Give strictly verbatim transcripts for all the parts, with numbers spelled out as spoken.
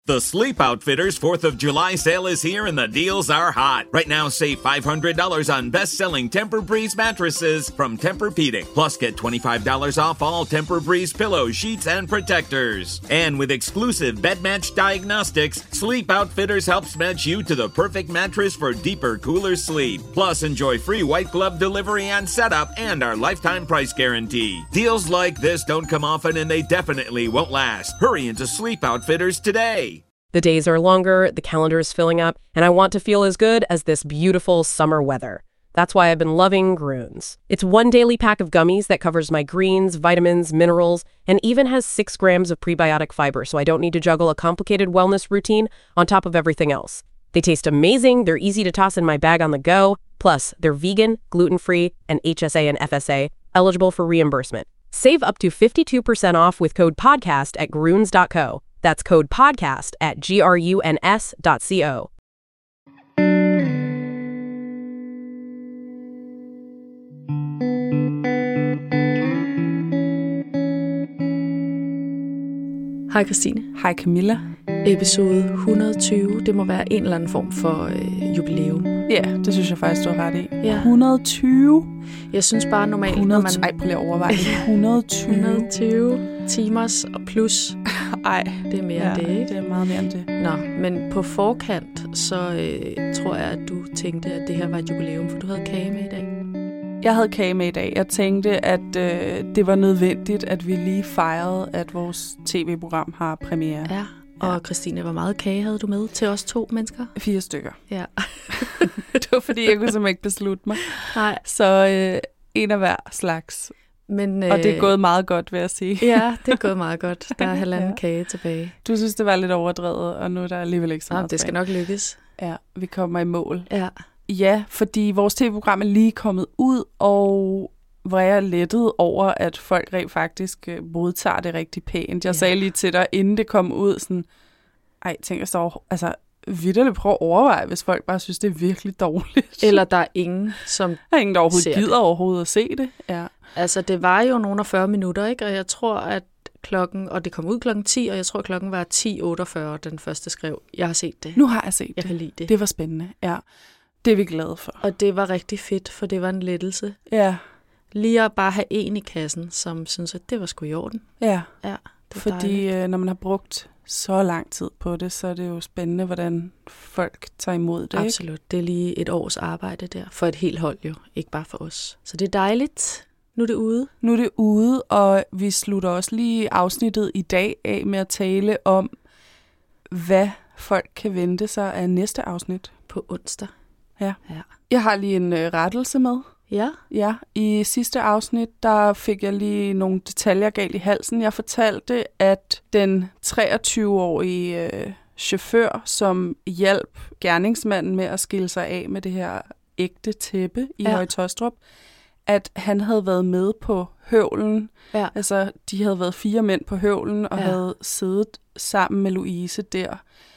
The Sleep Outfitters fourth of July sale is here and the deals are hot. Right now, save five hundred dollars on best-selling Tempur-Breeze mattresses from Tempur-Pedic. Plus, get twenty-five dollars off all Tempur-Breeze pillows, sheets, and protectors. And with exclusive bed match diagnostics, Sleep Outfitters helps match you to the perfect mattress for deeper, cooler sleep. Plus, enjoy free white glove delivery and setup and our lifetime price guarantee. Deals like this don't come often and they definitely won't last. Hurry into Sleep Outfitters today. The days are longer, the calendar is filling up, and I want to feel as good as this beautiful summer weather. That's why I've been loving Grüns. It's one daily pack of gummies that covers my greens, vitamins, minerals, and even has six grams of prebiotic fiber, so I don't need to juggle a complicated wellness routine on top of everything else. They taste amazing, they're easy to toss in my bag on the go, plus they're vegan, gluten-free, and H S A and F S A, eligible for reimbursement. Save up to fifty-two percent off with code podcast at gruns dot co. That's code podcast at G R U N S dot C O. Hej Christine. Hej Camilla. Episode et hundrede og tyve, det må være en eller anden form for øh, jubilæum. Ja, det synes jeg faktisk, du har ret i. Ja. et hundrede og tyve. Jeg synes bare normalt, hundrede, når man... Ej, prøv lige at overveje. et hundrede og tyve. et hundrede og tyve timers og plus. Ej, det er mere ja, end det, ikke? det er meget mere end det. Nå, men på forkant, så øh, tror jeg, at du tænkte, at det her var et jubilæum, for du havde kage med i dag. Jeg havde kage med i dag. Jeg tænkte, at øh, det var nødvendigt, at vi lige fejrede, at vores tv-program har premiere. Ja, og ja. Christine, hvor meget kage havde du med til os to mennesker? Fire stykker. Ja. Det var fordi, jeg kunne simpelthen ikke beslutte mig. Nej. Så øh, en af hver slags. Men, øh, og det er gået meget godt, vil jeg sige. Ja, det er gået meget godt. Der er halvanden ja. kage tilbage. Du synes, det var lidt overdrevet, og nu er der alligevel ikke så meget. Nå, det skal nok lykkes. Ja, vi kommer i mål. Ja. Ja, fordi vores tv-program er lige kommet ud, og hvor jeg er lettet over, at folk rent faktisk modtager det rigtig pænt. Jeg ja. sagde lige til dig, inden det kom ud, sådan, ej, tænk så, altså, vitterligt prøv at overveje, hvis folk bare synes, det er virkelig dårligt. Eller der er ingen, som der er ingen, der overhovedet gider det. overhovedet at se det. Ja. Altså, det var jo nogle og fyrre minutter, ikke? Og jeg tror, at klokken, og det kom ud klokken ti, og jeg tror, klokken var ti otteogfyrre, den første skrev. Jeg har set det. Nu har jeg set jeg det. Jeg kan lide det. Det var spændende, ja. Det er vi glade for. Og det var rigtig fedt, for det var en lettelse. Ja. Lige at bare have en i kassen, som synes, at det var sgu i orden. Ja, ja det fordi øh, når man har brugt så lang tid på det, så er det jo spændende, hvordan folk tager imod det. Absolut. Ikke? Det er lige et års arbejde der, for et helt hold jo, ikke bare for os. Så det er dejligt. Nu er det ude. Nu er det ude, og vi slutter også lige afsnittet i dag af med at tale om, hvad folk kan vente sig af næste afsnit. På onsdag. Ja. ja. Jeg har lige en øh, rettelse med. Ja? Ja, i sidste afsnit, der fik jeg lige nogle detaljer galt i halsen. Jeg fortalte, at den treogtyve-årige øh, chauffør, som hjalp gerningsmanden med at skille sig af med det her ægte tæppe i ja. Høje Taastrup, at han havde været med på høvlen. Ja. Altså, de havde været fire mænd på høvlen og ja. havde siddet sammen med Louise der.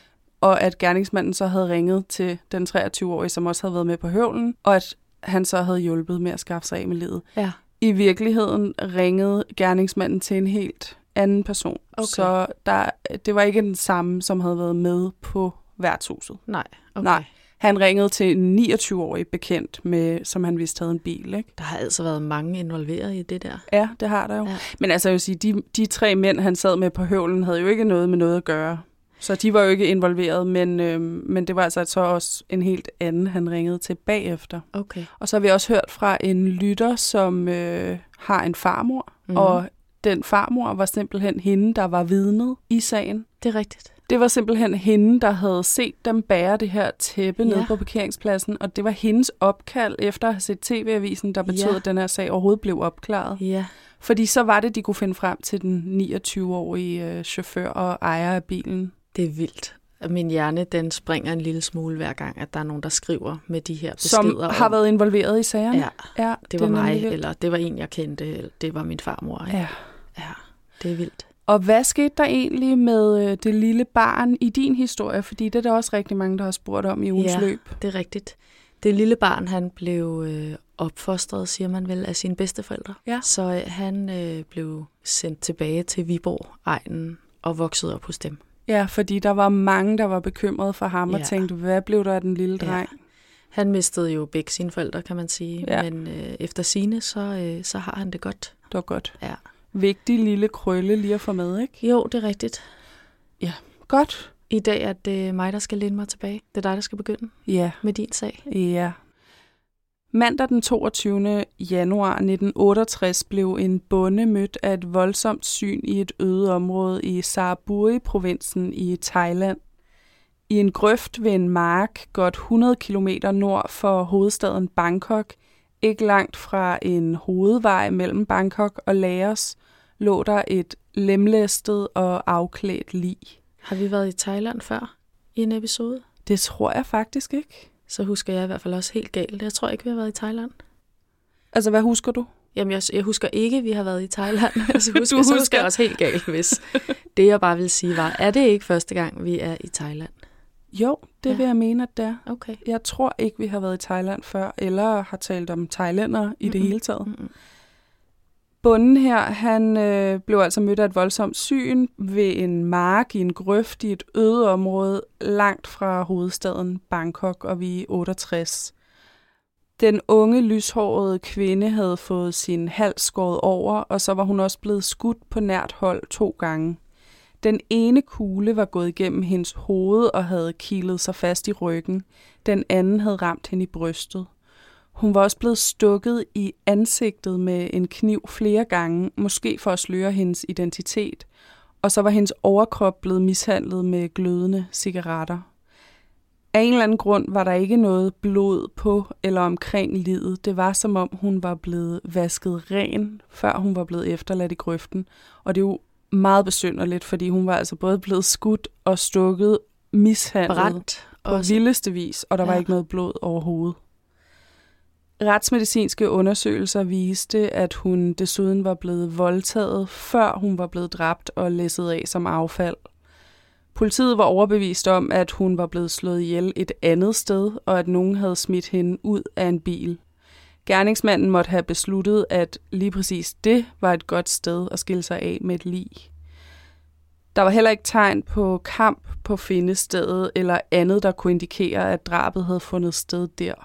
Og at gerningsmanden så havde ringet til den treogtyve-årige, som også havde været med på høvlen, og at han så havde hjulpet med at skaffe sig af med livet. Ja. I virkeligheden ringede gerningsmanden til en helt anden person. Okay. Så der, det var ikke den samme, som havde været med på værtshuset. Nej, okay. Nej. Han ringede til en niogtyve-årig bekendt, med, som han vidste havde en bil. Ikke? Der har altså været mange involveret i det der. Ja, det har der jo. Ja. Men altså, jeg vil sige, de, de tre mænd, han sad med på høvlen, havde jo ikke noget med noget at gøre. Så de var jo ikke involveret, men, øh, men det var altså så også en helt anden, han ringede til bagefter. Okay. Og så har vi også hørt fra en lytter, som øh, har en farmor, mm. og den farmor var simpelthen hende, der var vidnet i sagen. Det er rigtigt. Det var simpelthen hende, der havde set dem bære det her tæppe ja. ned på parkeringspladsen, og det var hendes opkald efter at have set tv-avisen, der betød, ja. at den her sag overhovedet blev opklaret. Ja. Fordi så var det, de kunne finde frem til den niogtyve-årige øh, chauffør og ejer af bilen. Det er vildt. Min hjerne, den springer en lille smule hver gang, at der er nogen, der skriver med de her beskeder. Som har om, været involveret i sagerne? Ja, ja det var det mig, eller det var en, jeg kendte, eller det var min farmor. Ja. Ja, det er vildt. Og hvad skete der egentlig med det lille barn i din historie? Fordi det er der også rigtig mange, der har spurgt om i ugens ja, løb. det er rigtigt. Det lille barn, han blev øh, opfostret, siger man vel, af sine bedsteforældre. Ja. Så øh, han øh, blev sendt tilbage til Viborg-egnen og voksede op hos dem. Ja, fordi der var mange, der var bekymrede for ham ja. og tænkte, hvad blev der af den lille dreng? Ja. Han mistede jo begge sine forældre, kan man sige. Ja. Men øh, efter sine, så, øh, så har han det godt. Det var godt. Ja. Vigtig lille krølle lige at få med, ikke? Jo, det er rigtigt. Ja, godt. I dag er det mig, der skal læne mig tilbage. Det er dig, der skal begynde ja. med din sag. Ja. Mandag den toogtyvende januar nitten otteogtres blev en bonde mødt af et voldsomt syn i et øde område i Saraburi-provinsen i Thailand. I en grøft ved en mark godt hundrede kilometer nord for hovedstaden Bangkok, ikke langt fra en hovedvej mellem Bangkok og Laos, lå der et lemlæstet og afklædt lig. Har vi været i Thailand før i en episode? Det tror jeg faktisk ikke. Så husker jeg i hvert fald også helt galt. Jeg tror ikke, vi har været i Thailand. Altså, hvad husker du? Jamen, jeg, jeg husker ikke, at vi har været i Thailand. Altså, husker, du husker. Så husker jeg også helt galt, hvis det, jeg bare vil sige, var, er det ikke første gang, vi er i Thailand? Jo, det ja. vil jeg mene, at det er. Okay. Jeg tror ikke, vi har været i Thailand før, eller har talt om thailændere i mm-hmm. det hele taget. Mm-hmm. Bonden her, han øh, blev altså mødt af et voldsomt syn ved en mark i en grøft i et øde område langt fra hovedstaden Bangkok, og vi er otteogtres. Den unge, lyshårede kvinde havde fået sin hals skåret over, og så var hun også blevet skudt på nært hold to gange. Den ene kugle var gået igennem hendes hoved og havde kilet sig fast i ryggen. Den anden havde ramt hende i brystet. Hun var også blevet stukket i ansigtet med en kniv flere gange, måske for at sløre hendes identitet. Og så var hendes overkrop blevet mishandlet med glødende cigaretter. Af en eller anden grund var der ikke noget blod på eller omkring liget. Det var som om hun var blevet vasket ren, før hun var blevet efterladt i grøften. Og det er jo meget besynderligt, fordi hun var altså både blevet skudt og stukket, mishandlet brændt på vildeste vis, og der ja. var ikke noget blod overhovedet. Retsmedicinske undersøgelser viste, at hun desuden var blevet voldtaget, før hun var blevet dræbt og læsset af som affald. Politiet var overbevist om, at hun var blevet slået ihjel et andet sted, og at nogen havde smidt hende ud af en bil. Gerningsmanden måtte have besluttet, at lige præcis det var et godt sted at skille sig af med et lig. Der var heller ikke tegn på kamp på findestedet eller andet, der kunne indikere, at drabet havde fundet sted der.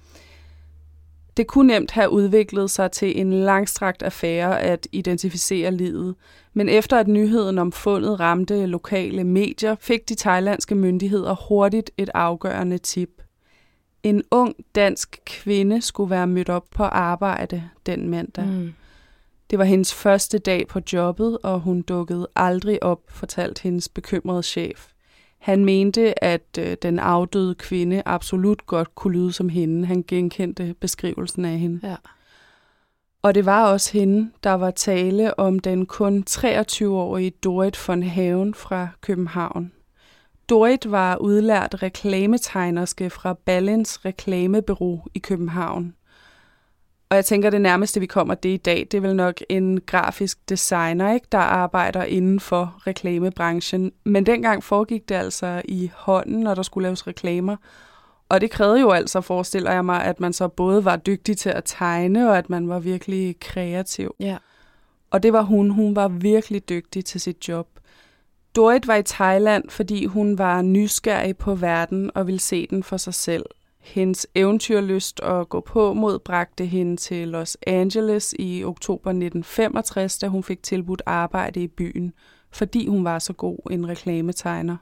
Det kunne nemt have udviklet sig til en langstrakt affære at identificere liget, men efter at nyheden om fundet ramte lokale medier, fik de thailandske myndigheder hurtigt et afgørende tip. En ung dansk kvinde skulle være mødt op på arbejde den mandag. Mm. Det var hendes første dag på jobbet, og hun dukkede aldrig op, fortalte hendes bekymrede chef. Han mente, at øh, den afdøde kvinde absolut godt kunne lyde som hende. Han genkendte beskrivelsen af hende. Ja. Og det var også hende, der var tale om den kun treogtyve-årige Dorit von Haven fra København. Dorit var udlært reklametegnerske fra Ballens reklamebureau i København. Og jeg tænker, det nærmeste, vi kommer det i dag, det er vel nok en grafisk designer, ikke, der arbejder inden for reklamebranchen. Men dengang foregik det altså i hånden, når der skulle laves reklamer. Og det krævede jo altså, forestiller jeg mig, at man så både var dygtig til at tegne, og at man var virkelig kreativ. Ja. Og det var hun. Hun var virkelig dygtig til sit job. Dorit var i Thailand, fordi hun var nysgerrig på verden og ville se den for sig selv. Hendes eventyrlyst at gå på mod bragte hende til Los Angeles i oktober nitten femogtres, da hun fik tilbudt arbejde i byen, fordi hun var så god en reklametegner.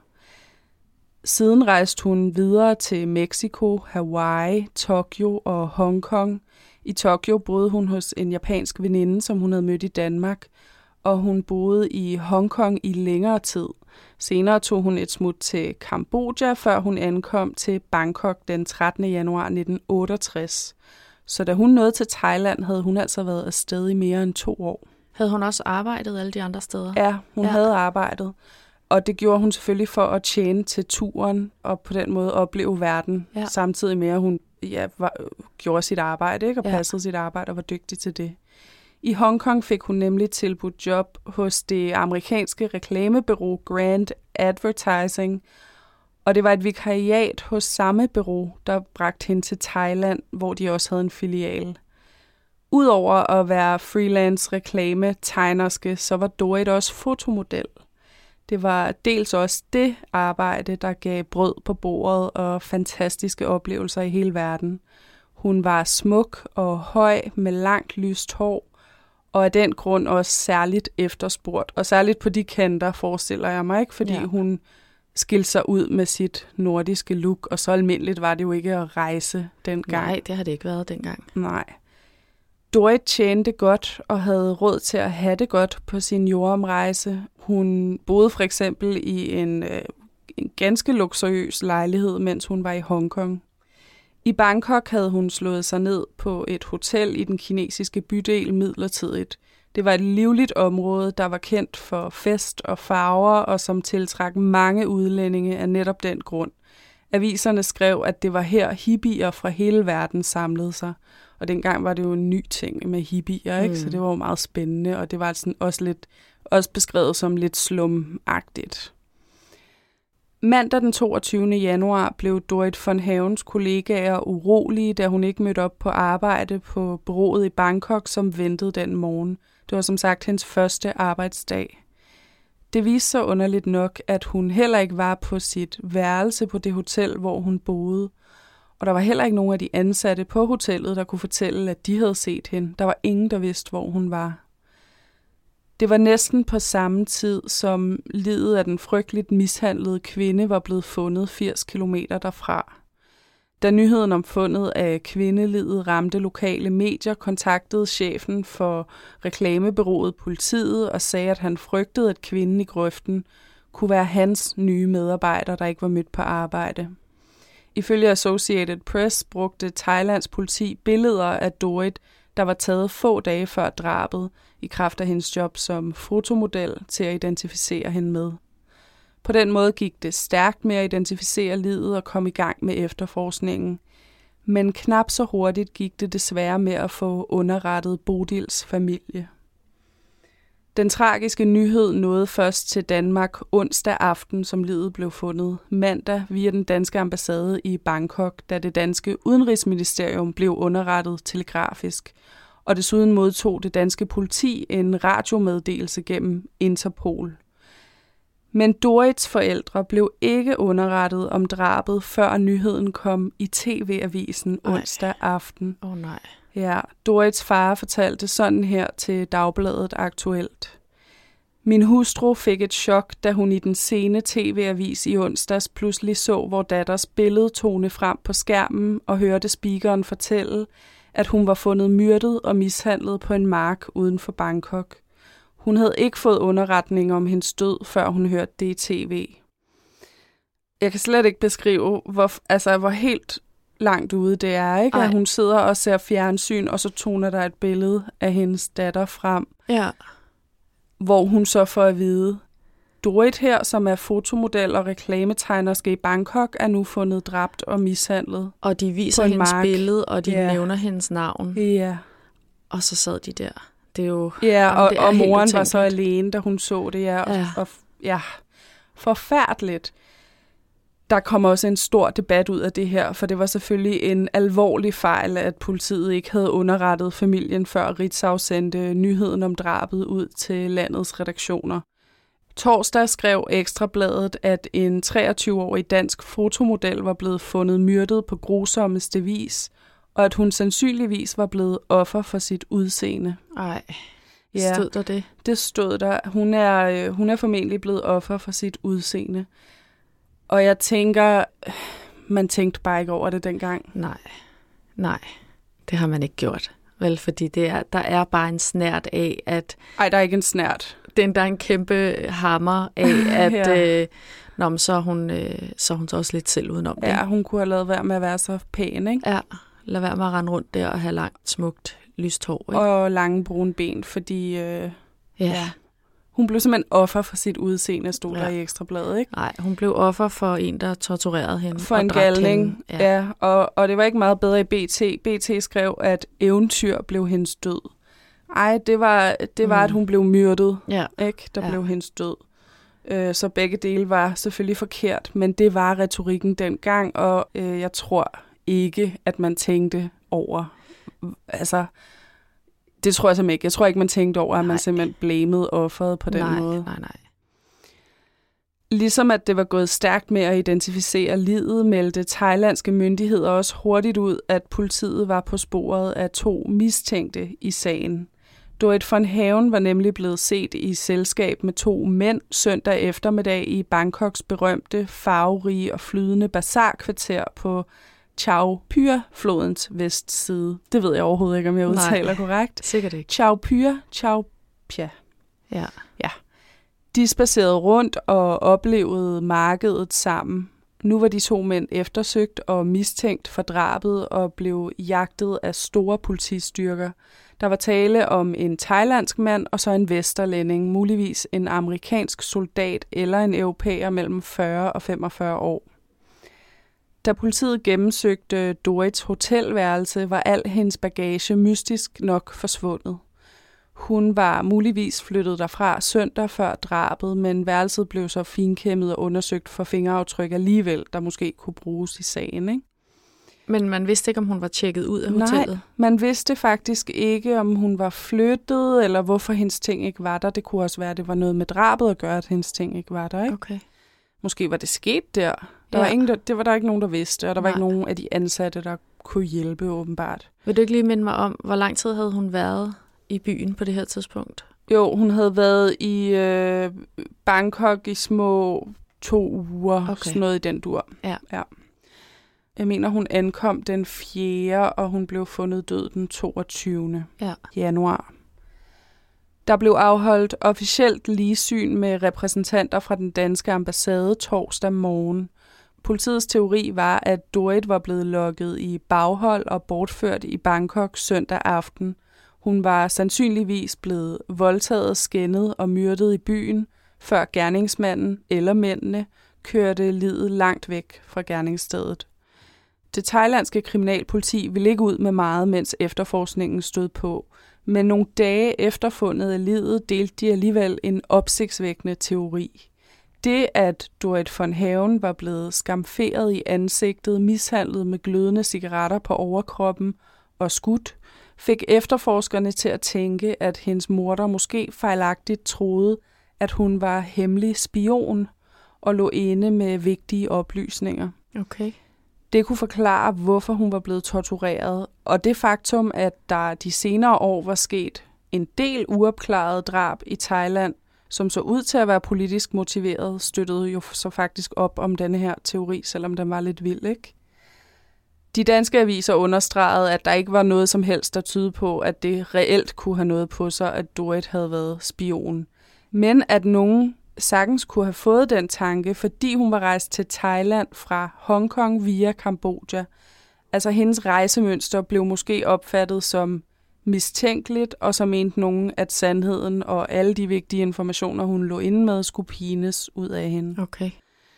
Siden rejste hun videre til Mexico, Hawaii, Tokyo og Hongkong. I Tokyo boede hun hos en japansk veninde, som hun havde mødt i Danmark, og hun boede i Hongkong i længere tid. Senere tog hun et smut til Kambodja, før hun ankom til Bangkok den trettende januar nitten otteogtres. Så da hun nåede til Thailand, havde hun altså været afsted i mere end to år. Havde hun også arbejdet alle de andre steder? Ja, hun ja. havde arbejdet. Og det gjorde hun selvfølgelig for at tjene til turen og på den måde opleve verden. Ja. Samtidig med, at hun ja, var, gjorde sit arbejde, ikke? Og passede ja. sit arbejde og var dygtig til det. I Hongkong fik hun nemlig tilbudt job hos det amerikanske reklamebureau Grand Advertising, og det var et vikariat hos samme bureau, der bragte hende til Thailand, hvor de også havde en filial. Udover at være freelance reklame-tegnerske, så var Dorit også fotomodel. Det var dels også det arbejde, der gav brød på bordet og fantastiske oplevelser i hele verden. Hun var smuk og høj med langt lyst hår, og af den grund også særligt efterspurgt. Og særligt på de kanter, forestiller jeg mig, ikke? Fordi ja. hun skilte sig ud med sit nordiske look, og så almindeligt var det jo ikke at rejse dengang. Nej, det har det ikke været dengang. Nej. Dorrit tjente godt og havde råd til at have det godt på sin jordomrejse. Hun boede for eksempel i en, øh, en ganske luksuriøs lejlighed, mens hun var i Hongkong. I Bangkok havde hun slået sig ned på et hotel i den kinesiske bydel midlertidigt. Det var et livligt område, der var kendt for fest og farver, og som tiltrak mange udlændinge af netop den grund. Aviserne skrev, at det var her hippier fra hele verden samlede sig. Og dengang var det jo en ny ting med hippier, ikke? Mm. Så det var jo meget spændende, og det var sådan også, lidt, også beskrevet som lidt slumagtigt. Mandag den toogtyvende januar blev Dorrit von Havens kollegaer urolige, da hun ikke mødte op på arbejde på bureauet i Bangkok, som ventede den morgen. Det var som sagt hendes første arbejdsdag. Det viste sig underligt nok, at hun heller ikke var på sit værelse på det hotel, hvor hun boede. Og der var heller ikke nogen af de ansatte på hotellet, der kunne fortælle, at de havde set hende. Der var ingen, der vidste, hvor hun var. Det var næsten på samme tid, som liget af den frygteligt mishandlede kvinde var blevet fundet firs kilometer derfra. Da nyheden om fundet af kvindeliget ramte lokale medier, kontaktede chefen for reklamebureauet politiet og sagde, at han frygtede, at kvinden i grøften kunne være hans nye medarbejder, der ikke var mødt på arbejde. Ifølge Associated Press brugte Thailands politi billeder af Dorrit, der var taget få dage før drabet, i kraft af hendes job som fotomodel til at identificere hende med. På den måde gik det stærkt med at identificere liget og komme i gang med efterforskningen. Men knap så hurtigt gik det desværre med at få underrettet Bodils familie. Den tragiske nyhed nåede først til Danmark onsdag aften, som liget blev fundet. Mandag via den danske ambassade i Bangkok, da det danske udenrigsministerium blev underrettet telegrafisk. Og desuden modtog det danske politi en radiomeddelelse gennem Interpol. Men Dorrits forældre blev ikke underrettet om drabet, før nyheden kom i T V-avisen onsdag aften. Åh oh, nej. Ja, Dorrits far fortalte sådan her til Dagbladet Aktuelt. Min hustru fik et chok, da hun i den sene T V-avis i onsdags pludselig så vor datters billedtone frem på skærmen og hørte speakeren fortælle, at hun var fundet myrdet og mishandlet på en mark uden for Bangkok. Hun havde ikke fået underretning om hendes død, før hun hørte det i tv. Jeg kan slet ikke beskrive, hvor, altså, hvor helt langt ude det er, ikke? At hun sidder og ser fjernsyn, og så toner der et billede af hendes datter frem. Ja. Hvor hun så får at vide, Dorrit her, som er fotomodel og reklametegnerske i Bangkok, er nu fundet dræbt og mishandlet. Og de viser hendes mark. Billede, og de ja. nævner hendes navn. Ja. Og så sad de der. Det er jo... Ja, jamen, og, og moren var så alene, da hun så det. Ja, ja. Og, og, ja, forfærdeligt. Der kommer også en stor debat ud af det her, for det var selvfølgelig en alvorlig fejl, at politiet ikke havde underrettet familien, før Ritzau sendte nyheden om drabet ud til landets redaktioner. Torsdag skrev Ekstrabladet, at en treogtyve-årig dansk fotomodel var blevet fundet myrdet på grusommeste vis, og at hun sandsynligvis var blevet offer for sit udseende. Ej, ja, stod der det? Det stod der. Hun er, hun er formentlig blevet offer for sit udseende. Og jeg tænker, man tænkte bare ikke over det dengang. Nej, nej, det har man ikke gjort. Vel, fordi det er, der er bare en snært af, at... Ej, der er ikke en snært. Den, der er en kæmpe hammer af, at ja. øh, nå, men så, er hun, øh, så er hun så også lidt selv udenom det. Ja, hun kunne have lavet være med at være så pæn, ikke? Ja, lad være med at rende rundt der og have langt, smukt, lyst hår. Ikke? Og lange brune ben, fordi... Øh, ja. ja. Hun blev simpelthen offer for sit udseende, stod ja. der i Ekstrabladet, ikke? Nej, hun blev offer for en, der torturerede hende. For og en galning, hende. Ja, ja og, og det var ikke meget bedre i B T. B T skrev, at eventyr blev hendes død. Ej, det var, det var mm. at hun blev myrdet, ja. ikke? Der ja. blev hendes død. Øh, så begge dele var selvfølgelig forkert, men det var retorikken dengang, og øh, jeg tror ikke, at man tænkte over... Altså... Det tror jeg simpelthen ikke. Jeg tror ikke, man tænkte over, at man nej. simpelthen blamede offeret på den nej, måde. Nej, nej, Ligesom at det var gået stærkt med at identificere liget, meldte thailandske myndigheder også hurtigt ud, at politiet var på sporet af to mistænkte i sagen. Dorrit von Haven var nemlig blevet set i selskab med to mænd søndag eftermiddag i Bangkoks berømte, farverige og flydende bazarkvarter på Chao Phraya-flodens vestside. Det ved jeg overhovedet ikke, om jeg udtaler Nej, korrekt. Sikkert ikke. Chao Phraya, Chao Phraya. Ja. Ja. De spacerede rundt og oplevede markedet sammen. Nu var de to mænd eftersøgt og mistænkt for drabet og blev jagtet af store politistyrker. Der var tale om en thailandsk mand og så en vesterlænding, muligvis en amerikansk soldat eller en europæer mellem fyrre og femogfyrre år. Da politiet gennemsøgte Dorrits hotelværelse, var al hendes bagage mystisk nok forsvundet. Hun var muligvis flyttet derfra søndag før drabet, men værelset blev så finkæmmet og undersøgt for fingeraftryk alligevel, der måske kunne bruges i sagen, ikke? Men man vidste ikke, om hun var tjekket ud af hotellet? Nej, man vidste faktisk ikke, om hun var flyttet, eller hvorfor hendes ting ikke var der. Det kunne også være, at det var noget med drabet at gøre, at hendes ting ikke var der, ikke? Okay. Måske var det sket der. Der Ja. var ingen, der, det var der ikke nogen, der vidste, og der var Nej. ikke nogen af de ansatte, der kunne hjælpe, åbenbart. Vil du ikke lige minde mig om, hvor lang tid havde hun været i byen på det her tidspunkt? Jo, hun havde været i øh, Bangkok i små to uger, Okay. sådan noget i den dur. Ja. ja. Jeg mener, hun ankom den fjerde, og hun blev fundet død den toogtyvende Ja. januar. Der blev afholdt officielt ligsyn med repræsentanter fra den danske ambassade torsdag morgen. Politiets teori var, at Dorrit var blevet lokket i baghold og bortført i Bangkok søndag aften. Hun var sandsynligvis blevet voldtaget, skændet og myrdet i byen, før gerningsmanden eller mændene kørte liget langt væk fra gerningsstedet. Det thailandske kriminalpoliti ville ikke ud med meget, mens efterforskningen stod på, men nogle dage efter fundet af liget delte de alligevel en opsigtsvækkende teori. Det, at Dorrit von Haven var blevet skamferet i ansigtet, mishandlet med glødende cigaretter på overkroppen og skudt, fik efterforskerne til at tænke, at hendes morder måske fejlagtigt troede, at hun var hemmelig spion og lå inde med vigtige oplysninger. Okay. Det kunne forklare, hvorfor hun var blevet tortureret, og det faktum, at der de senere år var sket en del uopklarede drab i Thailand, som så ud til at være politisk motiveret, støttede jo så faktisk op om denne her teori, selvom den var lidt vild, ikke? De danske aviser understregede, at der ikke var noget som helst, der tydede på, at det reelt kunne have noget på sig, at Dorrit havde været spion. Men at nogen sagtens kunne have fået den tanke, fordi hun var rejst til Thailand fra Hongkong via Kambodja. Altså hendes rejsemønster blev måske opfattet som mistænkeligt, og så mente nogen, at sandheden og alle de vigtige informationer, hun lå inde med, skulle pines ud af hende. Okay.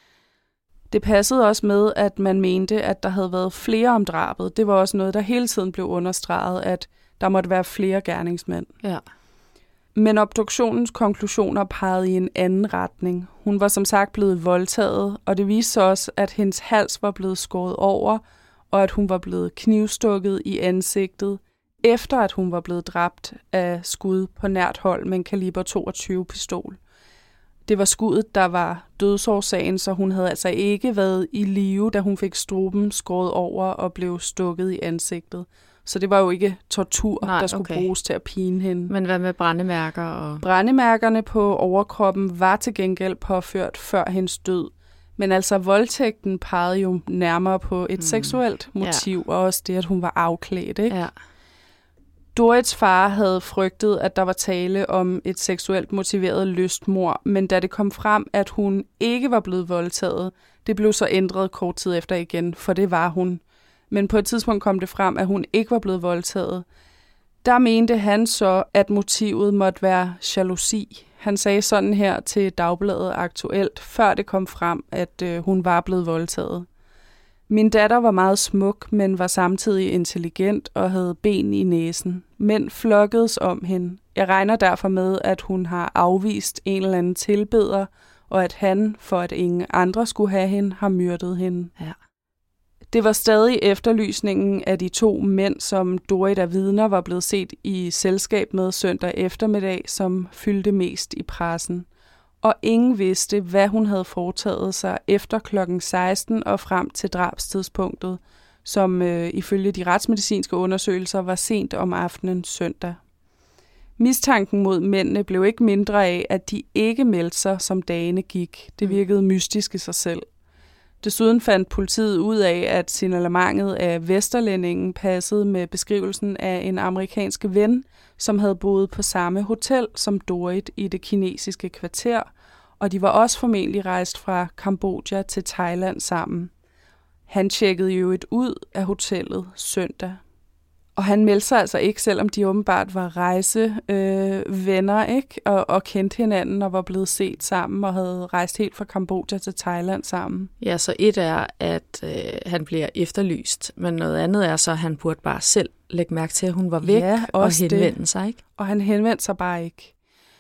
Det passede også med, at man mente, at der havde været flere om drabet. Det var også noget, der hele tiden blev understreget, at der måtte være flere gerningsmænd. Ja. Men obduktionens konklusioner pegede i en anden retning. Hun var som sagt blevet voldtaget, og det viste sig også, at hendes hals var blevet skåret over, og at hun var blevet knivstukket i ansigtet, efter at hun var blevet dræbt af skud på nært hold med en kaliber toogtyve pistol. Det var skuddet, der var dødsårsagen, så hun havde altså ikke været i live, da hun fik struben skåret over og blev stukket i ansigtet. Så det var jo ikke tortur, Nej, der skulle okay. bruges til at pine hende. Men hvad med brændemærker? Og... Brændemærkerne på overkroppen var til gengæld påført før hendes død. Men altså voldtægten pegede jo nærmere på et mm. seksuelt motiv, ja. Og også det, at hun var afklædt, ikke? Ja. Dorrits far havde frygtet, at der var tale om et seksuelt motiveret lystmord, men da det kom frem, at hun ikke var blevet voldtaget, det blev så ændret kort tid efter igen, for det var hun. Men på et tidspunkt kom det frem, at hun ikke var blevet voldtaget. Der mente han så, at motivet måtte være jalousi. Han sagde sådan her til Dagbladet Aktuelt, før det kom frem, at øh, hun var blevet voldtaget. Min datter var meget smuk, men var samtidig intelligent og havde ben i næsen. Mænd flokkedes om hende. Jeg regner derfor med, at hun har afvist en eller anden tilbeder, og at han, for at ingen andre skulle have hende, har myrdet hende. Ja. Det var stadig efterlysningen af de to mænd, som Dorrit af vidner var blevet set i selskab med søndag eftermiddag, som fyldte mest i pressen. og ingen vidste, hvad hun havde foretaget sig efter klokken seksten og frem til drabstidspunktet, som øh, ifølge de retsmedicinske undersøgelser var sent om aftenen søndag. Mistanken mod mændene blev ikke mindre af, at de ikke meldte sig, som dagene gik. Det virkede mystisk i sig selv. Desuden fandt politiet ud af, at signalementet af vesterlændingen passede med beskrivelsen af en amerikansk ven, som havde boet på samme hotel som Dorrit i det kinesiske kvarter, og de var også formentlig rejst fra Kambodja til Thailand sammen. Han tjekkede jo et ud af hotellet søndag. Og han meldte sig altså ikke, selvom de åbenbart var rejsevenner, øh, venner, ikke? Og, og kendte hinanden og var blevet set sammen og havde rejst helt fra Kambodja til Thailand sammen. Ja, så et er, at øh, han bliver efterlyst, men noget andet er så, at han burde bare selv lægge mærke til, at hun var væk ja, og henvende det. sig, ikke? Og han henvendte sig bare ikke.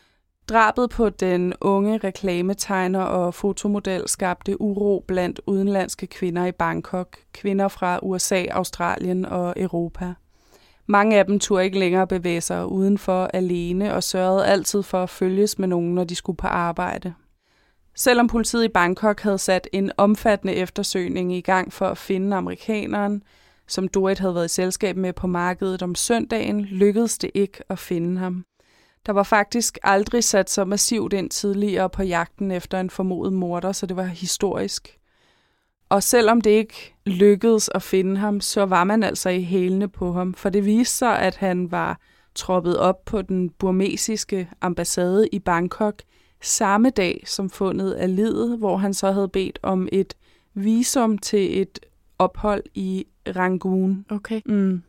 Drabet på den unge reklametegner og fotomodel skabte uro blandt udenlandske kvinder i Bangkok. Kvinder fra U S A, Australien og Europa. Mange af dem turde ikke længere bevæge sig udenfor alene og sørgede altid for at følges med nogen, når de skulle på arbejde. Selvom politiet i Bangkok havde sat en omfattende eftersøgning i gang for at finde amerikaneren, som Dorrit havde været i selskab med på markedet om søndagen, lykkedes det ikke at finde ham. Der var faktisk aldrig sat så massivt ind tidligere på jagten efter en formodet morder, så det var historisk. Og selvom det ikke lykkedes at finde ham, så var man altså i hælene på ham, for det viste sig, at han var troppet op på den burmesiske ambassade i Bangkok samme dag som fundet af liget, hvor han så havde bedt om et visum til et ophold i Rangoon. Okay. Mm.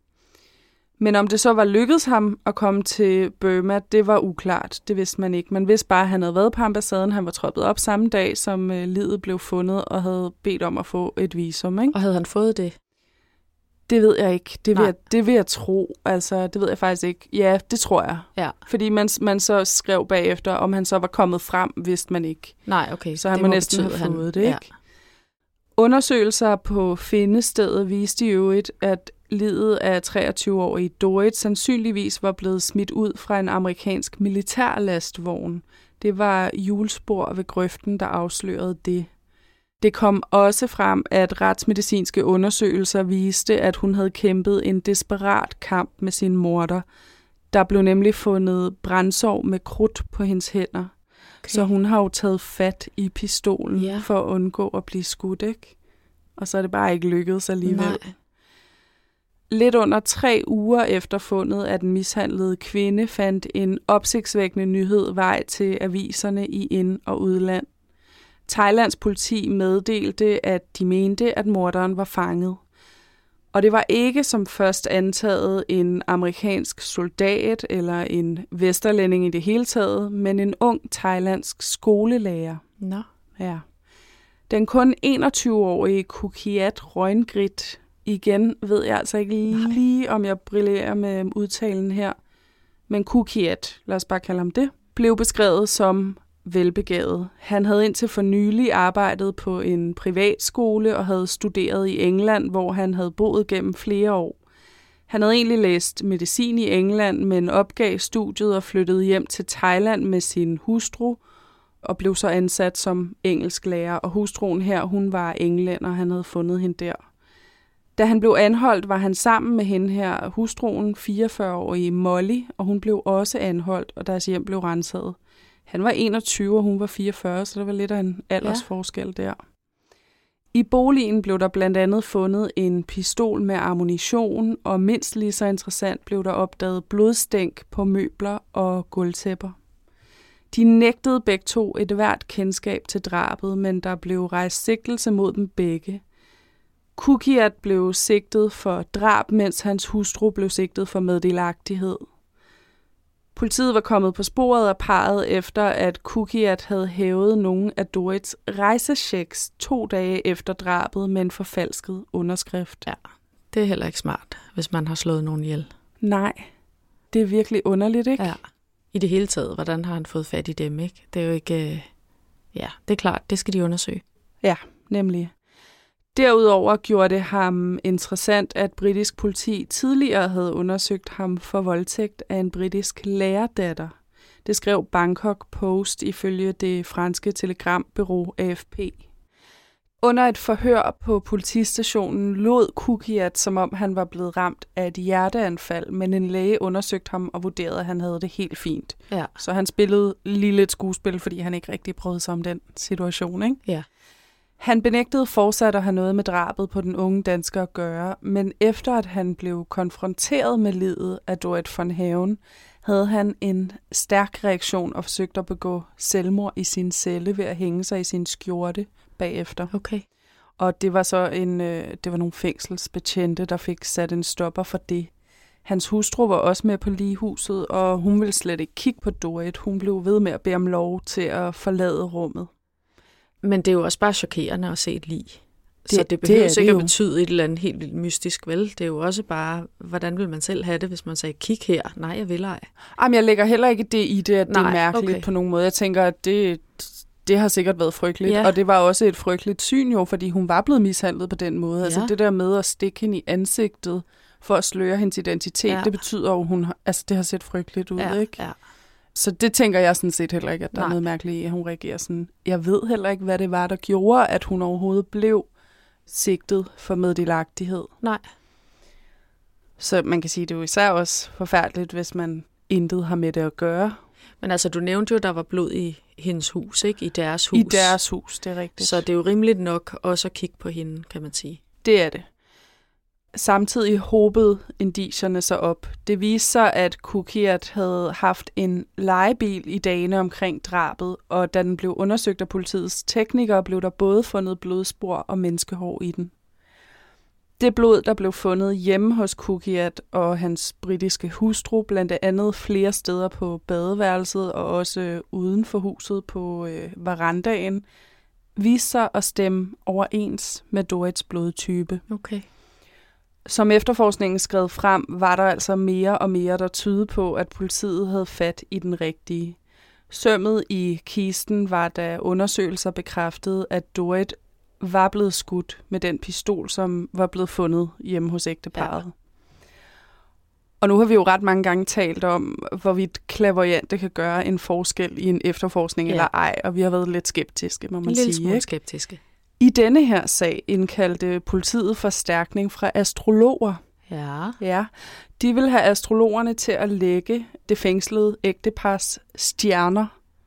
Men om det så var lykkedes ham at komme til Burma, det var uklart. Det vidste man ikke. Man vidste bare, at han havde været på ambassaden. Han var troppet op samme dag, som øh, liget blev fundet, og havde bedt om at få et visum. Ikke? Og havde han fået det? Det ved jeg ikke. Det vil jeg, det vil jeg tro. Altså, det ved jeg faktisk ikke. Ja, det tror jeg. Ja. Fordi man, man så skrev bagefter, om han så var kommet frem, vidste man ikke. Nej, okay. Så han det må næsten have han, fået det, ikke? Ja. Undersøgelser på findestedet viste jo et, at liget af treogtyve-årige Dorrit sandsynligvis var blevet smidt ud fra en amerikansk militærlastvogn. Det var hjulspor ved grøften, der afslørede det. Det kom også frem, at retsmedicinske undersøgelser viste, at hun havde kæmpet en desperat kamp med sin morder. Der blev nemlig fundet brændsår med krudt på hendes hænder. Okay. Så hun har jo taget fat i pistolen ja. for at undgå at blive skudt, ikke? Og så er det bare ikke lykkedes alligevel. Nej. Lidt under tre uger efter fundet af den mishandlede kvinde fandt en opsigtsvækkende nyhed vej til aviserne i ind- og udland. Thailands politi meddelte, at de mente, at morderen var fanget. Og det var ikke som først antaget en amerikansk soldat eller en vesterlænding i det hele taget, men en ung thailandsk skolelærer. Nå. Ja. Den kun enogtyve-årige Kukiat Røgngrit, igen ved jeg altså ikke lige, om jeg brillerer med udtalen her, men Kukiat, lad os bare kalde ham det, blev beskrevet som velbegavet. Han havde indtil for nylig arbejdet på en privatskole og havde studeret i England, hvor han havde boet gennem flere år. Han havde egentlig læst medicin i England, men opgav studiet og flyttede hjem til Thailand med sin hustru og blev så ansat som engelsklærer. Og hustruen her, hun var englænder, han havde fundet hende der. Da han blev anholdt, var han sammen med hende her, hustruen, fireogfyrre-årige Molly, og hun blev også anholdt, og deres hjem blev renset. Han var enogtyve, og hun var fireogfyrre, så der var lidt af en aldersforskel der. I boligen blev der blandt andet fundet en pistol med ammunition, og mindst lige så interessant blev der opdaget blodstænk på møbler og gulvtæpper. De nægtede begge to et hvert kendskab til drabet, men der blev rejst sigtelse mod dem begge. Kukiat blev sigtet for drab, mens hans hustru blev sigtet for meddelagtighed. Politiet var kommet på sporet af parret efter, at Kukiat havde hævet nogle af Dorrits rejsechecks to dage efter drabet med en forfalsket underskrift. Ja, det er heller ikke smart, hvis man har slået nogen ihjel. Nej, det er virkelig underligt, ikke? Ja, i det hele taget. Hvordan har han fået fat i dem, ikke? Det er jo ikke... Ja, det er klart, det skal de undersøge. Ja, nemlig. Derudover gjorde det ham interessant, at britisk politi tidligere havde undersøgt ham for voldtægt af en britisk lærerdatter. Det skrev Bangkok Post ifølge det franske telegrambureau A F P. Under et forhør på politistationen lod Kukiat, som om han var blevet ramt af et hjerteanfald, men en læge undersøgte ham og vurderede, at han havde det helt fint. Ja. Så han spillede lige lidt skuespil, fordi han ikke rigtig brød sig om den situation, ikke? Ja. Han benægtede fortsat at have noget med drabet på den unge dansker at gøre, men efter at han blev konfronteret med livet af Dorrit von Haven, havde han en stærk reaktion og forsøgte at begå selvmord i sin celle ved at hænge sig i sin skjorte bagefter. Okay. Og det var så en, øh, det var nogle fængselsbetjente, der fik sat en stopper for det. Hans hustru var også med på ligehuset, og hun ville slet ikke kigge på Dorrit. Hun blev ved med at bede om lov til at forlade rummet. Men det er jo også bare chokerende at se et lig. Det, så det behøver det ikke det at betyde et eller andet helt vildt mystisk, vel? Det er jo også bare, hvordan vil man selv have det, hvis man sagde, kig her. Nej, jeg vil ej. Jamen, jeg lægger heller ikke det i det, at Nej, det er mærkeligt okay. på nogen måde. Jeg tænker, at det, det har sikkert været frygteligt. Ja. Og det var også et frygteligt syn jo, fordi hun var blevet mishandlet på den måde. Ja. Altså det der med at stikke hende i ansigtet for at sløre hendes identitet, ja. Det betyder jo, at hun har, altså, det har set frygteligt ud, ja, ikke? Ja. Så det tænker jeg sådan set heller ikke, at der Nej. er noget mærkeligt i, at hun reagerer sådan. Jeg ved heller ikke, hvad det var, der gjorde, at hun overhovedet blev sigtet for meddelagtighed. Nej. Så man kan sige, at det er jo især også forfærdeligt, hvis man intet har med det at gøre. Men altså, du nævnte jo, at der var blod i hendes hus, ikke? I deres hus. I deres hus, det er rigtigt. Så det er jo rimeligt nok også at kigge på hende, kan man sige. Det er det. Samtidig hobede indicierne sig op. Det viste sig, at Kukiat havde haft en lejebil i dagene omkring drabet, og da den blev undersøgt af politiets teknikere, blev der både fundet blodspor og menneskehår i den. Det blod, der blev fundet hjemme hos Kukiat og hans britiske hustru, blandt andet flere steder på badeværelset og også uden for huset på øh, verandaen, viste sig at stemme overens med Dorrits blodtype. Okay. Som efterforskningen skred frem, var der altså mere og mere, der tydede på, at politiet havde fat i den rigtige. Sømmet i kisten var, da undersøgelser bekræftede, at Dorrit var blevet skudt med den pistol, som var blevet fundet hjemme hos ægteparret. Ja. Og nu har vi jo ret mange gange talt om, hvorvidt clairvoyante kan gøre en forskel i en efterforskning ja. eller ej, og vi har været lidt skeptiske, må man en sige. En lille smule ikke? skeptiske. I denne her sag indkaldte politiet forstærkning fra astrologer. Ja. Ja, de vil have astrologerne til at lægge det fængslede ægtepars stjerner,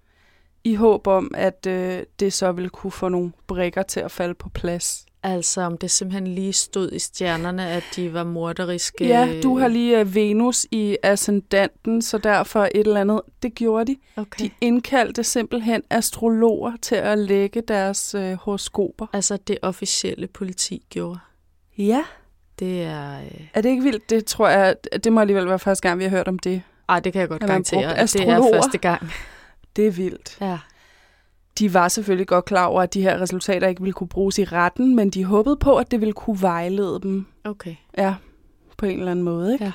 i håb om, at øh, det så vil kunne få nogle brikker til at falde på plads. Altså om det simpelthen lige stod i stjernerne, at de var morderiske. Ja, du har lige uh, Venus i ascendanten, så derfor et eller andet. Det gjorde de. Okay. De indkaldte simpelthen astrologer til at lægge deres øh, horoskoper. Altså det officielle politi gjorde. Ja. Det er... Øh... Er det ikke vildt? Det tror jeg, det må alligevel være første gang, vi har hørt om det. Ej, det kan jeg godt garantere. At det er første gang. Det er vildt. Ja. De var selvfølgelig godt klar over, at de her resultater ikke ville kunne bruges i retten, men de håbede på, at det ville kunne vejlede dem. Okay. Ja, på en eller anden måde, ikke? Ja.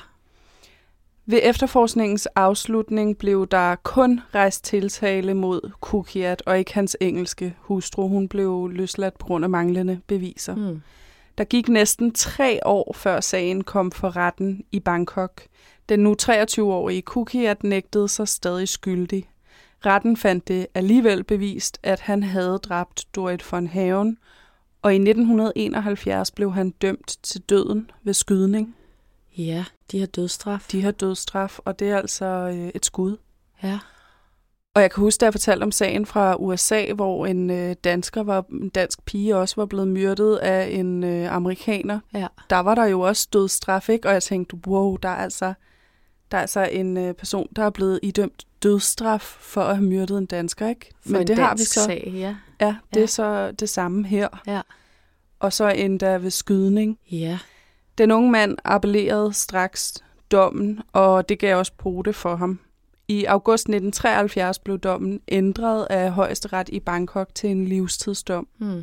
Ved efterforskningens afslutning blev der kun rejst tiltale mod Kukiat og ikke hans engelske hustru. Hun blev løsladt på grund af manglende beviser. Hmm. Der gik næsten tre år, før sagen kom for retten i Bangkok. Den nu treogtyve-årige Kukiat nægtede sig stadig skyldig. Retten fandt det alligevel bevist, at han havde dræbt Dorrit von Haven, og i nitten enoghalvfjerds blev han dømt til døden ved skydning. Ja, de har dødsstraf. De har dødsstraf, og det er altså øh, et skud. Ja. Og jeg kan huske, at jeg fortalte om sagen fra U S A, hvor en øh, dansker var, en dansk pige også var blevet myrdet af en øh, amerikaner. Ja. Der var der jo også dødsstraf, ikke? Og jeg tænkte, wow, der er altså, der er altså en øh, person, der er blevet idømt dødsstraf for at have myrdet en dansker, ikke? For Men en det dansk har vi så. sag, ja. Ja, det ja. er så det samme her. Ja. Og så endda ved skydning. Ja. Den unge mand appellerede straks dommen, og det gav også pote for ham. I august nitten treoghalvfjerds blev dommen ændret af Højesteret i Bangkok til en livstidsdom. Hmm.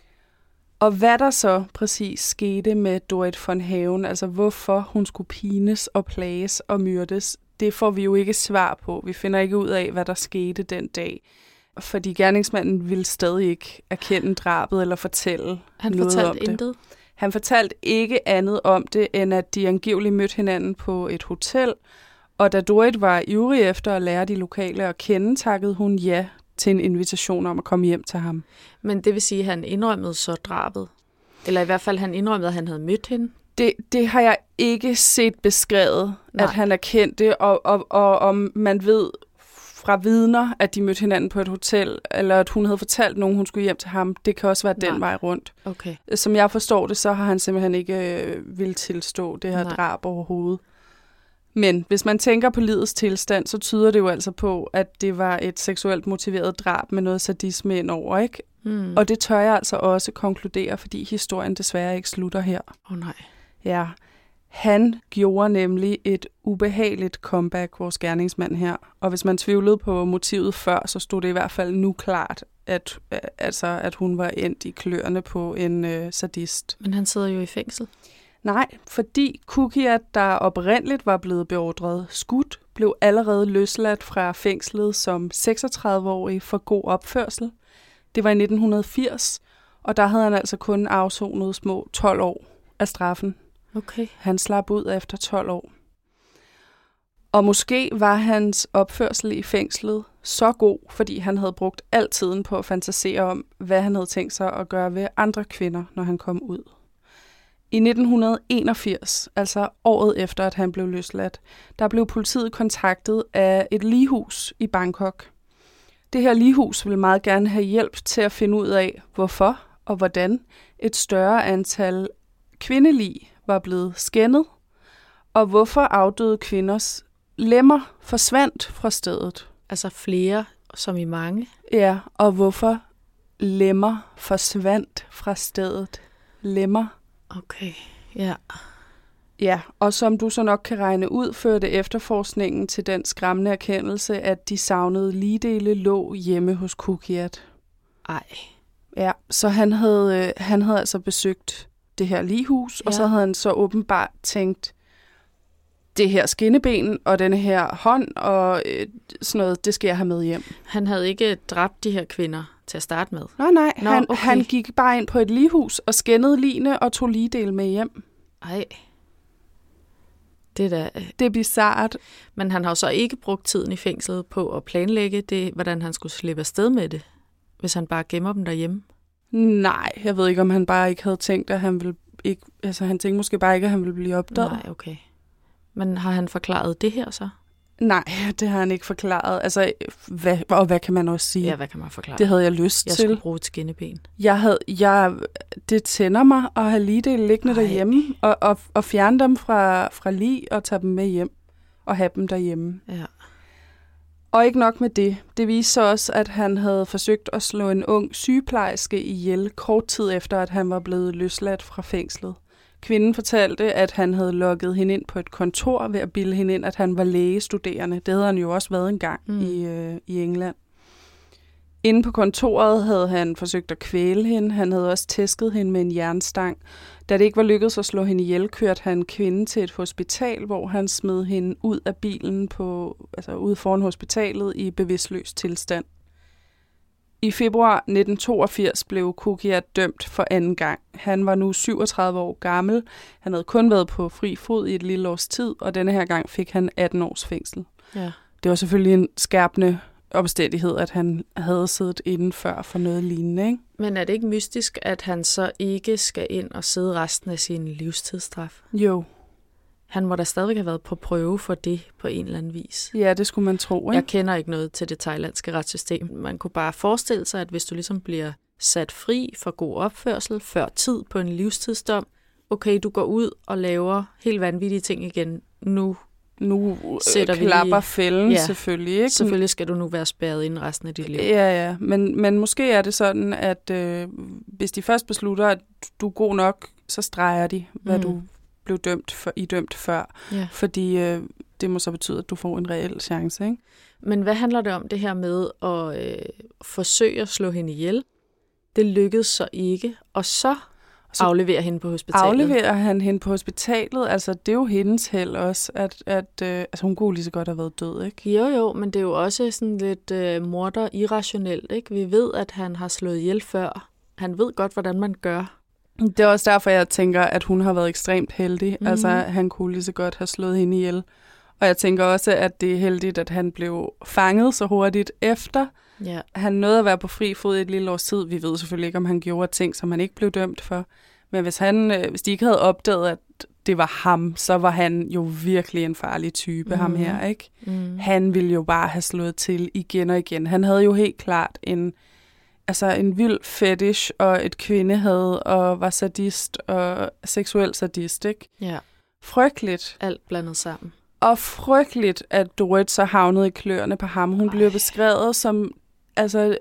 Og hvad der så præcis skete med Dorrit von Haven, altså hvorfor hun skulle pines og plages og myrdes, det får vi jo ikke svar på. Vi finder ikke ud af, hvad der skete den dag. Fordi gerningsmanden ville stadig ikke erkende drabet eller fortælle Han noget om fortalte det. intet? Han fortalte ikke andet om det, end at de angiveligt mødte hinanden på et hotel, Og da Dorrit var ivrig efter at lære de lokale at kende, takkede hun ja til en invitation om at komme hjem til ham. Men det vil sige, at han indrømmede så drabet? Eller i hvert fald, han indrømmede, at han havde mødt hende? Det, det har jeg ikke set beskrevet, Nej. at han er kendt det, og, og, og om man ved fra vidner, at de mødte hinanden på et hotel, eller at hun havde fortalt nogen, hun skulle hjem til ham. Det kan også være Nej. den vej rundt. Okay. Som jeg forstår det, så har han simpelthen ikke øh, vil tilstå det her Nej. drab overhovedet. Men hvis man tænker på livets tilstand, så tyder det jo altså på, at det var et seksuelt motiveret drab med noget sadisme indover, ikke? Mm. Og det tør jeg altså også konkludere, fordi historien desværre ikke slutter her. Åh oh, nej. Ja, han gjorde nemlig et ubehageligt comeback, vores gerningsmand her. Og hvis man tvivlede på motivet før, så stod det i hvert fald nu klart, at, altså, at hun var endt i kløerne på en øh, sadist. Men han sidder jo i fængsel. Nej, fordi Kukiat, der oprindeligt var blevet beordret skudt, blev allerede løsladt fra fængslet som seksogtredive-årig for god opførsel. Det var i nitten firs, og der havde han altså kun afsonet små tolv år af straffen. Okay. Han slap ud efter tolv år. Og måske var hans opførsel i fængslet så god, fordi han havde brugt al tiden på at fantasere om, hvad han havde tænkt sig at gøre ved andre kvinder, når han kom ud. I nitten enogfirs, altså året efter, at han blev løsladt, der blev politiet kontaktet af et lighus i Bangkok. Det her lighus ville meget gerne have hjælp til at finde ud af, hvorfor og hvordan et større antal kvindelig var blevet skændet, og hvorfor afdøde kvinders lemmer forsvandt fra stedet. Altså flere, som i mange? Ja, og hvorfor lemmer forsvandt fra stedet. Lemmer. Okay, ja. Ja, og som du så nok kan regne ud, førte efterforskningen til den skræmmende erkendelse, at de savnede ligedele lå hjemme hos Kukiat. Ej. Ja, så han havde, han havde altså besøgt det her lighus, ja. Og så havde han så åbenbart tænkt, det her skinneben og denne her hånd og øh, sådan noget, det skal jeg have med hjem. Han havde ikke dræbt de her kvinder til at starte med? Nej, nej. Nå, han, okay. han gik bare ind på et lighus og skændede ligene og tog ligedel med hjem. Ej. Det er da... Det er bizarrt. Men han har jo så ikke brugt tiden i fængslet på at planlægge det, hvordan han skulle slippe afsted med det, hvis han bare gemmer dem derhjemme. Nej, jeg ved ikke, om han bare ikke havde tænkt, at han ville ikke... Altså, han tænkte måske bare ikke, at han ville blive opdaget. Nej, okay. Men har han forklaret det her så? Nej, det har han ikke forklaret. Altså, hvad, og hvad kan man også sige? Ja, hvad kan man forklare? Det havde jeg lyst jeg til. Jeg skulle bruge et skinneben. Jeg havde, jeg, det tænder mig at have ligedele liggende Ej. derhjemme, og, og, og fjerne dem fra, fra lig og tage dem med hjem, og have dem derhjemme. Ja. Og ikke nok med det. Det viste sig også, at han havde forsøgt at slå en ung sygeplejerske ihjel kort tid efter, at han var blevet løsladt fra fængslet. Kvinden fortalte, at han havde lukket hende ind på et kontor ved at bilde hende ind, at han var lægestuderende. Det havde han jo også været engang mm. i, øh, i England. Inde på kontoret havde han forsøgt at kvæle hende. Han havde også tæsket hende med en jernstang. Da det ikke var lykkedes at slå hende ihjel, kørte han kvinden til et hospital, hvor han smed hende ud af bilen på, altså ude foran hospitalet i bevidstløs tilstand. I februar nitten toogfirs blev Kukiat dømt for anden gang. Han var nu syvogtredive år gammel. Han havde kun været på fri fod i et lille års tid, og denne her gang fik han atten års fængsel. Ja. Det var selvfølgelig en skærpende omstændighed, at han havde siddet inden før for noget lignende, ikke? Men er det ikke mystisk, at han så ikke skal ind og sidde resten af sin livstidsstraf? Jo. Han må da stadigvæk have været på prøve for det på en eller anden vis. Ja, det skulle man tro, ikke? Jeg kender ikke noget til det thailandske retssystem. Man kunne bare forestille sig, at hvis du ligesom bliver sat fri for god opførsel før tid på en livstidsdom, okay, du går ud og laver helt vanvittige ting igen. Nu, nu sætter vi klapper lige... fælden ja, selvfølgelig, ikke? Selvfølgelig skal du nu være spærret ind resten af dit liv. Ja, ja. Men, men måske er det sådan, at øh, hvis de først beslutter, at du er god nok, så streger de, hvad mm. du blev dømt for, i dømt før. Ja. Fordi øh, det må så betyde, at du får en reel chance, ikke? Men hvad handler det om, det her med at øh, forsøge at slå hende ihjel? Det lykkedes så ikke, og så, så afleverer hende på hospitalet. Afleverer han hende på hospitalet? Altså, det er jo hendes held også, at, at øh, altså, hun kunne lige så godt have været død, ikke? Jo, jo, men det er jo også sådan lidt øh, morder irrationelt, ikke? Vi ved, at han har slået ihjel før. Han ved godt, hvordan man gør. Det er også derfor, jeg tænker, at hun har været ekstremt heldig. Mm-hmm. Altså, han kunne lige så godt have slået hende ihjel, Og jeg tænker også, at det er heldigt, at han blev fanget så hurtigt efter. Ja. Han nåede at være på fri fod i et lille års tid. Vi ved selvfølgelig ikke, om han gjorde ting, som han ikke blev dømt for. Men hvis, han, hvis de ikke havde opdaget, at det var ham, så var han jo virkelig en farlig type, mm. ham her, ikke? Mm. Han ville jo bare have slået til igen og igen. Han havde jo helt klart en, altså en vild fetish og et kvindehad og var sadist og seksuel sadist, ikke? Ja. Frygteligt. Alt blandet sammen. Og frygteligt, at Dorrit så havnede i kløerne på ham. Hun Ej. blev beskrevet som altså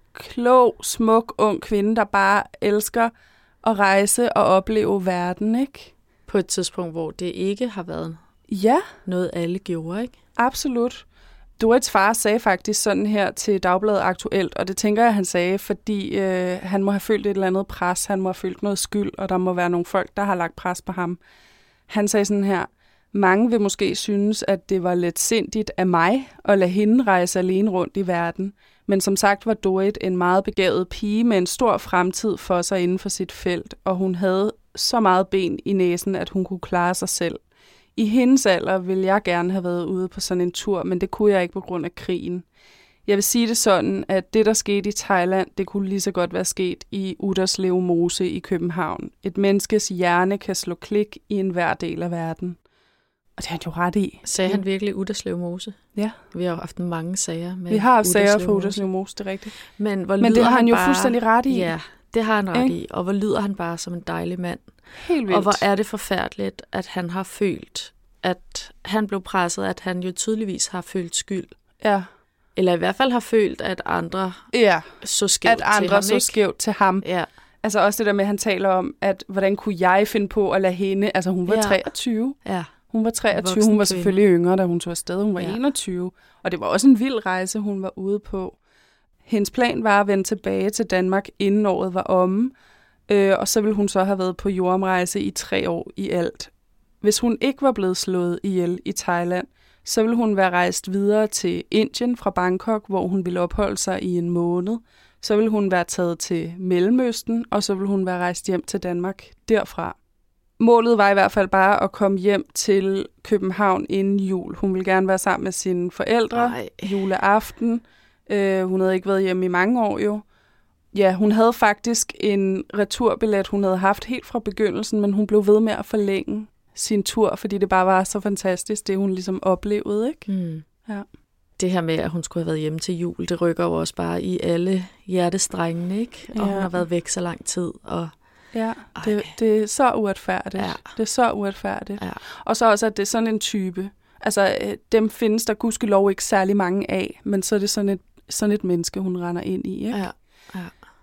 klog, smuk, ung kvinde, der bare elsker at rejse og opleve verden, ikke? På et tidspunkt, hvor det ikke har været ja. noget, alle gjorde, ikke? Absolut. Dorrits far sagde faktisk sådan her til Dagbladet Aktuelt, og det tænker jeg, han sagde, fordi øh, han må have følt et eller andet pres, han må have følt noget skyld, og der må være nogle folk, der har lagt pres på ham. Han sagde sådan her: mange vil måske synes, at det var lidt sindigt af mig at lade hende rejse alene rundt i verden, men som sagt var Dorrit en meget begavet pige med en stor fremtid for sig inden for sit felt, og hun havde så meget ben i næsen, at hun kunne klare sig selv. I hendes alder ville jeg gerne have været ude på sådan en tur, men det kunne jeg ikke på grund af krigen. Jeg vil sige det sådan, at det, der skete i Thailand, det kunne lige så godt være sket i Utterslev Mose i København. Et menneskes hjerne kan slå klik i enhver del af verden. Og det har han jo ret i. Sagde han virkelig Utterslev Mose? Ja. Vi har jo haft mange sager med Vi har haft sager for Utterslev Mose, det er rigtigt. Men, hvor Men det har han, han jo bare, fuldstændig ret i. Ja, det har han ret Ik? i. Og hvor lyder han bare som en dejlig mand. Helt vildt. Og hvor er det forfærdeligt, at han har følt, at han blev presset, at han jo tydeligvis har følt skyld. Ja. Eller i hvert fald har følt, at andre ja. så skævt at andre til ham, så ikke? skævt til ham. Ja. Altså også det der med, at han taler om, at hvordan kunne jeg finde på at lade hende... Altså hun var ja. treogtyve. Ja. Hun var treogtyve, hun var selvfølgelig yngre, da hun tog afsted. Hun var ja. enogtyve, og det var også en vild rejse, hun var ude på. Hendes plan var at vende tilbage til Danmark, inden året var omme, øh, og så ville hun så have været på jordomrejse i tre år i alt. Hvis hun ikke var blevet slået ihjel i Thailand, så ville hun være rejst videre til Indien fra Bangkok, hvor hun ville opholde sig i en måned. Så ville hun være taget til Mellemøsten, og så ville hun være rejst hjem til Danmark derfra. Målet var i hvert fald bare at komme hjem til København inden jul. Hun ville gerne være sammen med sine forældre Ej. juleaften. Øh, hun havde ikke været hjemme i mange år jo. Ja, hun havde faktisk en returbillet, hun havde haft helt fra begyndelsen, men hun blev ved med at forlænge sin tur, fordi det bare var så fantastisk, det hun ligesom oplevede, ikke? Mm. Ja. Det her med, at hun skulle have været hjemme til jul, det rykker jo også bare i alle hjertestrengene, ikke? Og ja. hun har været væk så lang tid, og ja, det, det er så uretfærdigt. Ja. Det er så uretfærdigt. Ja. Og så også, at det er sådan en type. Altså, dem findes der gudskelov ikke særlig mange af, men så er det sådan et, sådan et menneske, hun render ind i, ikke? Ja. Ja.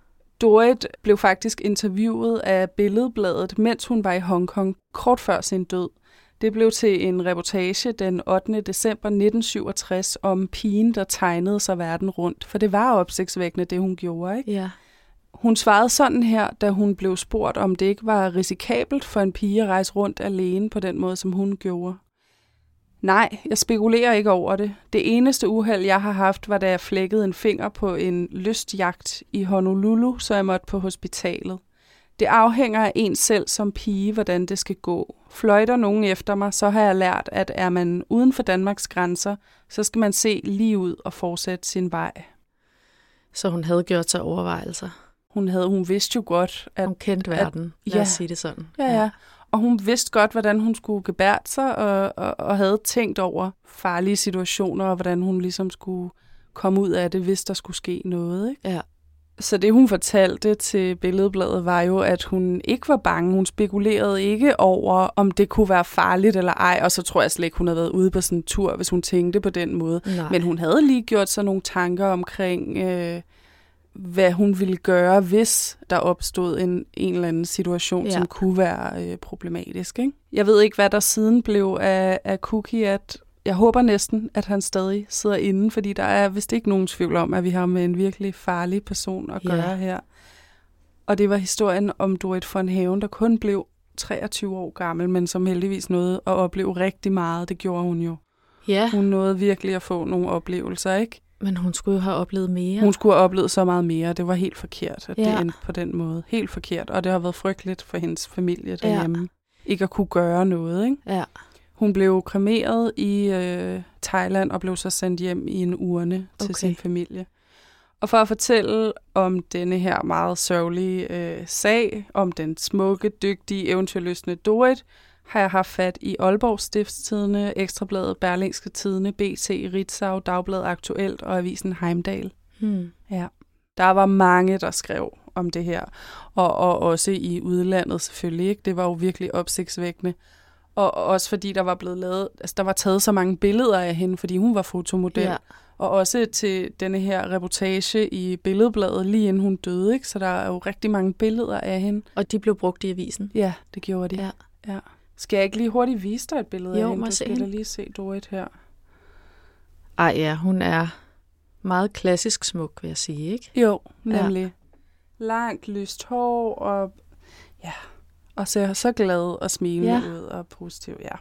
Dorrit blev faktisk interviewet af Billedbladet, mens hun var i Hongkong, kort før sin død. Det blev til en reportage den ottende december nitten syvogtres om pigen, der tegnede sig verden rundt. For det var opsigtsvækkende, det hun gjorde, ikke? Ja. Hun svarede sådan her, da hun blev spurgt, om det ikke var risikabelt for en pige at rejse rundt alene på den måde, som hun gjorde. Nej, jeg spekulerer ikke over det. Det eneste uheld, jeg har haft, var da jeg flækkede en finger på en lystjagt i Honolulu, så jeg måtte på hospitalet. Det afhænger af en selv som pige, hvordan det skal gå. Fløjter nogen efter mig, så har jeg lært, at er man uden for Danmarks grænser, så skal man se lige ud og fortsætte sin vej. Så hun havde gjort sig overvejelser? Hun havde, hun vidste jo godt, at... Hun kendte verden, at, lad ja, os sige det sådan. Ja, ja. Og hun vidste godt, hvordan hun skulle gebære sig, og, og, og havde tænkt over farlige situationer, og hvordan hun ligesom skulle komme ud af det, hvis der skulle ske noget, ikke? Ja. Så det, hun fortalte til Billedbladet, var jo, at hun ikke var bange. Hun spekulerede ikke over, om det kunne være farligt eller ej. Og så tror jeg slet ikke, hun havde været ude på sådan en tur, hvis hun tænkte på den måde. Nej. Men hun havde lige gjort sig nogle tanker omkring, øh, hvad hun ville gøre, hvis der opstod en, en eller anden situation, ja. som kunne være øh, problematisk, ikke? Jeg ved ikke, hvad der siden blev af, af Cookie, at jeg håber næsten, at han stadig sidder inde, fordi der er vist ikke nogen tvivl om, at vi har med en virkelig farlig person at gøre ja. her. Og det var historien om Dorrit von Haven, der kun blev treogtyve år gammel, men som heldigvis nåede at opleve rigtig meget. Det gjorde hun jo. Ja. Hun nåede virkelig at få nogle oplevelser, ikke? Men hun skulle jo have oplevet mere. Hun skulle have oplevet så meget mere. Det var helt forkert, at ja. det endte på den måde. Helt forkert. Og det har været frygteligt for hendes familie derhjemme. Ja. Ikke at kunne gøre noget, ikke? Ja. Hun blev kremeret i øh, Thailand og blev så sendt hjem i en urne til Okay. sin familie. Og for at fortælle om denne her meget sørgelige øh, sag, om den smukke, dygtige, eventyrlystne Dorrit, har jeg haft fat i Aalborg Stiftstidende, Ekstrabladet, Berlingske Tidende, B T, Ritzau, Dagbladet Aktuelt og Avisen Heimdal. Hmm. Ja. Der var mange, der skrev om det her, og, og også i udlandet selvfølgelig. Ikke? Det var jo virkelig opsigtsvækkende. Og også fordi der var blevet lavet, altså der var taget så mange billeder af hende, fordi hun var fotomodel. Ja. Og også til denne her reportage i Billedbladet, lige inden hun døde. Ikke? Så der er jo rigtig mange billeder af hende. Og de blev brugt i avisen. Ja, det gjorde de. Ja. Ja. Skal jeg ikke lige hurtigt vise dig et billede Jo, af hende? må Du jeg se skal da hende? lige se Dorrit her. Ej ja, hun er meget klassisk smuk, vil jeg sige, ikke? Jo, nemlig. Ja. Langt, lyst hår, og ja, og ser så glad og smilende Ja. ud og positiv, ja.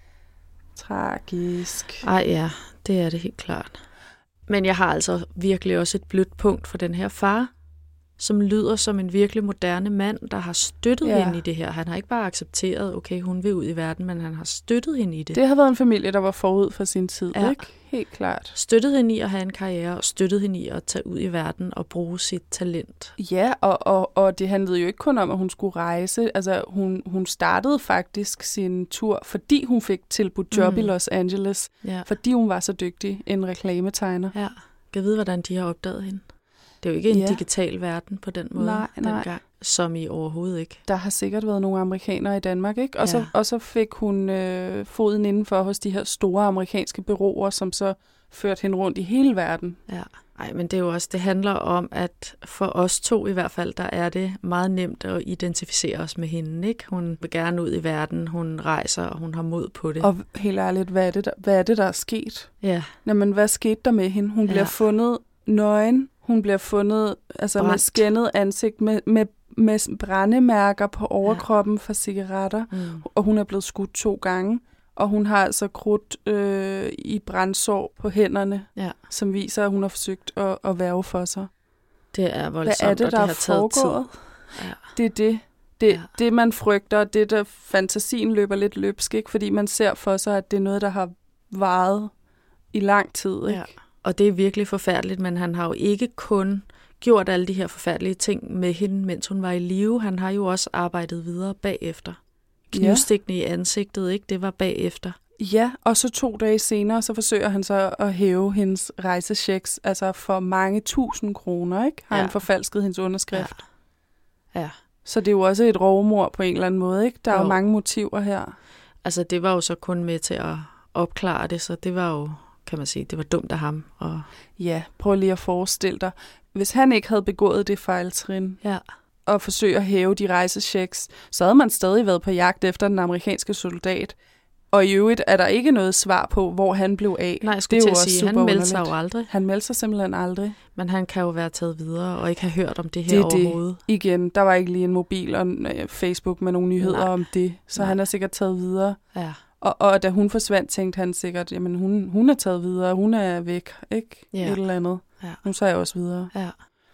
Tragisk. Ej ja, det er det helt klart. Men jeg har altså virkelig også et blødt punkt for den her far, som lyder som en virkelig moderne mand, der har støttet Ja. hende i det her. Han har ikke bare accepteret, okay, hun vil ud i verden, men han har støttet hende i det. Det har været en familie, der var forud for sin tid, Ja. ikke? Helt klart. Støttet hende i at have en karriere, og støttet hende i at tage ud i verden og bruge sit talent. Ja, og, og, og det handlede jo ikke kun om, at hun skulle rejse. Altså, hun, hun startede faktisk sin tur, fordi hun fik tilbudt job Mm. i Los Angeles. Ja, Fordi hun var så dygtig en reklametegner. ja. Kan vide, hvordan de har opdaget hende. Det er jo ikke en Ja. digital verden på den måde Nej, nej. dengang, som i overhovedet ikke. Der har sikkert været nogle amerikanere i Danmark, ikke? Og, Ja. så, og så fik hun øh, foden indenfor hos de her store amerikanske bureauer, som så førte hende rundt i hele verden. Ja. Ej, men det er jo også, det handler om, at for os to i hvert fald, der er det meget nemt at identificere os med hende, ikke? Hun vil gerne ud i verden, hun rejser, og hun har mod på det. Og helt ærligt, hvad er det, der, hvad er det, der er sket? Ja, Jamen, hvad skete der med hende? Hun Ja. bliver fundet nøgen. Hun bliver fundet altså med Brændt. skændet ansigt, med, med, med brændemærker på overkroppen for cigaretter. mm. Og hun er blevet skudt to gange. Og hun har altså krudt øh, i brændsår på hænderne, Ja. som viser, at hun har forsøgt at, at værge for sig. Det er voldsomt, Hvad er det, og der det er har taget tid. foregået? Ja. Det er det. Det, Ja. ja. det, man frygter, det der fantasien løber lidt løbsk, ikke? Fordi man ser for sig, at det er noget, der har varet i lang tid. Ikke? Ja. Og det er virkelig forfærdeligt, men han har jo ikke kun gjort alle de her forfærdelige ting med hende, mens hun var i live. Han har jo også arbejdet videre bagefter. Knivstikkene i ansigtet, ikke? Det var bagefter. Ja, og så to dage senere, så forsøger han så at hæve hendes rejsechecks, altså for mange tusind kroner, ikke? Har Ja. han forfalsket hendes underskrift. Ja. Ja. Så det er jo også et rovmord på en eller anden måde, ikke? Der er jo Jo. mange motiver her. Altså, det var jo så kun med til at opklare det, så det var jo, kan man sige, det var dumt af ham. Og Ja, prøv lige at forestille dig. Hvis han ikke havde begået det fejltrin ja, og forsøge at hæve de rejsechecks, så havde man stadig været på jagt efter den amerikanske soldat. Og i øvrigt er der ikke noget svar på, hvor han blev af. nej, jeg Det skulle er til jo at også sige, han super meldte sig jo underligt. aldrig, Han meldte sig simpelthen aldrig. men han kan jo være taget videre og ikke have hørt om det her Det er det. overhovedet. Igen, der var ikke lige en mobil og en, øh, Facebook med nogle nyheder Nej. om det, så Nej. han er sikkert taget videre. Ja, Og, og da hun forsvandt, tænkte han sikkert, jamen hun, hun er taget videre, hun er væk, ikke? Ja. Et eller andet. Ja. Nu tager jeg også videre. ja.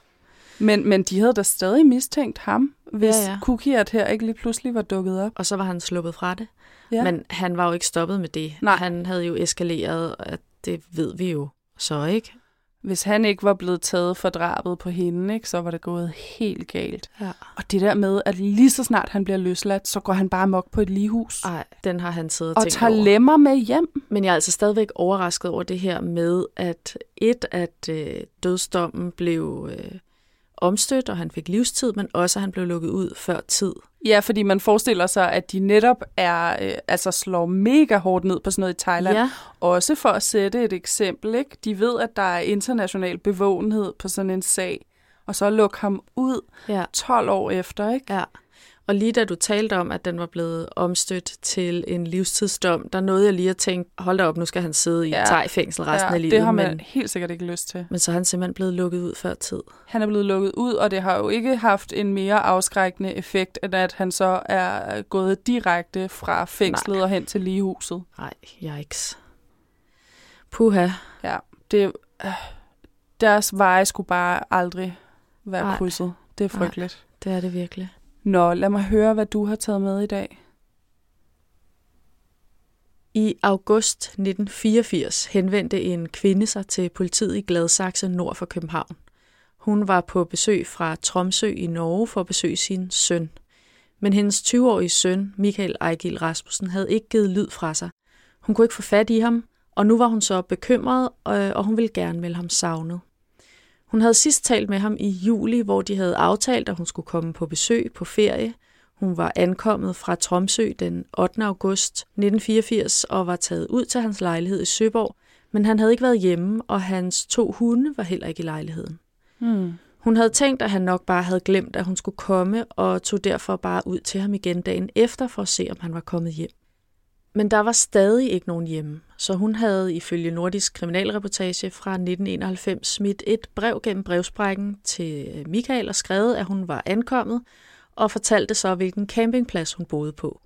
Men, men de havde da stadig mistænkt ham, hvis Ja, ja. Cookiet her ikke lige pludselig var dukket op. Og så var han sluppet fra det. Ja. Men han var jo ikke stoppet med det. Nej. Han havde jo eskaleret, at det ved vi jo så ikke. Hvis han ikke var blevet taget for drabet på hende, ikke, så var det gået helt galt. Ja. Og det der med, at lige så snart han bliver løsladt, så går han bare mok på et ligehus. Ej, den har han siddet og, Og tænkt tager over. lemmer med hjem. Men jeg er altså stadigvæk overrasket over det her med, at et, at øh, dødsdommen blev øh, omstødt, og han fik livstid, men også, at han blev lukket ud før tid. Ja, fordi man forestiller sig, at de netop er, øh, altså slår mega hårdt ned på sådan noget i Thailand. Ja, Også for at sætte et eksempel, ikke? De ved, at der er international bevågenhed på sådan en sag. Og så lukke ham ud ja, tolv år efter, ikke? ja. Og lige da du talte om, at den var blevet omstødt til en livstidsdom, der nåede jeg lige at tænke, hold da op, nu skal han sidde i Ja. ja. thai-fængsel resten Ja, af livet. det har man men, helt sikkert ikke lyst til. men så er han simpelthen blevet lukket ud før tid. Han er blevet lukket ud, og det har jo ikke haft en mere afskrækkende effekt, end at han så er gået direkte fra fængslet Nej. og hen til ligehuset. Nej, yikes. Puha. Ja, det, øh, deres veje skulle bare aldrig være Nej. krydset. Det er frygteligt. Det er det virkelig. Nå, lad mig høre, hvad du har taget med i dag. I august nitten fireogfirs henvendte en kvinde sig til politiet i Gladsaxe nord for København. Hun var på besøg fra Tromsø i Norge for at besøge sin søn. Men hendes tyve-årige søn, Michael Ejgil Rasmussen, havde ikke givet lyd fra sig. Hun kunne ikke få fat i ham, og nu var hun så bekymret, og hun ville gerne melde ham savnet. Hun havde sidst talt med ham i juli, hvor de havde aftalt, at hun skulle komme på besøg på ferie. Hun var ankommet fra Tromsø den ottende august nitten fireogfirs og var taget ud til hans lejlighed i Søborg, men han havde ikke været hjemme, og hans to hunde var heller ikke i lejligheden. Hmm. Hun havde tænkt, at han nok bare havde glemt, at hun skulle komme, og tog derfor bare ud til ham igen dagen efter for at se, om han var kommet hjem. Men der var stadig ikke nogen hjemme, så hun havde ifølge Nordisk Kriminalreportage fra nitten enoghalvfems smidt et brev gennem brevsprækken til Michael og skrevet, at hun var ankommet, og fortalte så, hvilken campingplads hun boede på.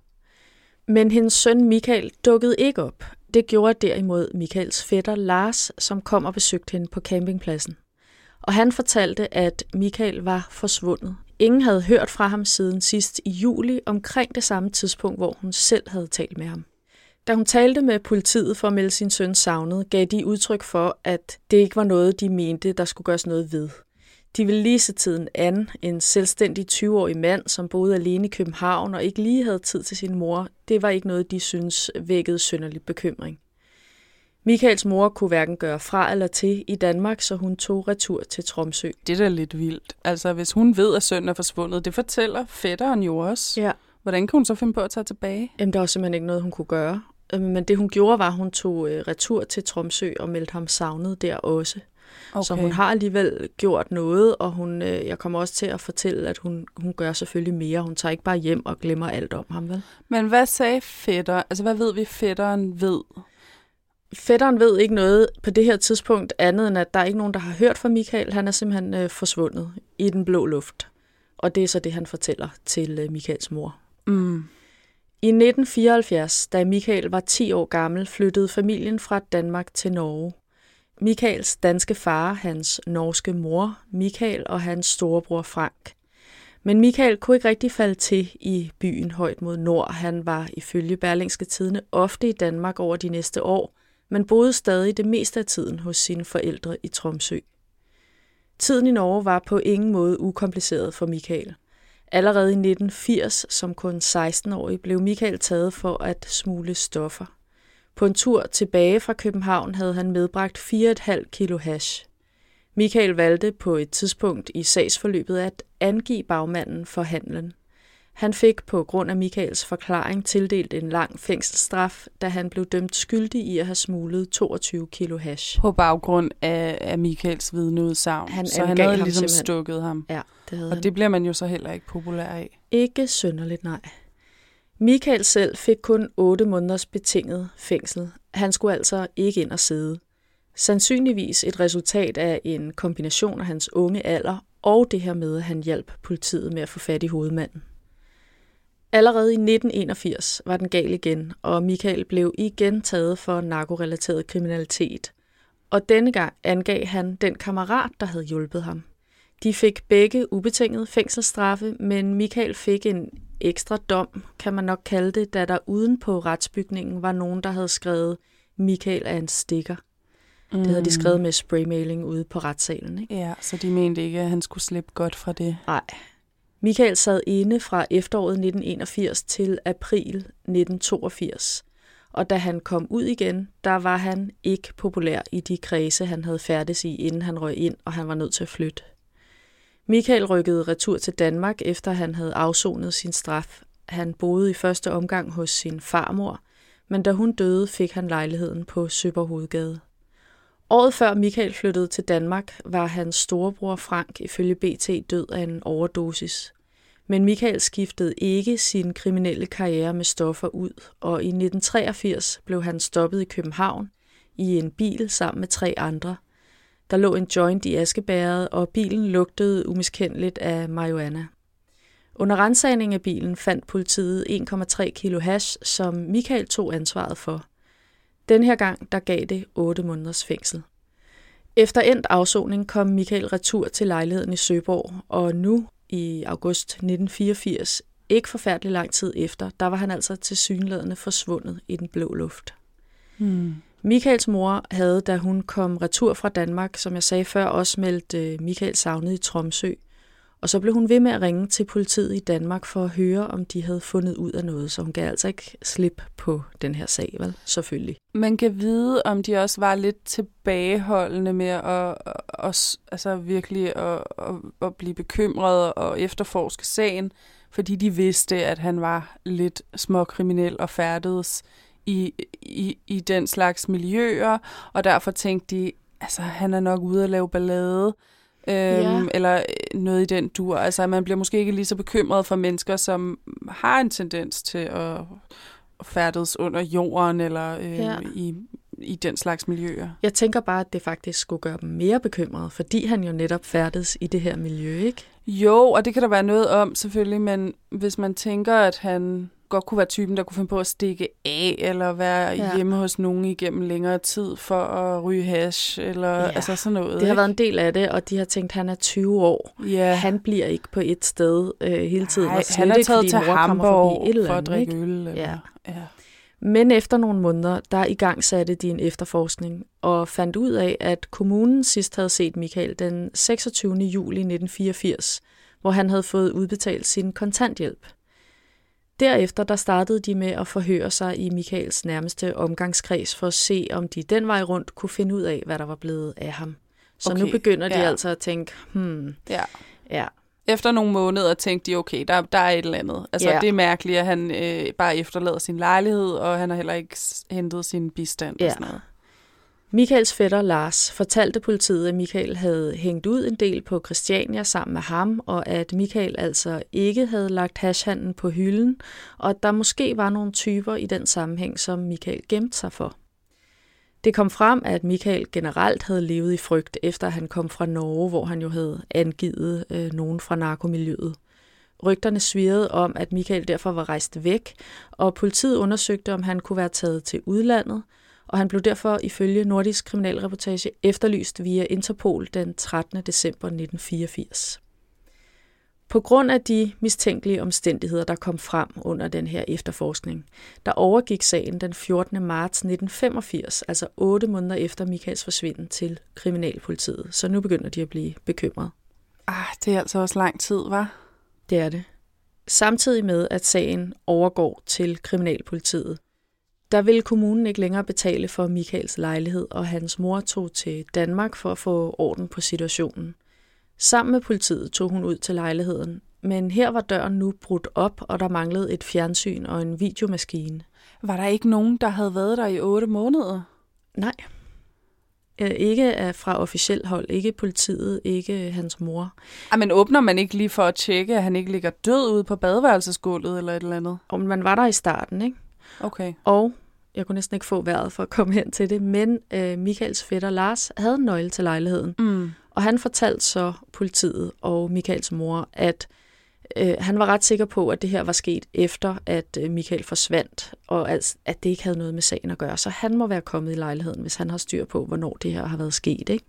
Men hendes søn Michael dukkede ikke op. Det gjorde derimod Michaels fætter Lars, som kom og besøgte hende på campingpladsen. Og han fortalte, at Michael var forsvundet. Ingen havde hørt fra ham siden sidst i juli, omkring det samme tidspunkt, hvor hun selv havde talt med ham. Da hun talte med politiet for at melde sin søn savnet, gav de udtryk for, at det ikke var noget, de mente, der skulle gøres noget ved. De ville lige se tiden an, en selvstændig tyve-årig mand, som boede alene i København og ikke lige havde tid til sin mor. Det var ikke noget, de syntes vækkede synderlig bekymring. Michaels mor kunne hverken gøre fra eller til i Danmark, så hun tog retur til Tromsø. Det er da lidt vildt. Altså, hvis hun ved, at sønnen er forsvundet, det fortæller fætteren jo også. Ja. Hvordan kan hun så finde på at tage tilbage? Jamen, der var simpelthen ikke noget, hun kunne gøre. Men det, hun gjorde, var, at hun tog retur til Tromsø og meldte ham savnet der også. Okay. Så hun har alligevel gjort noget, og hun, jeg kommer også til at fortælle, at hun, hun gør selvfølgelig mere. Hun tager ikke bare hjem og glemmer alt om ham, vel? Men hvad sagde fætter? Altså, hvad ved vi, fætteren ved? Fætteren ved ikke noget på det her tidspunkt andet, end at der er ikke nogen, der har hørt fra Michael. Han er simpelthen øh, forsvundet i den blå luft. Og det er så det, han fortæller til øh, Michaels mor. Mm. I nitten fireoghalvfjerds, da Michael var ti år gammel, flyttede familien fra Danmark til Norge. Michaels danske far, hans norske mor, Michael og hans storebror Frank. Men Michael kunne ikke rigtig falde til i byen højt mod nord. Han var ifølge Berlingske Tidende ofte i Danmark over de næste år, men boede stadig det meste af tiden hos sine forældre i Tromsø. Tiden i Norge var på ingen måde ukompliceret for Michael. Allerede i nitten firs, som kun seksten-årig, blev Michael taget for at smugle stoffer. På en tur tilbage fra København havde han medbragt fire komma fem kilo hash. Michael valgte på et tidspunkt i sagsforløbet at angive bagmanden for handlen. Han fik på grund af Michaels forklaring tildelt en lang fængselsstraf, da han blev dømt skyldig i at have smuglet toogtyve kilo hash. På baggrund af, af Michaels vidneudsagn. Han så han havde ham ligesom simpelthen. stukket ham. Ja, det havde Og han. det bliver man jo så heller ikke populær af. Ikke synderligt, nej. Michael selv fik kun otte måneders betinget fængsel. Han skulle altså ikke ind og sidde. Sandsynligvis et resultat af en kombination af hans unge alder og det her med, at han hjalp politiet med at få fat i hovedmanden. Allerede i nitten enogfirs var den gal igen, og Michael blev igen taget for narkorelateret kriminalitet. Og denne gang angav han den kammerat, der havde hjulpet ham. De fik begge ubetinget fængselsstraffe, men Michael fik en ekstra dom, kan man nok kalde det, da der uden på retsbygningen var nogen, der havde skrevet, Michael er en stikker. Mm. Det havde de skrevet med spraymaling ude på retssalen, ikke? Ja, så de mente ikke, at han skulle slippe godt fra det. Nej. Michael sad inde fra efteråret nitten enogfirs til april nitten toogfirs. Og da han kom ud igen, der var han ikke populær i de kredse, han havde færdes i, inden han røg ind, og han var nødt til at flytte. Michael rykkede retur til Danmark, efter han havde afsonet sin straf. Han boede i første omgang hos sin farmor, men da hun døde, fik han lejligheden på Søborg Hovedgade. Året før Michael flyttede til Danmark, var hans storebror Frank ifølge B T død af en overdosis. Men Michael skiftede ikke sin kriminelle karriere med stoffer ud, og i nitten treogfirs blev han stoppet i København i en bil sammen med tre andre. Der lå en joint i askebægeret, og bilen lugtede umiskendeligt af marihuana. Under ransagning af bilen fandt politiet en komma tre kilo hash, som Michael tog ansvaret for. Den her gang der gav det otte måneders fængsel. Efter endt afsoning kom Michael retur til lejligheden i Søborg, og nu i august nitten fireogfirs, ikke forfærdelig lang tid efter, der var han altså tilsyneladende forsvundet i den blå luft. Hmm. Michaels mor havde, da hun kom retur fra Danmark, som jeg sagde før, også meldt øh, Michael savnet i Tromsø. Og så blev hun ved med at ringe til politiet i Danmark for at høre, om de havde fundet ud af noget. Så hun gav altså ikke slip på den her sag, vel? Selvfølgelig. Man kan vide, om de også var lidt tilbageholdende med at, at, at altså virkelig at, at, at blive bekymret og efterforske sagen, fordi de vidste, at han var lidt småkriminel og færdedes i, i, i den slags miljøer, og derfor tænkte de, altså han er nok ude at lave ballade, øhm, ja. eller noget i den dur. Altså man bliver måske ikke lige så bekymret for mennesker, som har en tendens til at, at færdedes under jorden, eller øh, ja. i, i den slags miljøer. Jeg tænker bare, at det faktisk skulle gøre dem mere bekymrede, fordi han jo netop færdedes i det her miljø, ikke? Jo, og det kan der være noget om selvfølgelig, men hvis man tænker, at han godt kunne være typen, der kunne finde på at stikke af, eller være ja. hjemme hos nogen igennem længere tid for at ryge hash, eller ja. altså sådan noget. Det har ikke? været en del af det, og de har tænkt, at han er tyve år. Ja. Han bliver ikke på et sted øh, hele tiden. Nej, og han er ikke, taget til Hamburg et eller for at drikke ikke? øl. Eller? Ja. Ja. Men efter nogle måneder, der i gang satte de en efterforskning, og fandt ud af, at kommunen sidst havde set Michael den seksogtyvende juli nitten fireogfirs, hvor han havde fået udbetalt sin kontanthjælp. Derefter der startede de med at forhøre sig i Michaels nærmeste omgangskreds for at se, om de den vej rundt kunne finde ud af, hvad der var blevet af ham. Så okay. Nu begynder de ja. altså at tænke, hmm, ja. ja. Efter nogle måneder tænkte de, okay, der, der er et eller andet. Altså ja. det er mærkeligt, at han øh, bare efterlader sin lejlighed, og han har heller ikke hentet sin bistand ja. og sådan noget. Michaels fætter Lars fortalte politiet, at Michael havde hængt ud en del på Christiania sammen med ham, og at Michael altså ikke havde lagt hashhandlen på hylden, og at der måske var nogle typer i den sammenhæng, som Michael gemte sig for. Det kom frem, at Michael generelt havde levet i frygt, efter han kom fra Norge, hvor han jo havde angivet øh, nogen fra narkomiljøet. Rygterne svirrede om, at Michael derfor var rejst væk, og politiet undersøgte, om han kunne være taget til udlandet, og han blev derfor ifølge Nordisk Kriminalreportage efterlyst via Interpol den trettende december nitten fireogfirs. På grund af de mistænkelige omstændigheder, der kom frem under den her efterforskning, der overgik sagen den fjortende marts nitten femogfirs, altså otte måneder efter Michaels forsvinden, til Kriminalpolitiet. Så nu begynder de at blive bekymrede. Ah, det er altså også lang tid, hva'? Det er det. Samtidig med, at sagen overgår til Kriminalpolitiet, der ville kommunen ikke længere betale for Michaels lejlighed, og hans mor tog til Danmark for at få orden på situationen. Sammen med politiet tog hun ud til lejligheden, men her var døren nu brudt op, og der manglede et fjernsyn og en videomaskine. Var der ikke nogen, der havde været der i otte måneder? Nej. Ikke fra officielt hold, ikke politiet, ikke hans mor. Ej, men åbner man ikke lige for at tjekke, at han ikke ligger død ude på badeværelsesgulvet eller et eller andet? Og man var der i starten, ikke? Okay. Og jeg kunne næsten ikke få vejret for at komme hen til det, men øh, Michaels fætter Lars havde en nøgle til lejligheden. Mm. Og han fortalte så politiet og Michaels mor, at øh, han var ret sikker på, at det her var sket efter, at øh, Michael forsvandt, og altså, at det ikke havde noget med sagen at gøre. Så han må være kommet i lejligheden, hvis han har styr på, hvornår det her har været sket, ikke?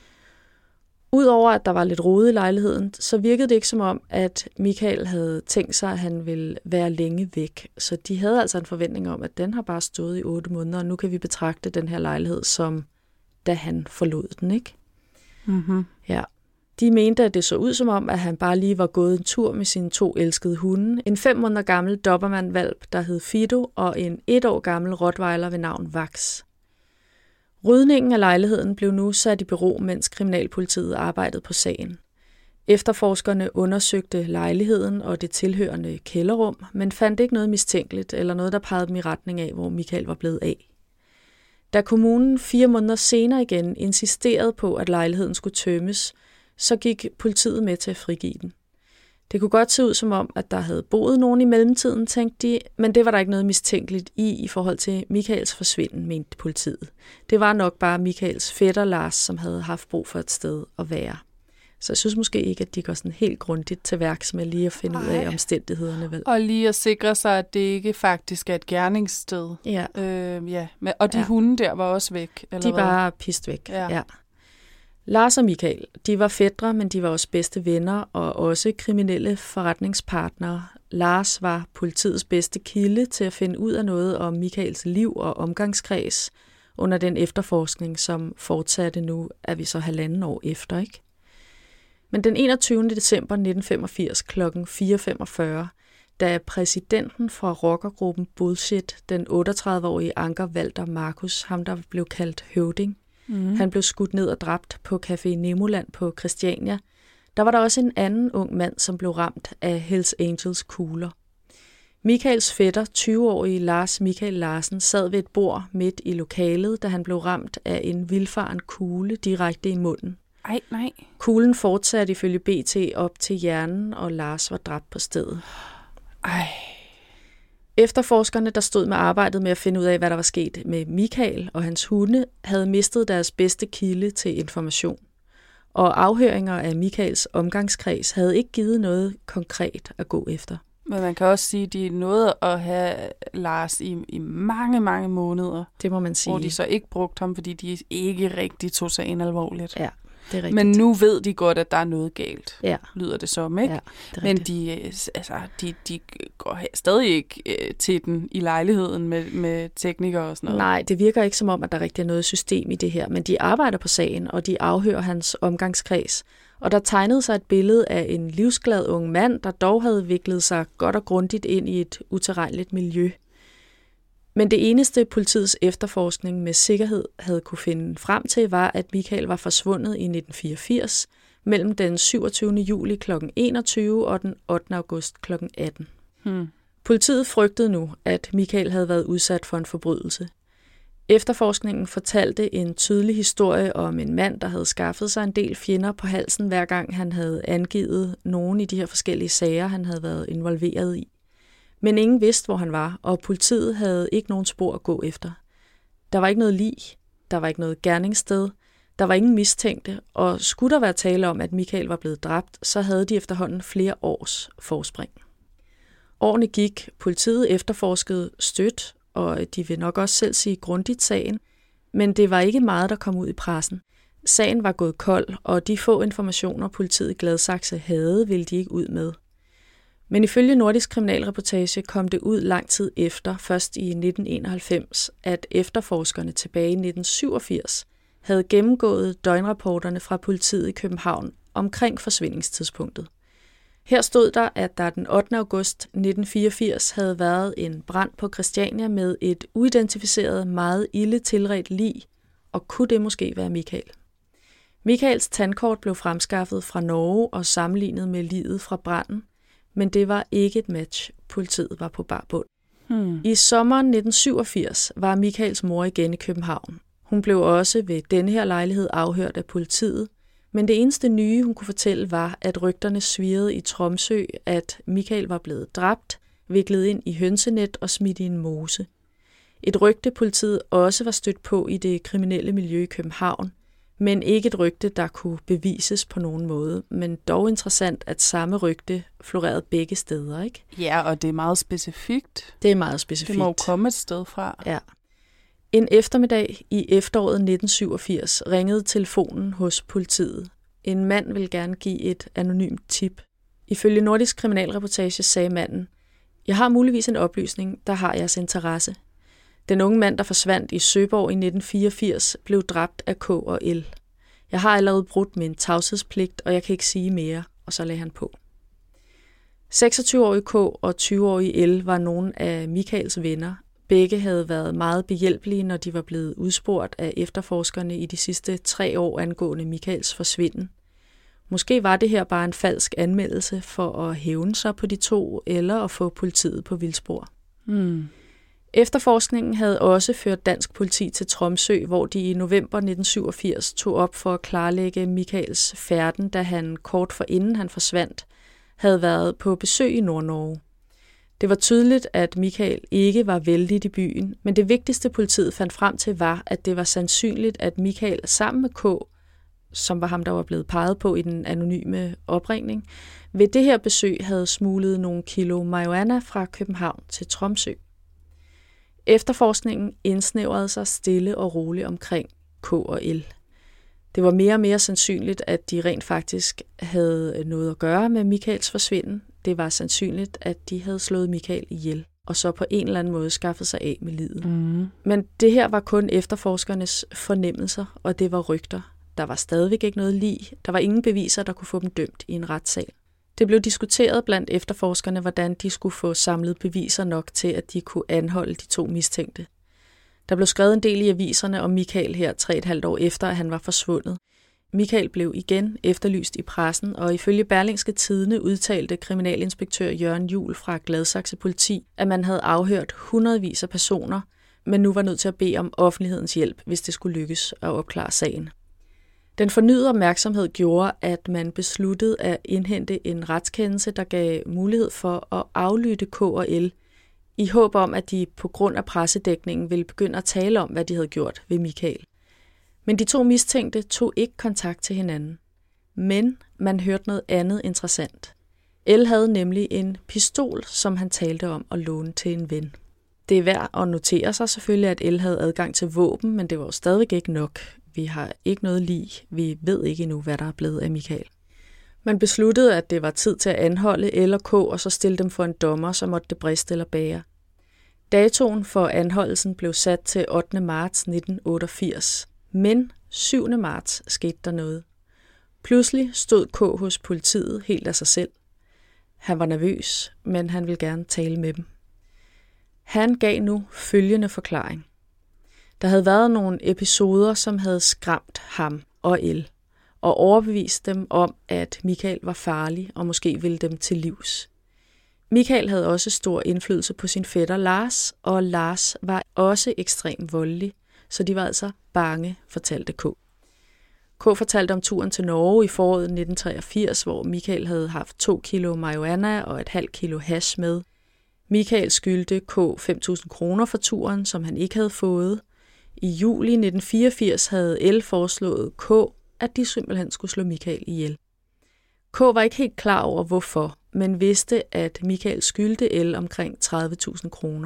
Udover at der var lidt rode i lejligheden, så virkede det ikke som om, at Michael havde tænkt sig, at han ville være længe væk. Så de havde altså en forventning om, at den har bare stået i otte måneder, og nu kan vi betragte den her lejlighed som, da han forlod den, ikke? Mm-hmm. Ja. De mente, at det så ud som om, at han bare lige var gået en tur med sine to elskede hunde. En fem måneder gammel dobermann-hvalp, der hed Fido, og en et år gammel rottweiler ved navn Vax. Rydningen af lejligheden blev nu sat i bero, mens Kriminalpolitiet arbejdede på sagen. Efterforskerne undersøgte lejligheden og det tilhørende kælderrum, men fandt ikke noget mistænkeligt eller noget, der pegede dem i retning af, hvor Michael var blevet af. Da kommunen fire måneder senere igen insisterede på, at lejligheden skulle tømmes, så gik politiet med til at frigive den. Det kunne godt se ud som om, at der havde boet nogen i mellemtiden, tænkte de, men det var der ikke noget mistænkeligt i i forhold til Michaels forsvinden, mente politiet. Det var nok bare Michaels fætter Lars, som havde haft brug for et sted at være. Så jeg synes måske ikke, at de går sådan helt grundigt til værks med lige at finde Ej. ud af omstændighederne. Vel? Og lige at sikre sig, at det ikke faktisk er et gerningssted. Ja. Øh, ja. Og de ja. hunde der var også væk? Eller de hvad? var pist væk, ja. ja. Lars og Michael, de var fætre, men de var også bedste venner og også kriminelle forretningspartnere. Lars var politiets bedste kilde til at finde ud af noget om Michaels liv og omgangskreds under den efterforskning, som fortsatte nu, er vi så halvanden år efter, ikke? Men den enogtyvende december nitten femogfirs klokken fire femogfyrre, da præsidenten fra rockergruppen Bullshit, den otteogtredive-årige Anker Walter Markus, ham der blev kaldt Høvding, mm. han blev skudt ned og dræbt på Café Nemoland på Christiania, der var der også en anden ung mand, som blev ramt af Hells Angels kugler. Michaels fætter, tyve-årige Lars Michael Larsen, sad ved et bord midt i lokalet, da han blev ramt af en vildfaren kugle direkte i munden. Ej, nej. Kuglen fortsatte ifølge B T op til hjernen, og Lars var dræbt på stedet. Ej. Efterforskerne, der stod med arbejdet med at finde ud af, hvad der var sket med Michael og hans hunde, havde mistet deres bedste kilde til information. Og afhøringer af Michaels omgangskreds havde ikke givet noget konkret at gå efter. Men man kan også sige, at de nåede at have Lars i, i mange, mange måneder. Det må man sige. Hvor de så ikke brugte ham, fordi de ikke rigtig tog sagen alvorligt. Ja, det er rigtigt. Men nu ved de godt, at der er noget galt, ja. lyder det som, ikke? Ja, det er Men de, altså, de, de går stadig ikke øh, til den i lejligheden med, med teknikere og sådan noget. Nej, det virker ikke som om, at der rigtig er noget system i det her. Men de arbejder på sagen, og de afhører hans omgangskreds. Og der tegnede sig et billede af en livsglad ung mand, der dog havde viklet sig godt og grundigt ind i et utilregneligt miljø. Men det eneste politiets efterforskning med sikkerhed havde kunne finde frem til, var, at Michael var forsvundet i nitten fireogfirs mellem den syvogtyvende juli klokken enogtyve og den ottende august klokken atten. Hmm. Politiet frygtede nu, at Michael havde været udsat for en forbrydelse. Efterforskningen fortalte en tydelig historie om en mand, der havde skaffet sig en del fjender på halsen, hver gang han havde angivet nogen i de her forskellige sager, han havde været involveret i. Men ingen vidste, hvor han var, og politiet havde ikke nogen spor at gå efter. Der var ikke noget lig, der var ikke noget gerningssted, der var ingen mistænkte, og skulle der være tale om, at Michael var blevet dræbt, så havde de efterhånden flere års forspring. Årene gik, politiet efterforskede stødt, og de vil nok også selv sige grundigt sagen, men det var ikke meget, der kom ud i pressen. Sagen var gået kold, og de få informationer, politiet i Gladsaxe havde, ville de ikke ud med. Men ifølge Nordisk Kriminalreportage kom det ud lang tid efter, først i nitten enoghalvfems, at efterforskerne tilbage i nitten syvogfirs havde gennemgået døgnrapporterne fra politiet i København omkring forsvindingstidspunktet. Her stod der, at der den ottende august nitten fireogfirs havde været en brand på Christiania med et uidentificeret, meget ilde tilredt lig, og kunne det måske være Michael. Michaels tandkort blev fremskaffet fra Norge og sammenlignet med liget fra branden, men det var ikke et match. Politiet var på bar bund. Hmm. I sommeren nitten syvogfirs var Michaels mor igen i København. Hun blev også ved denne her lejlighed afhørt af politiet, men det eneste nye, hun kunne fortælle, var, at rygterne svirrede i Tromsø, at Michael var blevet dræbt, viklet ind i hønsenet og smidt i en mose. Et rygte, politiet også var stødt på i det kriminelle miljø i København, men ikke et rygte, der kunne bevises på nogen måde. Men dog interessant, at samme rygte florerede begge steder, ikke? Ja, og det er meget specifikt. Det er meget specifikt. Det må jo komme et sted fra. Ja. En eftermiddag i efteråret nitten syvogfirs ringede telefonen hos politiet. En mand ville gerne give et anonymt tip. Ifølge Nordisk Kriminalreportage sagde manden, jeg har muligvis en oplysning, der har jeres interesse. Den unge mand, der forsvandt i Søborg i nitten fireogfirs, blev dræbt af K og L. Jeg har allerede brudt min tavshedspligt, og jeg kan ikke sige mere, og så lagde han på. seksogtyve-årige K og tyve-årige L var nogle af Michaels venner. Begge havde været meget behjælpelige, når de var blevet udspurgt af efterforskerne i de sidste tre år angående Michaels forsvinden. Måske var det her bare en falsk anmeldelse for at hævne sig på de to, eller at få politiet på vildspor. Hmm. Efterforskningen havde også ført dansk politi til Tromsø, hvor de i november nitten syvogfirs tog op for at klarlægge Michaels færden, da han kort forinden han forsvandt, havde været på besøg i Nord-Norge. Det var tydeligt, at Michael ikke var vældig i byen, men det vigtigste politiet fandt frem til var, at det var sandsynligt, at Michael sammen med K, som var ham, der var blevet peget på i den anonyme opringning, ved det her besøg havde smuglet nogle kilo marihuana fra København til Tromsø. Efterforskningen indsnævrede sig stille og roligt omkring K og L. Det var mere og mere sandsynligt, at de rent faktisk havde noget at gøre med Michaels forsvinden. Det var sandsynligt, at de havde slået Michael ihjel, og så på en eller anden måde skaffet sig af med livet. Mm. Men det her var kun efterforskernes fornemmelser, og det var rygter. Der var stadigvæk ikke noget lig. Der var ingen beviser, der kunne få dem dømt i en retssal. Det blev diskuteret blandt efterforskerne, hvordan de skulle få samlet beviser nok til, at de kunne anholde de to mistænkte. Der blev skrevet en del i aviserne om Michael her tre et halvt år efter, at han var forsvundet. Michael blev igen efterlyst i pressen, og ifølge Berlingske Tidende udtalte kriminalinspektør Jørgen Juhl fra Gladsaxe Politi, at man havde afhørt hundredvis af personer, men nu var nødt til at bede om offentlighedens hjælp, hvis det skulle lykkes at opklare sagen. Den fornyede opmærksomhed gjorde, at man besluttede at indhente en retskendelse, der gav mulighed for at aflytte K og L, i håb om, at de på grund af pressedækningen ville begynde at tale om, hvad de havde gjort ved Michael. Men de to mistænkte tog ikke kontakt til hinanden. Men man hørte noget andet interessant. L havde nemlig en pistol, som han talte om at låne til en ven. Det er værd at notere sig selvfølgelig, at L havde adgang til våben, men det var jo stadigvæk ikke nok. Vi har ikke noget lig. Vi ved ikke endnu, hvad der er blevet af Michael. Man besluttede, at det var tid til at anholde L og K, og så stille dem for en dommer, så måtte det briste eller bære. Datoen for anholdelsen blev sat til ottende marts nitten otteogfirs, men syvende marts skete der noget. Pludselig stod K hos politiet helt af sig selv. Han var nervøs, men han ville gerne tale med dem. Han gav nu følgende forklaring. Der havde været nogle episoder, som havde skræmt ham og El, og overbevist dem om, at Michael var farlig og måske ville dem til livs. Michael havde også stor indflydelse på sin fætter Lars, og Lars var også ekstremt voldelig, så de var altså bange, fortalte K. K fortalte om turen til Norge i foråret nitten treogfirs, hvor Michael havde haft to kilo marihuana og et halvt kilo hash med. Michael skyldte K fem tusind kroner for turen, som han ikke havde fået. I juli nitten fireogfirs havde L foreslået K, at de simpelthen skulle slå Michael ihjel. K var ikke helt klar over hvorfor, men vidste, at Michael skyldte L omkring tredive tusind kroner.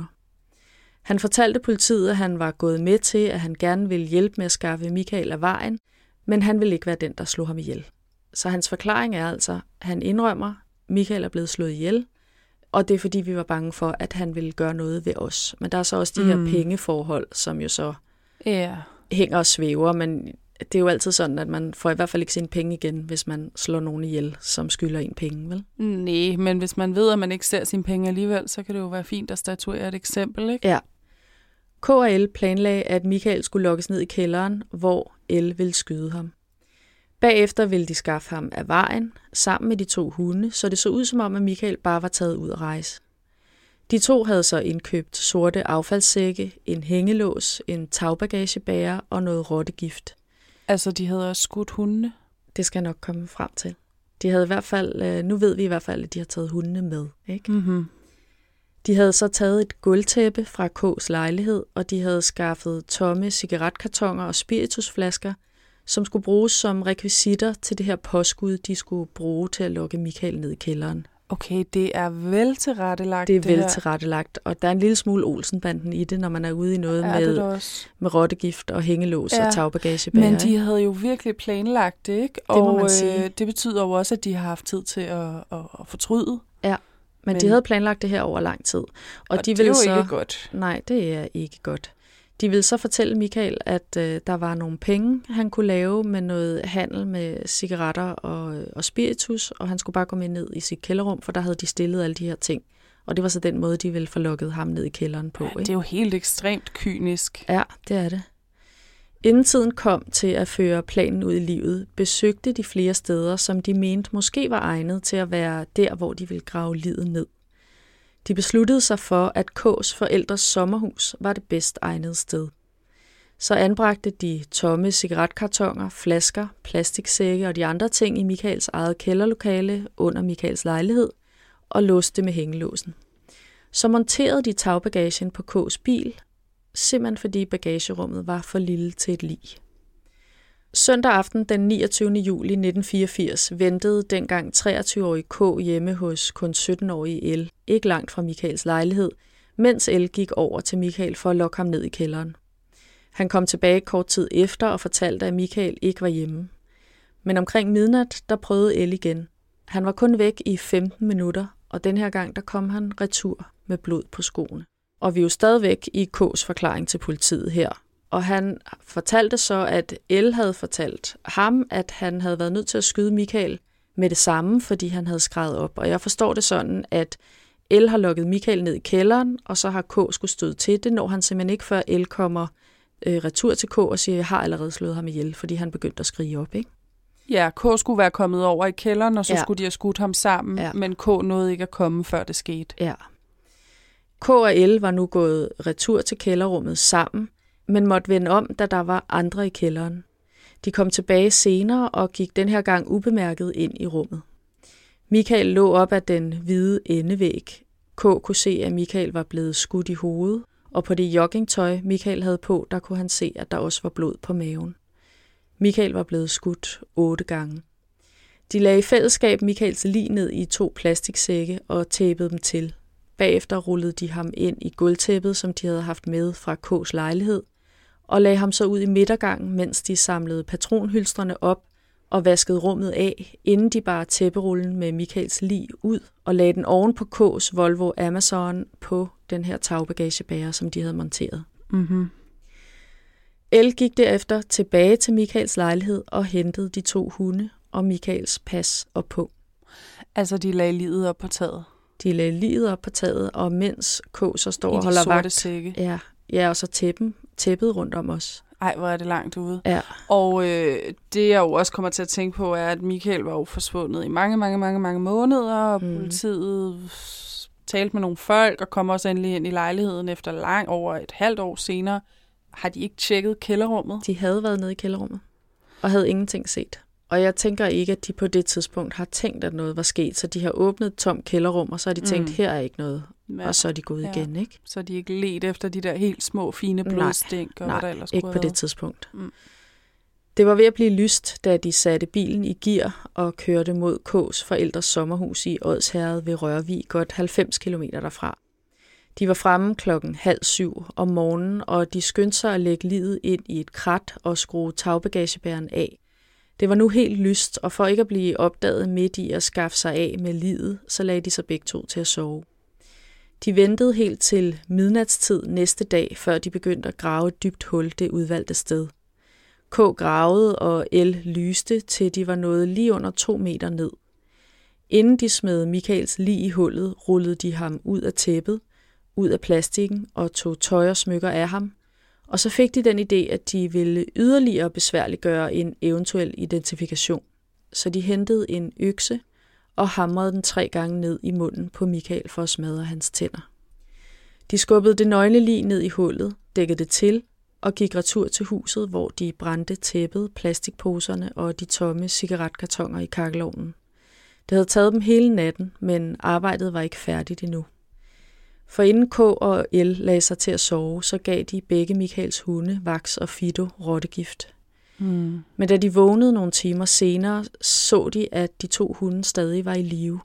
Han fortalte politiet, at han var gået med til, at han gerne ville hjælpe med at skaffe Michael af vejen, men han ville ikke være den, der slog ham ihjel. Så hans forklaring er altså, at han indrømmer, at Michael er blevet slået ihjel, og det er fordi, vi var bange for, at han ville gøre noget ved os. Men der er så også de Mm. her pengeforhold, som jo så Ja. hænger og svæver, men det er jo altid sådan, at man får i hvert fald ikke sine penge igen, hvis man slår nogen ihjel, som skylder en penge, vel? Nej, men hvis man ved, at man ikke ser sine penge alligevel, så kan det jo være fint at statuere et eksempel, ikke? Ja. K og L planlagde, at Michael skulle lokkes ned i kælderen, hvor L ville skyde ham. Bagefter ville de skaffe ham af vejen, sammen med de to hunde, så det så ud som om, at Michael bare var taget ud at rejse. De to havde så indkøbt sorte affaldssække, en hængelås, en tagbagagebærer og noget rottegift. Altså, de havde også skudt hundene. Det skal jeg nok komme frem til. De havde i hvert fald, nu ved vi i hvert fald, at de har taget hundene med, ikke? Mm-hmm. De havde så taget et gulvtæppe fra K's lejlighed, og de havde skaffet tomme cigaretkartoner og spiritusflasker, som skulle bruges som rekvisitter til det her påskud, de skulle bruge til at lukke Michael ned i kælderen. Okay, det er vel tilrettelagt. Det er vel her. tilrettelagt, og der er en lille smule Olsenbanden i det, når man er ude i noget Er det da med, også? med rottegift og hængelås Ja, og tagbagagebærer. Men de havde jo virkelig planlagt det, ikke? må Og man sige. øh, det betyder jo også, at de har haft tid til at, at, at fortryde. Ja, men, men de Men- havde planlagt det her over lang tid. Og, Og de det er ville jo så, ikke godt. Nej, det er ikke godt. De ville så fortælle Michael, at øh, der var nogle penge, han kunne lave med noget handel med cigaretter og, og spiritus, og han skulle bare gå med ned i sit kælderrum, for der havde de stillet alle de her ting. Og det var så den måde, de ville få lukket ham ned i kælderen på. Ja, Ikke? det er jo helt ekstremt kynisk. Ja, det er det. Inden tiden kom til at føre planen ud i livet, besøgte de flere steder, som de mente måske var egnet til at være der, hvor de ville grave livet ned. De besluttede sig for, at K's forældres sommerhus var det bedst egnede sted. Så anbragte de tomme cigaretkartoner, flasker, plastiksække og de andre ting i Michaels eget kælderlokale under Michaels lejlighed og låste det med hængelåsen. Så monterede de tagbagagen på K's bil, simpelthen fordi bagagerummet var for lille til et lig. Søndag aften den niogtyvende juli nitten fireogfirs ventede dengang treogtyve-årige K hjemme hos kun sytten-årige L, ikke langt fra Michaels lejlighed, mens L gik over til Michael for at lokke ham ned i kælderen. Han kom tilbage kort tid efter og fortalte, at Michael ikke var hjemme. Men omkring midnat, der prøvede El igen. Han var kun væk i femten minutter, og den her gang, der kom han retur med blod på skoene. Og vi er jo stadigvæk i K's forklaring til politiet her. Og han fortalte så, at El havde fortalt ham, at han havde været nødt til at skyde Michael med det samme, fordi han havde skrevet op. Og jeg forstår det sådan, at El har lukket Michael ned i kælderen, og så har K skulle støde til det, når han simpelthen ikke, før El kommer øh, retur til K og siger, at jeg har allerede slået ham ihjel, fordi han begyndte at skrige op, ikke? Ja, K skulle være kommet over i kælderen, og så ja. skulle de have skudt ham sammen, ja. Men K nåede ikke at komme, før det skete. Ja. K og El var nu gået retur til kælderrummet sammen, men måtte vende om, da der var andre i kælderen. De kom tilbage senere og gik den her gang ubemærket ind i rummet. Michael lå op ad den hvide endevæg. K kunne se, at Michael var blevet skudt i hovedet, og på det joggingtøj, Michael havde på, der kunne han se, at der også var blod på maven. Michael var blevet skudt otte gange. De lagde i fællesskab Michaels lig ned i to plastiksække og tæppede dem til. Bagefter rullede de ham ind i gulvtæppet, som de havde haft med fra K's lejlighed, og lagde ham så ud i midtergangen, mens de samlede patronhylstrene op og vaskede rummet af, inden de bar tæpperullen med Michaels lig ud og lagde den oven på K's Volvo Amazon på den her tagbagagebærer, som de havde monteret. Mhm. El gik derefter tilbage til Michaels lejlighed og hentede de to hunde og Michaels pas og på. Altså, de lagde liget op på taget? De lagde liget op på taget, og mens K så står og holder vagt. Sække. Ja, ja, og så tæppen, tæppet rundt om os. Ej, hvor er det langt ude. Ja. Og øh, det, jeg jo også kommer til at tænke på, er, at Michael var jo forsvundet i mange, mange, mange, mange måneder, og mm. politiet talte med nogle folk, og kom også endelig ind i lejligheden efter lang over et halvt år senere. Har de ikke tjekket kælderrummet? De havde været nede i kælderrummet, og havde ingenting set. Og jeg tænker ikke, at de på det tidspunkt har tænkt, at noget var sket, så de har åbnet et tomt kælderrum, og så har de tænkt, mm. her er ikke noget, ja. Og så er de gået ja. igen, ikke? Så de ikke let efter de der helt små, fine blodstænk, og nej, hvad der ellers ikke på det tidspunkt. Mm. Det var ved at blive lyst, da de satte bilen i gear og kørte mod K's forældres sommerhus i Odsherred ved Rørvig, godt halvfems kilometer derfra. De var fremme klokken halv syv om morgenen, og de skyndte sig at lægge liget ind i et krat og skrue tagbagagebæren af. Det var nu helt lyst, og for ikke at blive opdaget midt i at skaffe sig af med liget, så lagde de sig begge to til at sove. De ventede helt til midnatstid næste dag, før de begyndte at grave et dybt hul det udvalgte sted. K gravede, og El lyste, til de var nået lige under to meter ned. Inden de smed Michaels lig i hullet, rullede de ham ud af tæppet, ud af plastikken og tog tøj og smykker af ham. Og så fik de den idé, at de ville yderligere besværliggøre en eventuel identifikation. Så de hentede en økse og hamrede den tre gange ned i munden på Michael for at smadre hans tænder. De skubbede det nøgne lig ned i hullet, dækkede det til og gik retur til huset, hvor de brændte tæppet, plastikposerne og de tomme cigaretkartoner i kakkelovnen. Det havde taget dem hele natten, men arbejdet var ikke færdigt endnu. For inden K og El lagde sig til at sove, så gav de begge Michaels hunde, Vax og Fido, rottegift. Mm. Men da de vågnede nogle timer senere, så de, at de to hunde stadig var i live.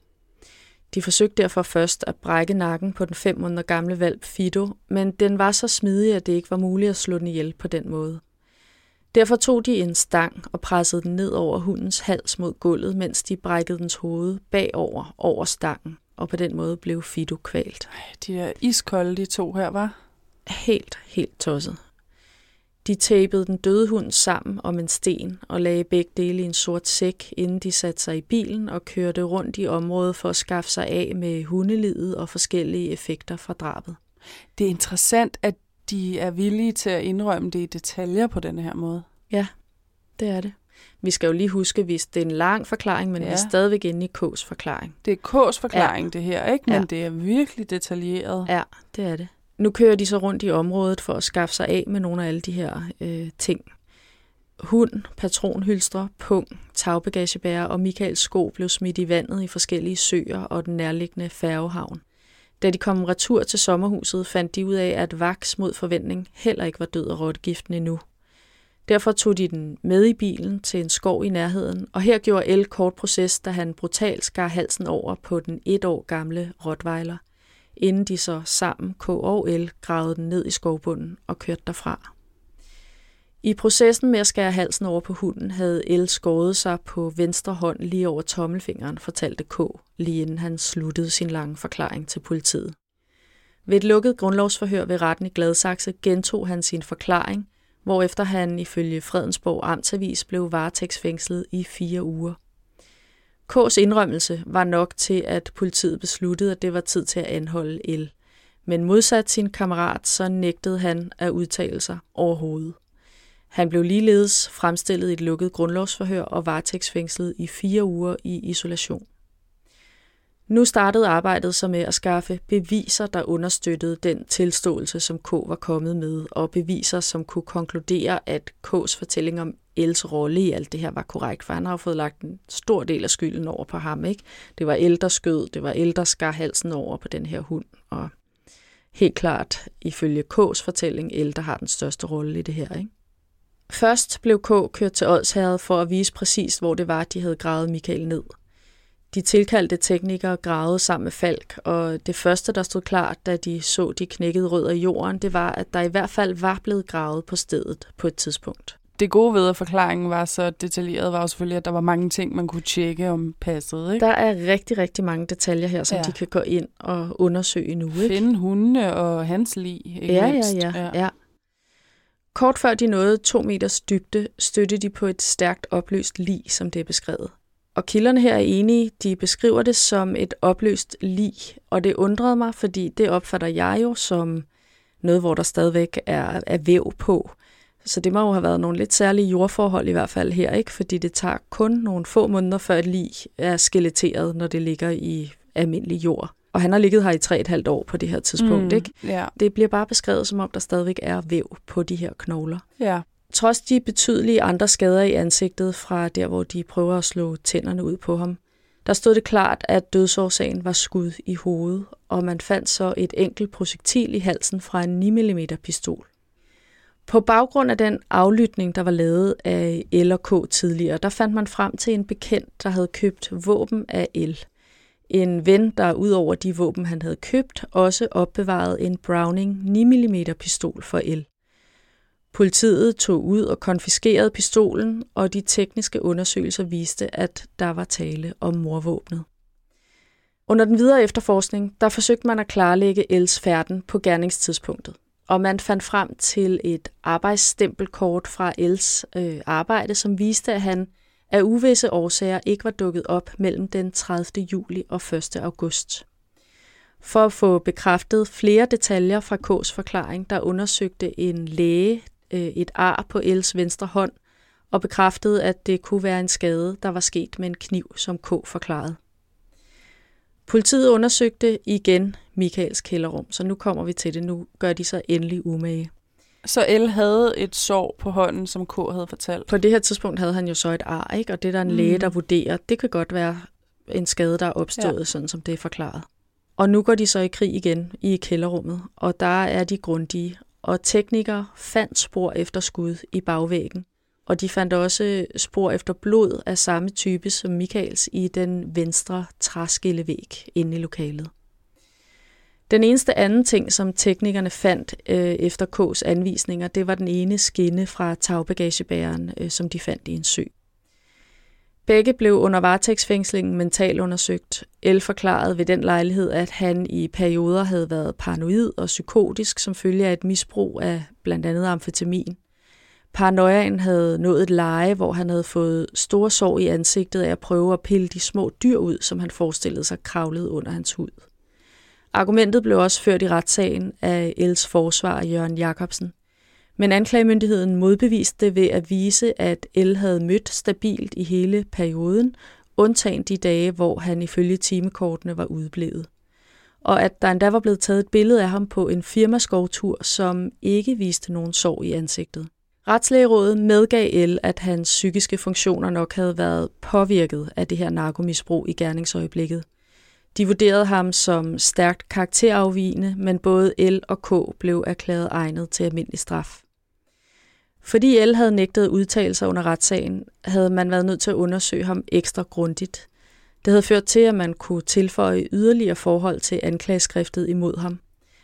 De forsøgte derfor først at brække nakken på den fem måneder gamle hvalp Fido, men den var så smidig, at det ikke var muligt at slå den ihjel på den måde. Derfor tog de en stang og pressede den ned over hundens hals mod gulvet, mens de brækkede dens hoved bagover over stangen. Og på den måde blev Fido kvalt. De er iskolde, de to her, var? Helt, helt tosset. De tapede den døde hund sammen om en sten og lagde begge dele i en sort sæk, inden de satte sig i bilen og kørte rundt i området for at skaffe sig af med hundelidet og forskellige effekter fra drabet. Det er interessant, at de er villige til at indrømme det i detaljer på denne her måde. Ja, det er det. Vi skal jo lige huske, hvis det er en lang forklaring, men ja. Vi er stadigvæk inde i K's forklaring. Det er K's forklaring, ja. Det her, ikke? Men ja. Det er virkelig detaljeret. Ja, det er det. Nu kører de så rundt i området for at skaffe sig af med nogle af alle de her øh, ting. Hund, patronhylstre, pung, tagbagagebærer og Michaels sko blev smidt i vandet i forskellige søer og den nærliggende færgehavn. Da de kom retur til sommerhuset, fandt de ud af, at Vax mod forventning heller ikke var død af rottegiften endnu. Derfor tog de den med i bilen til en skov i nærheden, og her gjorde El kort proces, da han brutalt skar halsen over på den et år gamle rottweiler, inden de så sammen, K og El, gravede den ned i skovbunden og kørte derfra. I processen med at skære halsen over på hunden, havde El skåret sig på venstre hånd lige over tommelfingeren, fortalte K, lige inden han sluttede sin lange forklaring til politiet. Ved et lukket grundlovsforhør ved retten i Gladsaxe gentog han sin forklaring, hvorefter han ifølge Fredensborg Amtsavis blev varetægtsfængslet i fire uger. K's indrømmelse var nok til, at politiet besluttede, at det var tid til at anholde El. Men modsat sin kammerat, så nægtede han at udtale sig overhovedet. Han blev ligeledes fremstillet i et lukket grundlovsforhør og varetægtsfængslet i fire uger i isolation. Nu startede arbejdet så med at skaffe beviser, der understøttede den tilståelse, som K var kommet med, og beviser, som kunne konkludere, at K's fortælling om Els rolle i alt det her var korrekt, for han har fået lagt en stor del af skylden over på ham, ikke? Det var El, der skød, det var El, der skar halsen over på den her hund, og helt klart, ifølge K's fortælling, El, der har den største rolle i det her, ikke? Først blev K kørt til Odsherred for at vise præcis, hvor det var, de havde gravet Michael ned. De tilkaldte teknikere gravede sammen med Falk, og det første, der stod klart, da de så de knækkede rødder i jorden, det var, at der i hvert fald var blevet gravet på stedet på et tidspunkt. Det gode ved, at forklaringen var så detaljeret, var jo selvfølgelig, at der var mange ting, man kunne tjekke om passet, ikke? Der er rigtig, rigtig mange detaljer her, som ja. de kan gå ind og undersøge nu, ikke? Finde hundene og hans lig, ikke ja, mindst. Ja, ja, ja. Kort før de nåede to meters dybde, stødte de på et stærkt opløst lig, som det er beskrevet. Og kilderne her er enige, de beskriver det som et opløst lig, og det undrede mig, fordi det opfatter jeg jo som noget, hvor der stadigvæk er, er væv på. Så det må jo have været nogle lidt særlige jordforhold i hvert fald her, ikke? Fordi det tager kun nogle få måneder, før et lig er skeletteret, når det ligger i almindelig jord. Og han har ligget her i tre et halvt år på det her tidspunkt, mm, ikke? Yeah. Det bliver bare beskrevet, som om der stadigvæk er væv på de her knogler. Ja. Yeah. Trods de betydelige andre skader i ansigtet fra der, hvor de prøver at slå tænderne ud på ham, der stod det klart, at dødsårsagen var skud i hovedet, og man fandt så et enkelt projektil i halsen fra en ni millimeter pistol. På baggrund af den aflytning, der var lavet af El og K tidligere, der fandt man frem til en bekendt, der havde købt våben af El. En ven, der ud over de våben, han havde købt, også opbevarede en Browning ni millimeter pistol for El. Politiet tog ud og konfiskerede pistolen, og de tekniske undersøgelser viste, at der var tale om mordvåbnet. Under den videre efterforskning, der forsøgte man at klarlægge Els færden på gerningstidspunktet, og man fandt frem til et arbejdsstempelkort fra Els øh, arbejde, som viste, at han af uvisse årsager ikke var dukket op mellem den tredivte juli og første august. For at få bekræftet flere detaljer fra K's forklaring, der undersøgte en læge et ar på Els venstre hånd og bekræftede, at det kunne være en skade, der var sket med en kniv, som K forklarede. Politiet undersøgte igen Michaels kælderrum, så nu kommer vi til det. Nu gør de sig endelig umage. Så El havde et sår på hånden, som K havde fortalt? På det her tidspunkt havde han jo så et ar, ikke? Og det der er en mm. læge, der vurderer, det kan godt være en skade, der er opstået, ja. Sådan som det er forklaret. Og nu går de så i krig igen i kælderrummet, og der er de grundige. Og teknikere fandt spor efter skud i bagvæggen, og de fandt også spor efter blod af samme type som Michaels i den venstre træskillevæg inde i lokalet. Den eneste anden ting, som teknikerne fandt øh, efter K's anvisninger, det var den ene skinne fra tagbagagebæreren, øh, som de fandt i en sø. Begge blev under varetægtsfængslingen mentalundersøgt. El forklarede ved den lejlighed, at han i perioder havde været paranoid og psykotisk som følge af et misbrug af blandt andet amfetamin. Paranoiaen havde nået et leje, hvor han havde fået store sår i ansigtet af at prøve at pille de små dyr ud, som han forestillede sig kravlede under hans hud. Argumentet blev også ført i retssagen af Els forsvarer Jørgen Jacobsen. Men anklagemyndigheden modbeviste det ved at vise, at El havde mødt stabilt i hele perioden, undtagen de dage, hvor han ifølge timekortene var udeblevet. Og at der endda var blevet taget et billede af ham på en firmaskovtur, som ikke viste nogen sår i ansigtet. Retslægerådet medgav El, at hans psykiske funktioner nok havde været påvirket af det her narkomisbrug i gerningsøjeblikket. De vurderede ham som stærkt karakterafvigende, men både El og K blev erklæret egnet til almindelig straf. Fordi El havde nægtet at udtale sig under retssagen, havde man været nødt til at undersøge ham ekstra grundigt. Det havde ført til, at man kunne tilføje yderligere forhold til anklageskriftet imod ham.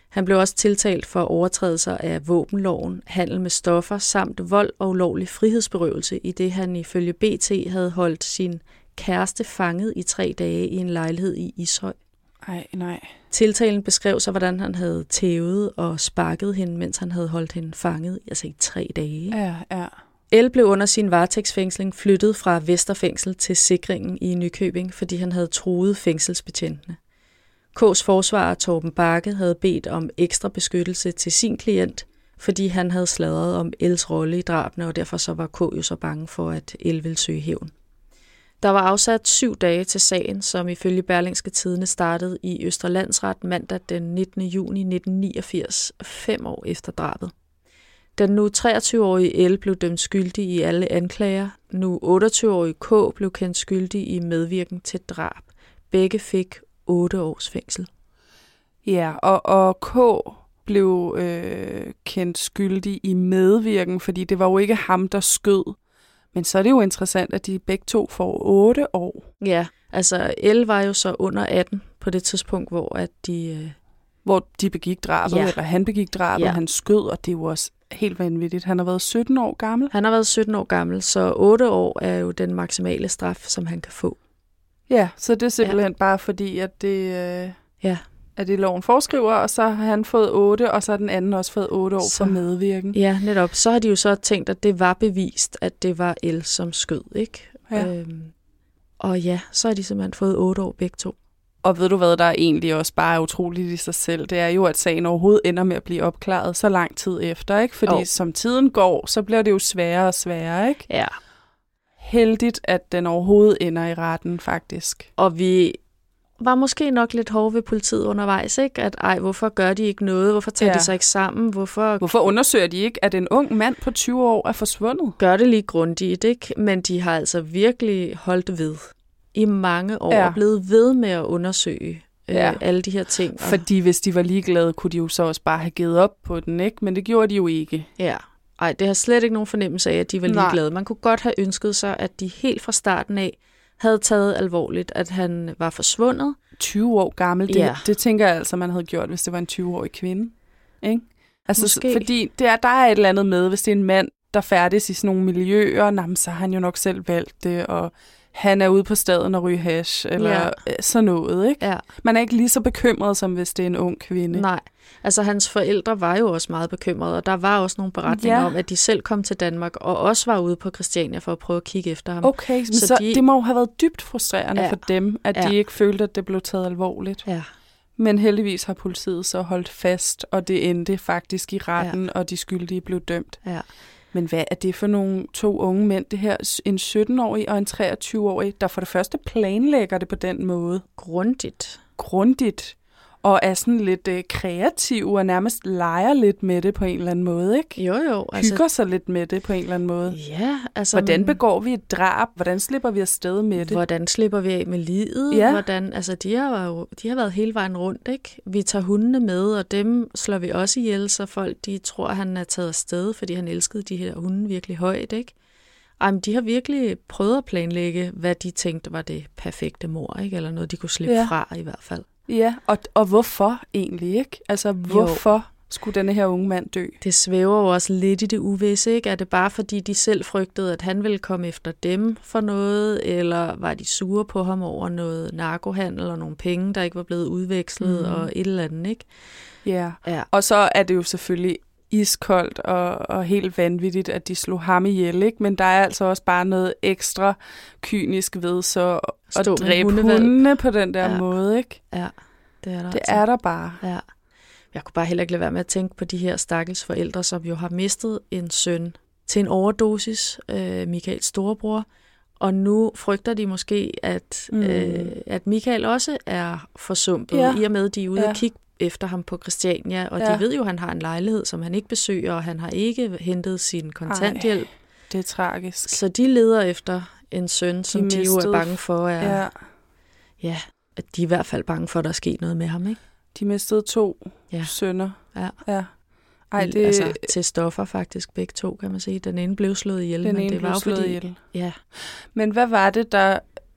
Han blev også tiltalt for overtrædelser af våbenloven, handel med stoffer samt vold og ulovlig frihedsberøvelse, i det han ifølge B T havde holdt sin kæreste fanget i tre dage i en lejlighed i Ishøj. Ej, nej. Tiltalen beskrev så, hvordan han havde tævet og sparket hende, mens han havde holdt hende fanget, altså i tre dage. Ja, ja. El blev under sin varetægtsfængsling flyttet fra Vesterfængsel til Sikringen i Nykøbing, fordi han havde truet fængselsbetjentene. K's forsvarer Torben Bakke havde bedt om ekstra beskyttelse til sin klient, fordi han havde sladret om Els rolle i drabene, og derfor så var K jo så bange for, at El ville søge hævn. Der var afsat syv dage til sagen, som ifølge Berlingske Tidende startede i Østre Landsret mandag den nittende juni nitten niogfirs, fem år efter drabet. Den nu treogtyve-årige El blev dømt skyldig i alle anklager. Nu otteogtyve-årige K blev kendt skyldig i medvirken til drab. Begge fik otte års fængsel. Ja, og, og K blev øh, kendt skyldig i medvirken, fordi det var jo ikke ham, der skød. Men så er det jo interessant, at de begge to får otte år. Ja, altså El var jo så under atten på det tidspunkt, hvor at de... Øh... Hvor de begik drabet, ja. eller han begik drabet, ja. Han skød, og det er jo også helt vanvittigt. Han har været sytten år gammel. Han har været sytten år gammel, så otte år er jo den maksimale straf, som han kan få. Ja, så det er simpelthen ja. bare fordi, at det, øh, ja. at det loven foreskriver, og så har han fået otte, og så har den anden også fået otte år så, for medvirken. Ja, netop. Så har de jo så tænkt, at det var bevist, at det var El, som skød, ikke? Ja. Øhm, og ja, så har de simpelthen fået otte år begge to. Og ved du hvad, der er egentlig også bare er utroligt i sig selv? Det er jo, at sagen overhovedet ender med at blive opklaret så lang tid efter, ikke? Fordi oh. som tiden går, så bliver det jo sværere og sværere, ikke? Ja. Heldigt, at den overhovedet ender i retten, faktisk. Og vi var måske nok lidt hårde ved politiet undervejs, ikke? At ej, hvorfor gør de ikke noget? Hvorfor tager ja. de sig ikke sammen? Hvorfor... hvorfor undersøger de ikke, at en ung mand på tyve år er forsvundet? Gør det lige grundigt, ikke? Men de har altså virkelig holdt ved i mange år, ja. blevet ved med at undersøge øh, ja. alle de her ting. Og... Fordi hvis de var ligeglade, kunne de jo så også bare have givet op på den, ikke? Men det gjorde de jo ikke. Ja. Ej, det har slet ikke nogen fornemmelse af, at de var ligeglade. Man kunne godt have ønsket sig, at de helt fra starten af havde taget alvorligt, at han var forsvundet. tyve år gammel, det, ja. det tænker jeg altså, man havde gjort, hvis det var en tyve-årig kvinde. Ikke? Altså, Måske. Fordi det er, der er et eller andet med, hvis det er en mand, der færdes i sådan nogle miljøer, nah, så har han jo nok selv valgt det, og han er ude på staden og ryge hash, eller ja. sådan noget. Ikke? Ja. Man er ikke lige så bekymret, som hvis det er en ung kvinde. Nej, altså hans forældre var jo også meget bekymrede, og der var også nogle beretninger ja. om, at de selv kom til Danmark, og også var ude på Christiania for at prøve at kigge efter ham. Okay, så, så de... det må jo have været dybt frustrerende ja. for dem, at ja. de ikke følte, at det blev taget alvorligt. Ja. Men heldigvis har politiet så holdt fast, og det endte faktisk i retten, ja. og de skyldige blev dømt. Ja. Men hvad er det for nogle to unge mænd, det her? En sytten-årig og en treogtyve-årig, der for det første planlægger det på den måde. Grundigt. Grundigt. Og er sådan lidt øh, kreativ og nærmest leger lidt med det på en eller anden måde, ikke? Jo, jo. Altså, hygger sig lidt med det på en eller anden måde. Ja, altså... Hvordan begår vi et drab? Hvordan slipper vi afsted med det? Hvordan slipper vi af med livet? Ja. Hvordan, altså, de har, jo, de har været hele vejen rundt, ikke? Vi tager hundene med, og dem slår vi også ihjel, så folk de tror, at han er taget afsted, fordi han elskede de her hunde virkelig højt, ikke? Jamen, de har virkelig prøvet at planlægge, hvad de tænkte var det perfekte mord, ikke? Eller noget, de kunne slippe ja. fra i hvert fald. Ja, og, og hvorfor egentlig, ikke? Altså, hvorfor jo. skulle denne her unge mand dø? Det svæver jo også lidt i det uvisse, ikke? Er det bare fordi, de selv frygtede, at han ville komme efter dem for noget, eller var de sure på ham over noget narkohandel og nogle penge, der ikke var blevet udvekslet, mm. og et eller andet, ikke? Ja. ja, og så er det jo selvfølgelig iskoldt og, og helt vanvittigt, at de slog ham ihjel, ikke? Men der er altså også bare noget ekstra kynisk ved så at Stå dræbe hundene på den der ja. måde, ikke? Ja, det er der. Det altså. er der bare. Ja. Jeg kunne bare heller ikke lade være med at tænke på de her stakkels forældre, som jo har mistet en søn til en overdosis, øh, Michaels storebror, og nu frygter de måske, at, mm. øh, at Michael også er forsumpet, ja. i og med, at de er ude ja. at kigge efter ham på Christiania, og ja. de ved jo, at han har en lejlighed, som han ikke besøger, og han har ikke hentet sin kontanthjælp. Ej, det er tragisk. Så de leder efter en søn, som de, de jo er bange for, er, ja. ja, at de er i hvert fald bange for, at der er sket noget med ham, ikke? De mistede to ja. sønner. Ja. ja. Ej, det... Altså til stoffer faktisk, begge to, kan man sige. Den ene blev slået ihjel, Den men ene det var blev jo slået fordi... ihjel. Ja. Men hvad var det, der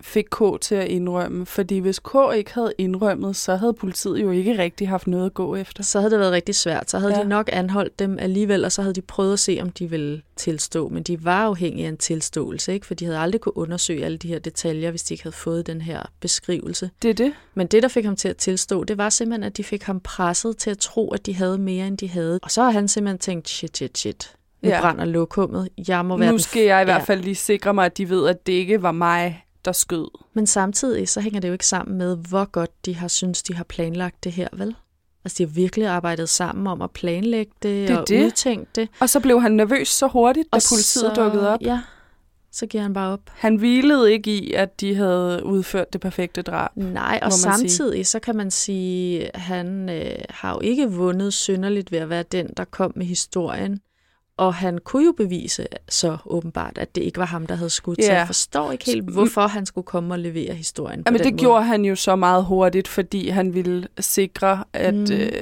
fik K til at indrømme. Fordi hvis K ikke havde indrømmet, så havde politiet jo ikke rigtig haft noget at gå efter. Så havde det været rigtig svært. Så havde ja. de nok anholdt dem alligevel, og så havde de prøvet at se, om de ville tilstå. Men de var afhængige af en tilståelse, ikke? For de havde aldrig kunne undersøge alle de her detaljer, hvis de ikke havde fået den her beskrivelse. Det er det. Men det, der fik ham til at tilstå, det var simpelthen, at de fik ham presset til at tro, at de havde mere, end de havde. Og så har han simpelthen tænkt, shit, shit, shit. Nu ja. brænder lokummet. Jeg må være nu skal jeg i hvert ja. fald lige sikre mig, at de ved, at det ikke var mig, der skød. Men samtidig så hænger det jo ikke sammen med, hvor godt de har synes, de har planlagt det her, vel? Altså, de har virkelig arbejdet sammen om at planlægge det, det og det. udtænke det. Og så blev han nervøs så hurtigt, da og politiet så, dukkede op. Ja, så giver han bare op. Han hvilede ikke i, at de havde udført det perfekte drab. Nej, og samtidig sige. så kan man sige, at han øh, har jo ikke vundet synderligt ved at være den, der kom med historien. Og han kunne jo bevise så åbenbart, at det ikke var ham, der havde skudt. Yeah. Så jeg forstår ikke helt, hvorfor han skulle komme og levere historien på Jamen, den det måde. gjorde han jo så meget hurtigt, fordi han ville sikre, at, mm. øh,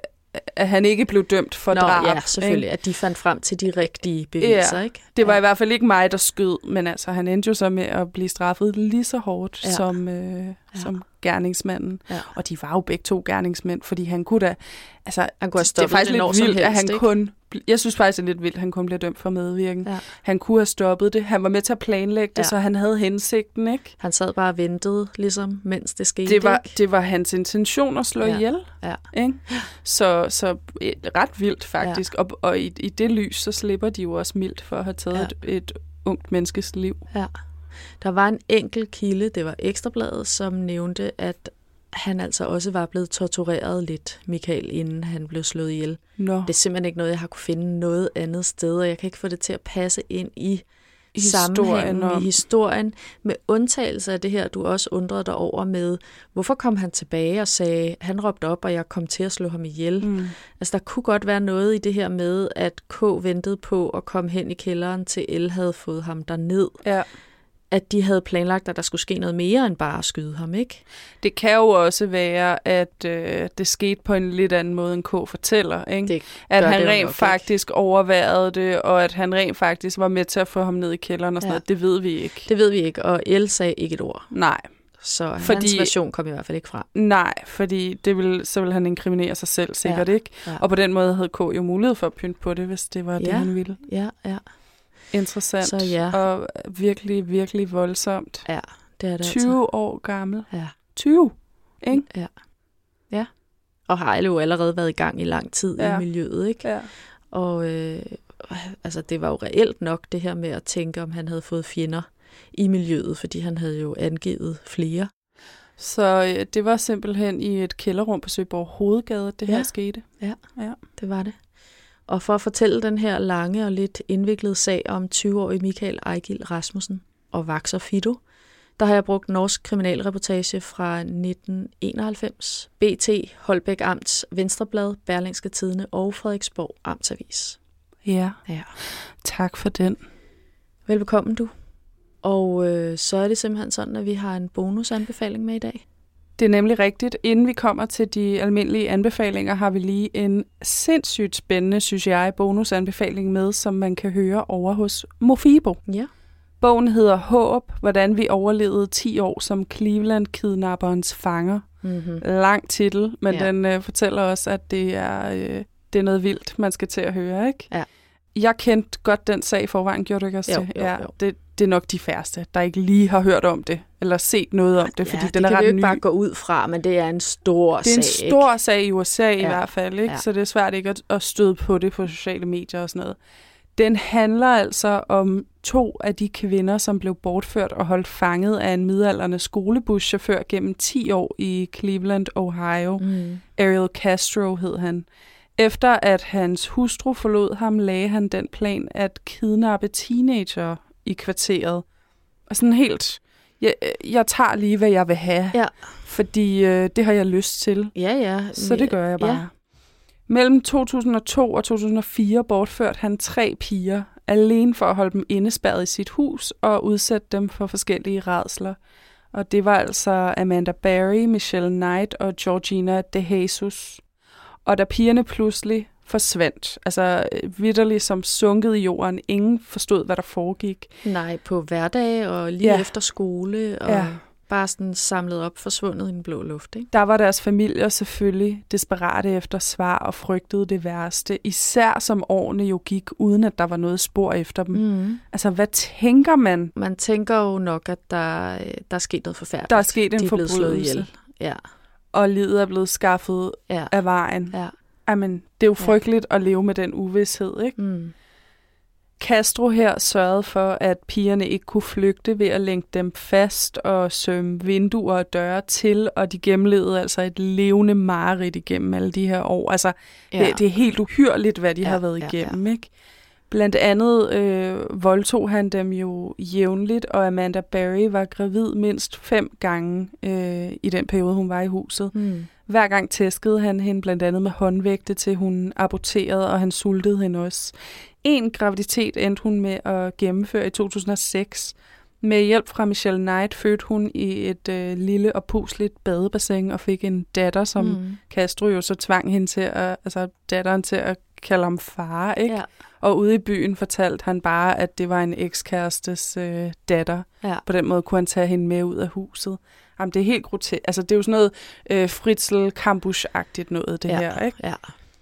at han ikke blev dømt for Nå, drab. ja, selvfølgelig. Ikke? At de fandt frem til de rigtige beviser, ja. ikke? Det var ja. i hvert fald ikke mig, der skød, men altså, han endte jo så med at blive straffet lige så hårdt ja. som, øh, ja. som gerningsmanden. Ja. Og de var jo begge to gerningsmænd, fordi han kunne da... Altså, han kunne have det er faktisk det lidt vildt, helst, at han ikke? kun... Jeg synes faktisk, det er lidt vildt, at han kun bliver dømt for medvirken. Ja. Han kunne have stoppet det. Han var med til at planlægge det, ja. så han havde hensigten, ikke? Han sad bare og ventede, ligesom, mens det skete, det var, ikke? Det var hans intention at slå ja. ihjel. Ja. Ikke? Så, så ret vildt, faktisk. Ja. Og, og i, i det lys, så slipper de jo også mildt for at have taget ja. et, et ungt menneskes liv. Ja. Der var en enkelt kilde, det var Ekstrabladet, som nævnte, at han altså også var blevet tortureret lidt, Michael, inden han blev slået ihjel. Nå. Det er simpelthen ikke noget, jeg har kunne finde noget andet sted, og jeg kan ikke få det til at passe ind i historien sammenhængen om... i historien. Med undtagelse af det her, du også undrede dig over med, hvorfor kom han tilbage og sagde, han råbte op, og jeg kom til at slå ham ihjel. Mm. Altså, der kunne godt være noget i det her med, at K ventede på at komme hen i kælderen, til L havde fået ham derned. Ja. At de havde planlagt, at der skulle ske noget mere end bare at skyde ham, ikke? Det kan jo også være, at øh, det skete på en lidt anden måde, end K fortæller, ikke? Det at han rent nok, faktisk ikke. overværede det, og at han rent faktisk var med til at få ham ned i kælderen og sådan ja. noget. Det ved vi ikke. Det ved vi ikke, og El sagde ikke et ord. Nej. Så fordi, hans version kom i hvert fald ikke frem. Nej, fordi det vil, så vil han inkriminere sig selv sikkert, ja. ikke? Ja. Og på den måde havde K jo mulighed for at pynte på det, hvis det var ja. det, han ville. Ja, ja. Interessant, så, ja. og virkelig, virkelig voldsomt. Ja, det er det tyve altså. år gammel. Ja. tyve, ikke? Ja. Ja. Og har jo allerede været i gang i lang tid ja. i miljøet, ikke? Ja. Og øh, altså, det var jo reelt nok, det her med at tænke, om han havde fået fjender i miljøet, fordi han havde jo angivet flere. Så øh, det var simpelthen i et kælderrum på Søborg Hovedgade, at det ja. her skete? Ja, ja, det var det. Og for at fortælle den her lange og lidt indviklede sag om tyve-årige Michael Ejgil Rasmussen og Vaxer Fido, der har jeg brugt norsk kriminalreportage fra nitten enoghalvfems, B T, Holbæk Amts, Venstreblad, Berlingske Tidende og Frederiksborg Amtsavis. Ja. ja, tak for den. Velbekomme du. Og øh, så er det simpelthen sådan, at vi har en bonusanbefaling med i dag. Det er nemlig rigtigt. Inden vi kommer til de almindelige anbefalinger, har vi lige en sindssygt spændende, synes jeg, bonusanbefaling med, som man kan høre over hos Mofibo. Ja. Bogen hedder Håb, hvordan vi overlevede ti år som Cleveland-kidnapperens fanger. Mm-hmm. Lang titel, men ja. den øh, fortæller os, at det er, øh, det er noget vildt, man skal til at høre, ikke? Ja. Jeg kendte godt den sag i forvejen, gjorde du ikke også jo, det? Jo, ja, jo. det? Det er nok de færreste, der ikke lige har hørt om det, eller set noget om det, fordi ja, den er ret ny. det kan vi jo ikke bare gå ud fra, men det er en stor sag. Det er en sag, stor ikke? sag i U S A i ja. hvert fald, ikke? Ja. Så det er svært ikke at, at støde på det på sociale medier og sådan noget. Den handler altså om to af de kvinder, som blev bortført og holdt fanget af en midaldrende skolebuschauffør gennem ti år i Cleveland, Ohio. Mm. Ariel Castro hed han. Efter at hans hustru forlod ham, lagde han den plan at kidnappe teenager i kvarteret. Og sådan helt, jeg, jeg tager lige, hvad jeg vil have, ja. fordi øh, det har jeg lyst til. Ja, ja. Så det gør jeg bare. Ja. Mellem to tusind og to og to tusind og fire bortførte han tre piger, alene for at holde dem indespærret i sit hus og udsætte dem for forskellige rædsler. Og det var altså Amanda Berry, Michelle Knight og Georgina De Jesus. Og da pigerne pludselig forsvandt. Altså vitterligt som sunket i jorden. Ingen forstod, hvad der foregik. Nej, på hverdag og lige Ja. efter skole, og Ja. bare sådan samlet op, forsvundet i den blå luft, ikke? Der var deres familier selvfølgelig desperate efter svar og frygtede det værste. Især som årene jo gik, uden at der var noget spor efter dem. Mm. Altså, hvad tænker man? Man tænker jo nok, at der, der er sket noget forfærdeligt. Der er sket en De er blevet slået forbrydelse, ihjel. Ja, og livet er blevet skaffet ja, af vejen. ja. Jamen, det er jo Ja. frygteligt at leve med den uvished, ikke? Mm. Castro her sørgede for, at pigerne ikke kunne flygte ved at længe dem fast og sømme vinduer og døre til, og de gennemlevede altså et levende mareridt igennem alle de her år. Altså, Ja. det, det er helt uhyrligt, hvad de Ja, har været ja, igennem, ikke? Blandt andet øh, voldtog han dem jo jævnligt, og Amanda Berry var gravid mindst fem gange øh, i den periode, hun var i huset. Mm. Hver gang tæskede han hende blandt andet med håndvægte, til hun aborterede, og han sultede hende også. En graviditet endte hun med at gennemføre i to tusind og seks. Med hjælp fra Michelle Knight fødte hun i et øh, lille og pusligt badebassin og fik en datter, som Mm. Castro jo så tvang hende til at, altså datteren til at kalde ham far, ikke? Ja. Og ude i byen fortalte han bare, at det var en ekskærestes øh, datter. Ja. På den måde kunne han tage hende med ud af huset. Jamen, det er helt grotesk. Altså, det er jo sådan noget øh, Fritzl Kambusch-agtigt noget, det ja. her, ikke? Ja.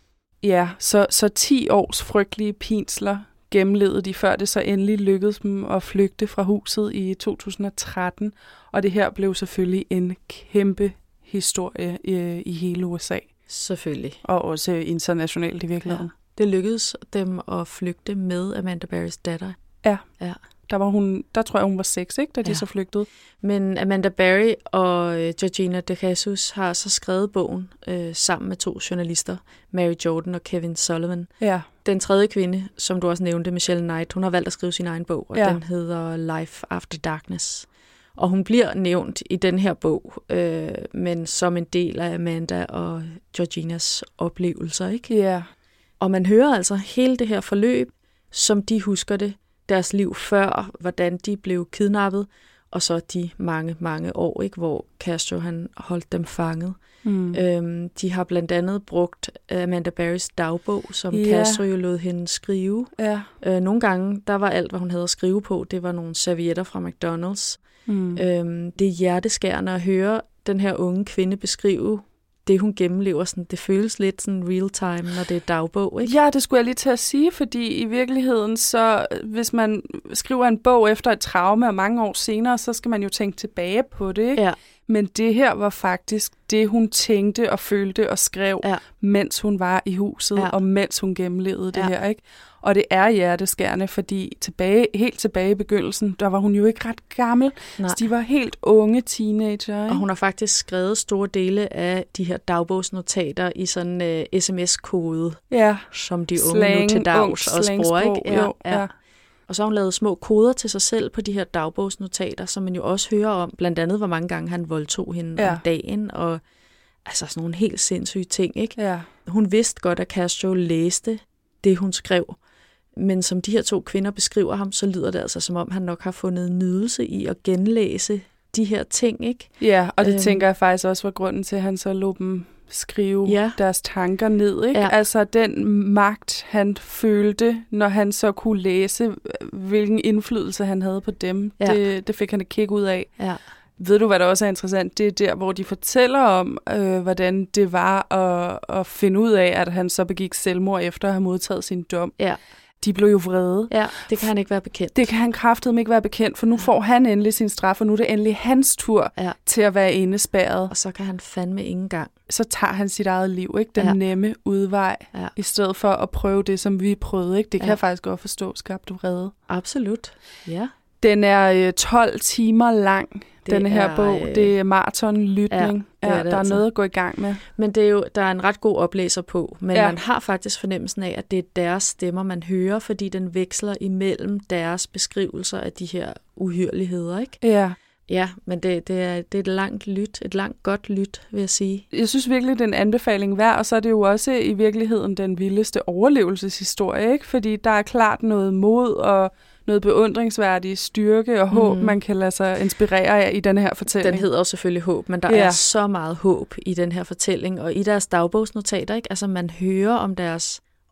Ja, så, så ti års frygtelige pinsler gennemlevede de, før det så endelig lykkedes dem at flygte fra huset i to tusind og tretten. Og det her blev selvfølgelig en kæmpe historie i, i hele U S A. Selvfølgelig. Og også internationalt i virkeligheden. Det lykkedes dem at flygte med Amanda Berrys datter. Ja. Ja. Der var hun, der tror jeg, hun var seks, ikke, da de Ja. så flygtede. Men Amanda Berry og øh, Georgina de Jesus har så skrevet bogen øh, sammen med to journalister, Mary Jordan og Kevin Sullivan. Ja. Den tredje kvinde, som du også nævnte, Michelle Knight, hun har valgt at skrive sin egen bog, og Ja. den hedder Life After Darkness. Og hun bliver nævnt i den her bog, øh, men som en del af Amanda og Georginas oplevelser, ikke? Ja. Og man hører altså hele det her forløb, som de husker det, deres liv før, hvordan de blev kidnappet, og så de mange, mange år, ikke, hvor Castro han holdt dem fanget. Mm. Øhm, de har blandt andet brugt Amanda Berrys dagbog, som Ja. Castro jo lod hende skrive. Ja. Øh, nogle gange, der var alt, hvad hun havde at skrive på, det var nogle servietter fra McDonald's. Mm. Øhm, det er hjerteskærende at høre den her unge kvinde beskrive det, hun gennemlever. Sådan, det føles lidt sådan real time, når det er dagbog, ikke? Ja, det skulle jeg lige til at sige, fordi i virkeligheden, så hvis man skriver en bog efter et traume og mange år senere, så skal man jo tænke tilbage på det, ikke? Ja. Men det her var faktisk det, hun tænkte og følte og skrev, Ja. mens hun var i huset, Ja. og mens hun gennemlevede det Ja. her, ikke? Og det er hjerteskærende, fordi tilbage, helt tilbage i begyndelsen, der var hun jo ikke ret gammel. Nej. Så de var helt unge teenager, ikke? Og hun har faktisk skrevet store dele af de her dagbogsnotater i sådan en uh, sms-kode, Ja. som de unge Slang, nu til ung dags også bruger, slangsprog, ikke? jo, ja. Og så har hun lavet små koder til sig selv på de her dagbogsnotater, som man jo også hører om, blandt andet hvor mange gange han voldtog hende Ja. om dagen, og altså sådan nogle helt sindssyge ting, ikke? Ja. Hun vidste godt, at Castro læste det, hun skrev, men som de her to kvinder beskriver ham, så lyder det altså, som om han nok har fundet nydelse i at genlæse de her ting, ikke? Ja, og det Øhm. tænker jeg faktisk også var grunden til, at han så lod dem skrive Ja. deres tanker ned, ikke? Ja. Altså den magt, han følte, når han så kunne læse, hvilken indflydelse han havde på dem, Ja. det, det fik han et kick ud af. Ja. Ved du, hvad der også er interessant? Det er der, hvor de fortæller om, øh, hvordan det var at, at finde ud af, at han så begik selvmord efter at have modtaget sin dom. Ja. De blev jo vrede. Ja, det kan han ikke være bekendt. Det kan han kraftedeme ikke være bekendt, for nu får han endelig sin straf, og nu er det endelig hans tur Ja. til at være indespærret. Og så kan han fandme ikke engang. Så tager han sit eget liv, ikke? Den Ja. nemme udvej, Ja. i stedet for at prøve det, som vi prøvede, ikke? Det kan Ja. jeg faktisk godt forstå, skabte vrede. Absolut. Ja. Den er øh, tolv timer lang, Det denne her er, bog. øh, Det er maratonlytning. ja, det er Ja, det der er altså. noget at gå i gang med. Men det er jo, der er en ret god oplæser på, men Ja. ja. man har faktisk fornemmelsen af, at det er deres stemmer, man hører, fordi den veksler imellem deres beskrivelser af de her uhyrligheder, ikke? Ja. Ja, men det, det, er, det er et langt lyt, et langt godt lyt, vil jeg sige. Jeg synes virkelig, det er en anbefaling værd, og så er det jo også i virkeligheden den vildeste overlevelseshistorie, ikke? Fordi der er klart noget mod og noget beundringsværdig styrke og håb, Mhm. man kan lade sig inspirere af i den her fortælling. Den hedder jo selvfølgelig håb, men der Ja. er så meget håb i den her fortælling, og i deres dagbogsnotater, ikke? Altså man hører om deres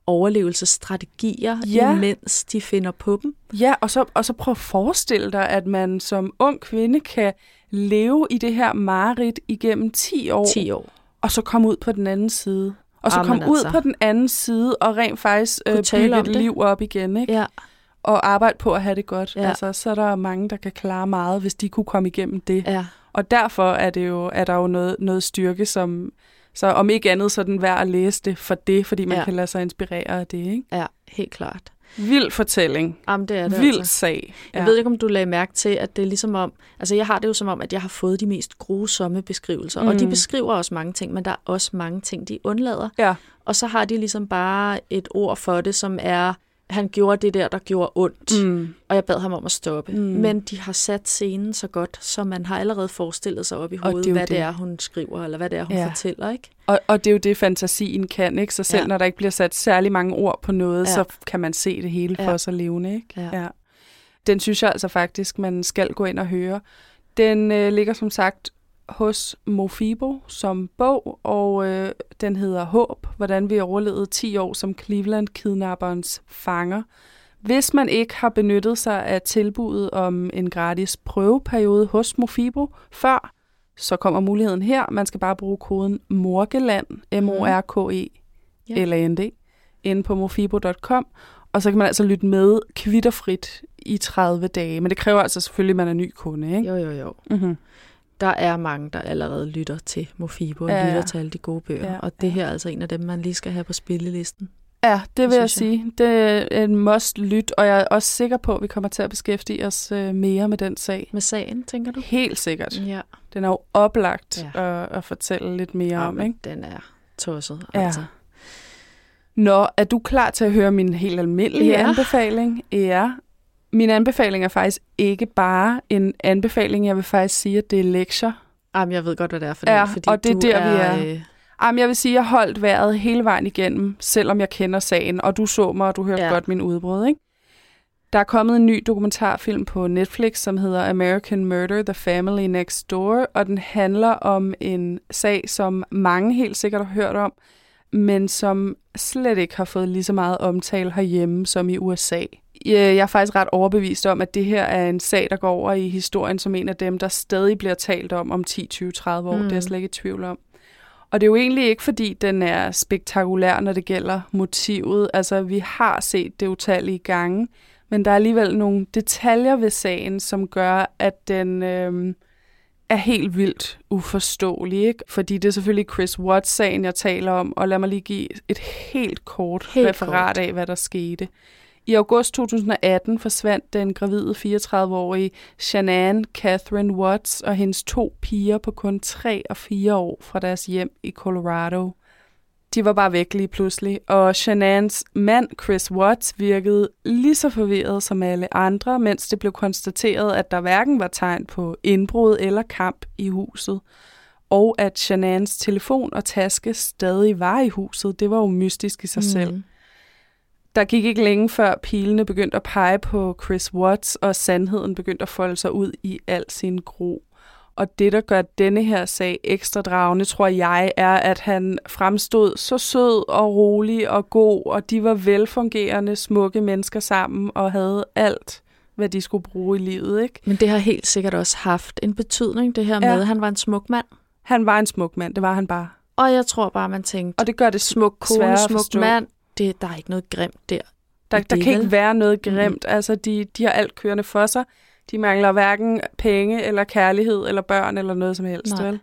overlevelsesstrategier, ja. imens de finder på dem. Ja, og så, og så prøv at forestille dig, at man som ung kvinde kan leve i det her mareridt igennem ti år, ti år. Og så komme ud på den anden side. Og så Amen, komme ud altså. på den anden side og rent faktisk øh, bygge et liv op igen, ikke? Ja. Og arbejde på at have det godt. Ja. Altså, så er der mange, der kan klare meget, hvis de kunne komme igennem det. Ja. Og derfor er, det jo, er der jo noget, noget styrke, som så om ikke andet, så er den værd at læse det for det, fordi man ja. kan lade sig inspirere af det, ikke? Ja, helt klart. Vild fortælling. Jamen, det er det Vild altså. sag. Ja. Jeg ved ikke, om du lagde mærke til, at det er ligesom om, altså jeg har det jo som om, at jeg har fået de mest grusomme beskrivelser, mm. og de beskriver også mange ting, men der er også mange ting, de undlader. Ja. Og så har de ligesom bare et ord for det, som er, han gjorde det der, der gjorde ondt, mm. og jeg bad ham om at stoppe. Mm. Men de har sat scenen så godt, så man har allerede forestillet sig op i hovedet, det hvad det. det er, hun skriver, eller hvad det er, hun ja. fortæller, ikke? Og, og det er jo det, fantasien kan, ikke? Så selv ja. når der ikke bliver sat særlig mange ord på noget, ja. så kan man se det hele for ja. sig levende, ikke? Ja. Ja. Den synes jeg altså faktisk, man skal gå ind og høre. Den øh, ligger som sagt hos Mofibo som bog, og øh, den hedder Håb, hvordan vi overlevede ti år som Cleveland-kidnapperens fanger. Hvis man ikke har benyttet sig af tilbuddet om en gratis prøveperiode hos Mofibo før, så kommer muligheden her. Man skal bare bruge koden MORKELAND, M O R K E L A N D, inde på mofibo punktum com, og så kan man altså lytte med kvitterfrit i tredive dage. Men det kræver altså selvfølgelig, at man er ny kunde, ikke? Jo, jo, jo. Mm-hmm. Der er mange, der allerede lytter til Mofibo og ja, ja. lytter til alle de gode bøger. Ja, og det her er altså en af dem, man lige skal have på spillelisten. Ja, det vil jeg sige. Det er en must lyt, og jeg er også sikker på, at vi kommer til at beskæftige os mere med den sag. Med sagen, tænker du? Helt sikkert. Ja. Den er jo oplagt ja. at, at fortælle lidt mere ja, om, ikke? Den er tosset, ja. altså. Nå, er du klar til at høre min helt almindelige ja. anbefaling? Ja. Min anbefaling er faktisk ikke bare en anbefaling, jeg vil faktisk sige, at det er lektier. Jamen, jeg ved godt, hvad det er for ja, det, fordi og det er du der, er... vi er. Jamen, jeg vil sige, at jeg holdt vejret hele vejen igennem, selvom jeg kender sagen, og du så mig, og du hørte ja. godt min udbrud, ikke? Der er kommet en ny dokumentarfilm på Netflix, som hedder American Murder, The Family Next Door, og den handler om en sag, som mange helt sikkert har hørt om, men som slet ikke har fået lige så meget omtale herhjemme som i U S A. Jeg er faktisk ret overbevist om, at det her er en sag, der går over i historien som en af dem, der stadig bliver talt om om ti, tyve, tredive år. Mm. Det er jeg slet ikke i tvivl om. Og det er jo egentlig ikke, fordi den er spektakulær, når det gælder motivet. Altså, vi har set det utallige gange, men der er alligevel nogle detaljer ved sagen, som gør, at den øh, er helt vildt uforståelig, ikke? Fordi det er selvfølgelig Chris Watts-sagen, jeg taler om, og lad mig lige give et helt kort helt referat kort. af, hvad der skete. I august to tusind og atten forsvandt den gravide fireogtredive-årige Shanann Catherine Watts og hendes to piger på kun tre og fire år fra deres hjem i Colorado. De var bare væk lige pludselig, og Shananns mand Chris Watts virkede lige så forvirret som alle andre, mens det blev konstateret, at der hverken var tegn på indbrud eller kamp i huset, og at Shananns telefon og taske stadig var i huset. Det var jo mystisk i sig mm. selv. Der gik ikke længe før pilene begyndte at pege på Chris Watts, og sandheden begyndte at folde sig ud i al sin gru. Og det, der gør denne her sag ekstra dragende, tror jeg, er, at han fremstod så sød og rolig og god, og de var velfungerende, smukke mennesker sammen og havde alt, hvad de skulle bruge i livet, ikke? Men det har helt sikkert også haft en betydning, det her med, ja. at han var en smuk mand. Han var en smuk mand, det var han bare. Og jeg tror bare, man tænkte, og det gør det smuk kone, smuk mand, det, der er ikke noget grimt der. Der, der kan ikke være noget grimt. Mm. Altså, de, de har alt kørende for sig. De mangler hverken penge eller kærlighed eller børn eller noget som helst. Vel?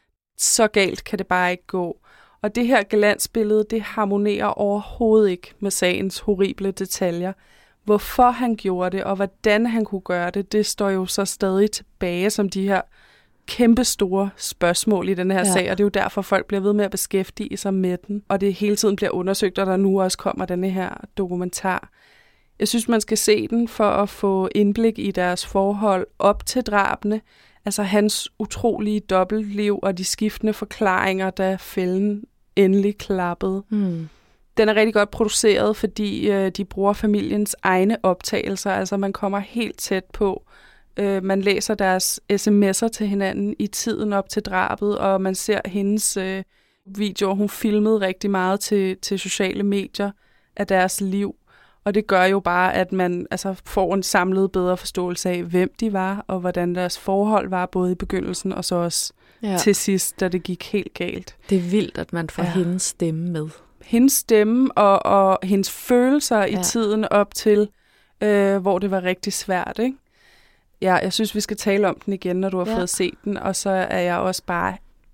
Så galt kan det bare ikke gå. Og det her glansbillede, det harmonerer overhovedet ikke med sagens horrible detaljer. Hvorfor han gjorde det, og hvordan han kunne gøre det, det står jo så stadig tilbage som de her kæmpe store spørgsmål i den her ja. sag, og det er jo derfor, folk bliver ved med at beskæftige sig med den, og det hele tiden bliver undersøgt, og der nu også kommer denne her dokumentar. Jeg synes, man skal se den for at få indblik i deres forhold op til drabene, altså hans utrolige dobbeltliv og de skiftende forklaringer, da fælden endelig klappede. Mm. Den er rigtig godt produceret, fordi øh, de bruger familiens egne optagelser, altså man kommer helt tæt på. Øh, man læser deres sms'er til hinanden i tiden op til drabet, og man ser hendes øh, videoer. Hun filmede rigtig meget til, til sociale medier. af deres liv. Og det gør jo bare, at man altså, får en samlet bedre forståelse af, hvem de var, og hvordan deres forhold var, både i begyndelsen og så også ja. til sidst, da det gik helt galt. Det er vildt, at man får ja. hendes stemme med. Hendes stemme og, og hendes følelser ja. i tiden op til, øh, hvor det var rigtig svært, ikke? Ja, jeg synes, vi skal tale om den igen, når du har ja. fået set den, og så er jeg også bare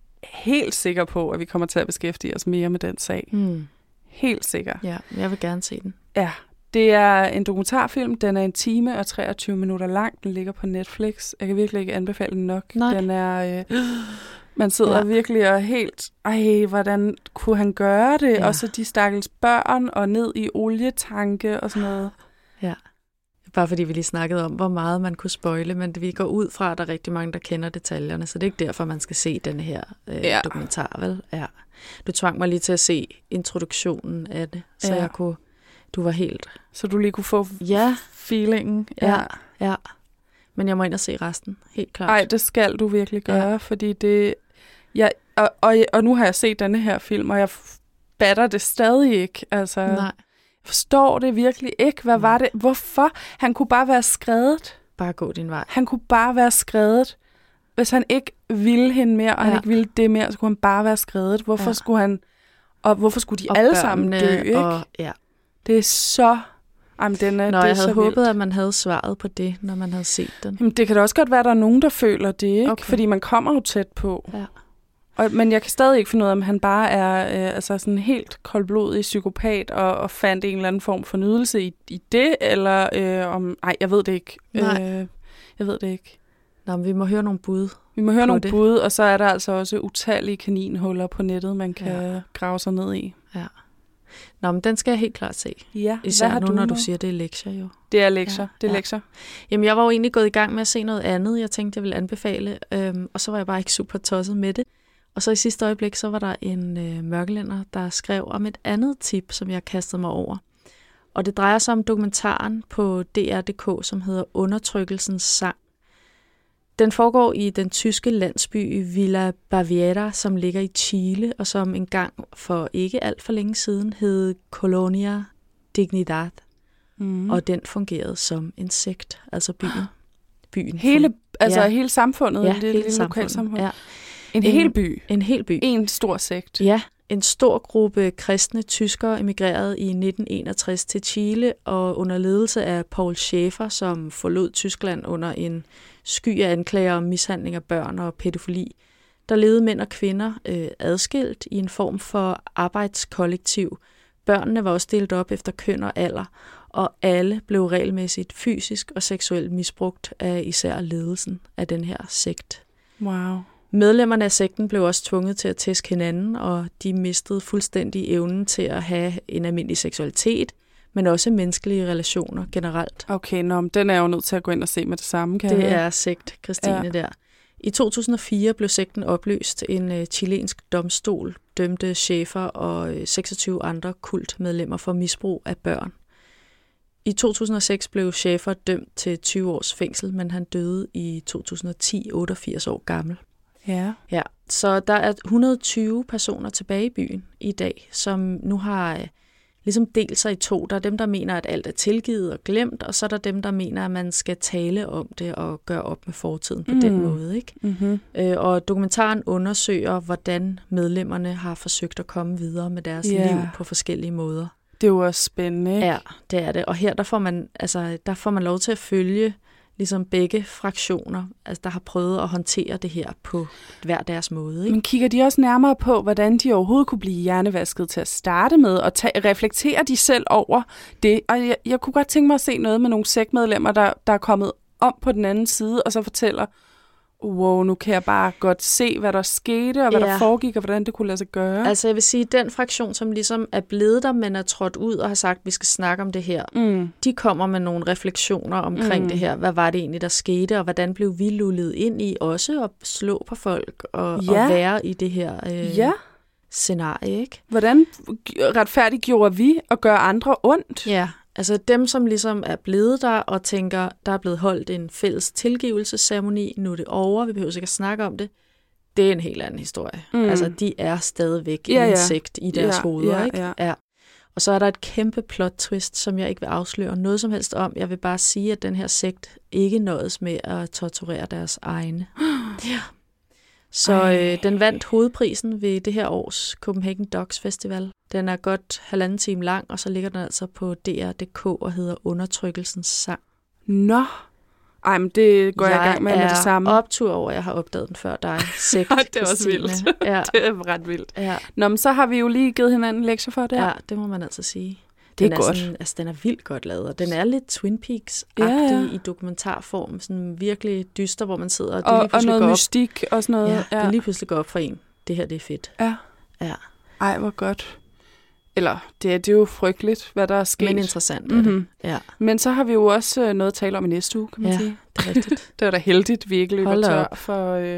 helt sikker på, at vi kommer til at beskæftige os mere med den sag. Mm. Helt sikker. Ja, jeg vil gerne se den. Ja, det er en dokumentarfilm. Den er en time og treogtyve minutter lang. Den ligger på Netflix. Jeg kan virkelig ikke anbefale den nok. Nej. Den er... Øh, man sidder ja. virkelig og helt... Ej, hvordan kunne han gøre det? Ja. Og så de stakkels børn og ned i olietanke og sådan noget. Ja. Bare fordi vi lige snakkede om, hvor meget man kunne spoile, men vi går ud fra, at der er rigtig mange, der kender detaljerne, så det er ikke derfor, man skal se den her øh, ja. dokumentar, vel? Ja. Du tvang mig lige til at se introduktionen af det, så ja. jeg kunne... Du var helt... Så du lige kunne få ja. feelingen. Ja. ja, ja. Men jeg må ind og se resten, helt klart. Nej, det skal du virkelig gøre, ja. fordi det... Ja, og, og, og nu har jeg set denne her film, og jeg batter det stadig ikke. Altså, Nej. Jeg forstår det virkelig ikke. Hvad var det? Hvorfor? Han kunne bare være skredet. Bare gå din vej. Han kunne bare være skredet. Hvis han ikke ville hende mere, og ja. han ikke ville det mere, så kunne han bare være skredet. Hvorfor ja. skulle han... Og hvorfor skulle de og alle sammen dø, ikke? Og, ja. Det er så... Jamen, den er, Nå, det er jeg havde håbet, vildt. at man havde svaret på det, når man havde set den. Jamen, det kan da også godt være, at der er nogen, der føler det, ikke? Okay. Fordi man kommer jo tæt på. Ja. Og, men jeg kan stadig ikke finde ud af, om han bare er øh, altså sådan helt koldblodig psykopat og, og fandt en eller anden form for nydelse i, i det, eller øh, om... Nej, jeg ved det ikke. Nej. Øh, jeg ved det ikke. Nå, men vi må høre nogle bud. Vi må høre nogle det. bud, og så er der altså også utallige kaninhuller på nettet, man kan ja. grave sig ned i. Ja. Nå, men den skal jeg helt klart se. Ja, især hvad har nu, du når nu? du siger, det er lektier jo. Det er lektier, ja. det er ja. lektier. Jamen, jeg var jo egentlig gået i gang med at se noget andet, jeg tænkte, jeg ville anbefale, øhm, og så var jeg bare ikke super tosset med det. Og så i sidste øjeblik, så var der en øh, mørkelænder, der skrev om et andet tip, som jeg kastede mig over. Og det drejer sig om dokumentaren på D R punktum d k, som hedder Undertrykkelsens sang. Den foregår i den tyske landsby Villa Baviera, som ligger i Chile, og som engang for ikke alt for længe siden hed Colonia Dignidad. Mm. Og den fungerede som en sekt, altså byen. byen hele, altså ja. hele samfundet? Ja, det hele lille samfundet. Ja. En, en hel by? En hel by. En stor sekt? Ja, en stor gruppe kristne tyskere emigrerede i nitten enogtres til Chile, og under ledelse af Paul Schaefer, som forlod Tyskland under en sky af anklager om mishandling af børn og pædofili. Der levede mænd og kvinder øh, adskilt i en form for arbejdskollektiv. Børnene var også delt op efter køn og alder, og alle blev regelmæssigt fysisk og seksuelt misbrugt af især ledelsen af den her sekt. Wow. Medlemmerne af sekten blev også tvunget til at tæske hinanden, og de mistede fuldstændig evnen til at have en almindelig seksualitet, men også menneskelige relationer generelt. Okay, nå, den er jo nødt til at gå ind og se med det samme, kan Det jeg er sekt, Christine, ja. der. I to tusind og fire blev sekten opløst. En uh, chilensk domstol dømte Schaefer og uh, seksogtyve andre kultmedlemmer for misbrug af børn. I to tusind og seks blev Schaefer dømt til tyve års fængsel, men han døde i to tusind og ti, otteogfirs år gammel. Ja. Ja, så der er et hundrede og tyve personer tilbage i byen i dag, som nu har uh, ligesom delt sig i to. Der er dem, der mener, at alt er tilgivet og glemt, og så er der dem, der mener, at man skal tale om det og gøre op med fortiden på mm. den måde, ikke? Mm-hmm. Øh, og dokumentaren undersøger, hvordan medlemmerne har forsøgt at komme videre med deres yeah. liv på forskellige måder. Det er jo også spændende, ikke? Ja, det er det. Og her der får man, altså, der får man lov til at følge ligesom begge fraktioner, altså, der har prøvet at håndtere det her på hver deres måde. Ikke? Men kigger de også nærmere på, hvordan de overhovedet kunne blive hjernevasket til at starte med, og tage, reflekterer de selv over det? Og jeg, jeg kunne godt tænke mig at se noget med nogle sektmedlemmer, der, der er kommet om på den anden side, og så fortæller, wow, nu kan jeg bare godt se, hvad der skete, og hvad ja. der foregik, og hvordan det kunne lade sig gøre. Altså jeg vil sige, den fraktion, som ligesom er blevet der, men er trådt ud og har sagt, at vi skal snakke om det her, mm. de kommer med nogle refleksioner omkring mm. det her. Hvad var det egentlig, der skete, og hvordan blev vi lullet ind i også at slå på folk og, ja. og være i det her øh, ja. scenarie, ikke? Hvordan retfærdiggjorde vi at gøre andre ondt? Ja, altså dem, som ligesom er blevet der og tænker, der er blevet holdt en fælles tilgivelsesceremoni, nu er det over, vi behøver ikke at snakke om det, det er en helt anden historie. Mm. Altså, de er stadigvæk ja, ja. en sekt i deres ja, hoveder, ja, ikke? Ja. Ja. Og så er der et kæmpe plot twist, som jeg ikke vil afsløre noget som helst om. Jeg vil bare sige, at den her sekt ikke nåedes med at torturere deres egne. Ja. Så øh, den vandt hovedprisen ved det her års Copenhagen Docs Festival. Den er godt halvanden time lang, og så ligger den altså på D R punktum d k og hedder Undertrykkelsens sang. Nå, ej, men det går jeg, jeg i gang med med det samme. Jeg er optur over, at jeg har opdaget den før dig. Sekt, det er også vildt. Ja. Det er ret vildt. Ja. Nå, men så har vi jo lige givet hinanden lektier for det. Ja, det må man altså sige. Det er, den er godt. Sådan, altså, den er vildt godt lavet, og den er lidt Twin Peaks-agtig ja, ja. i dokumentarform. Sådan virkelig dyster, hvor man sidder. Og, det og, lige og noget går mystik og sådan noget. Ja, ja. det lige pludselig går op for en. Det her, det er fedt. Ja. Ja. Ej, hvor godt. Eller, det er, det er jo frygteligt, hvad der er sket. Men interessant er mm-hmm. det. Ja. Men så har vi jo også noget at tale om i næste uge, kan man ja, sige. det er rigtigt. Det var da heldigt, vi ikke løber Hold tør op. for, øh,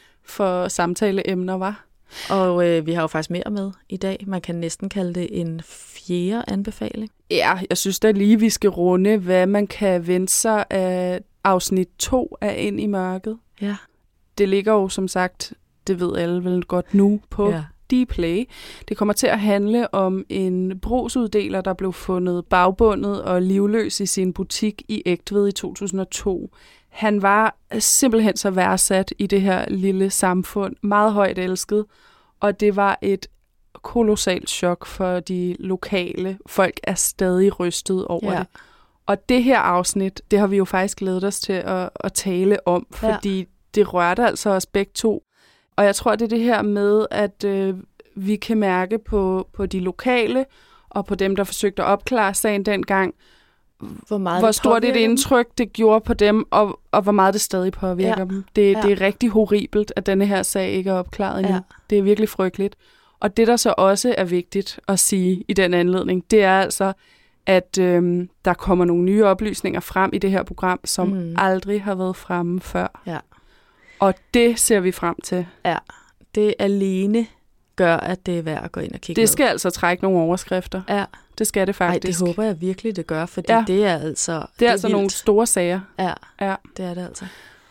for samtaleemner, var. Og øh, vi har jo faktisk mere med i dag. Man kan næsten kalde det en fjerde anbefaling. Ja, jeg synes da lige, vi skal runde, hvad man kan vente sig af afsnit to af Ind i mørket. Ja. Det ligger jo, som sagt, det ved alle vel godt nu, på ja. Dplay. Det kommer til at handle om en brugsuddeler, der blev fundet bagbundet og livløs i sin butik i Egtved i to tusind og to. Han var simpelthen så værdsat i det her lille samfund, meget højt elsket, og det var et kolossalt chok for de lokale. Folk er stadig rystet over ja. det. Og det her afsnit, det har vi jo faktisk glædet os til at, at tale om, fordi ja. det rørte altså os begge to. Og jeg tror, det er det her med, at øh, vi kan mærke på, på de lokale, og på dem, der forsøgte at opklare sagen dengang, hvor, meget hvor stort et indtryk det gjorde på dem, og, og hvor meget det stadig påvirker ja. dem. Det, ja. det er rigtig horribelt, at denne her sag ikke er opklaret endnu. Ja. Det er virkelig frygteligt. Og det, der så også er vigtigt at sige i den anledning, det er altså, at øhm, der kommer nogle nye oplysninger frem i det her program, som mm. aldrig har været fremme før. Ja. Og det ser vi frem til. Ja, det alene gør, at det er værd at gå ind og kigge Det skal med. altså trække nogle overskrifter. Ja. Det skal det faktisk. Ej, det håber jeg virkelig, det gør, fordi ja. det er altså Det er, det er altså vildt. Nogle store sager. Ja, ja, det er det altså.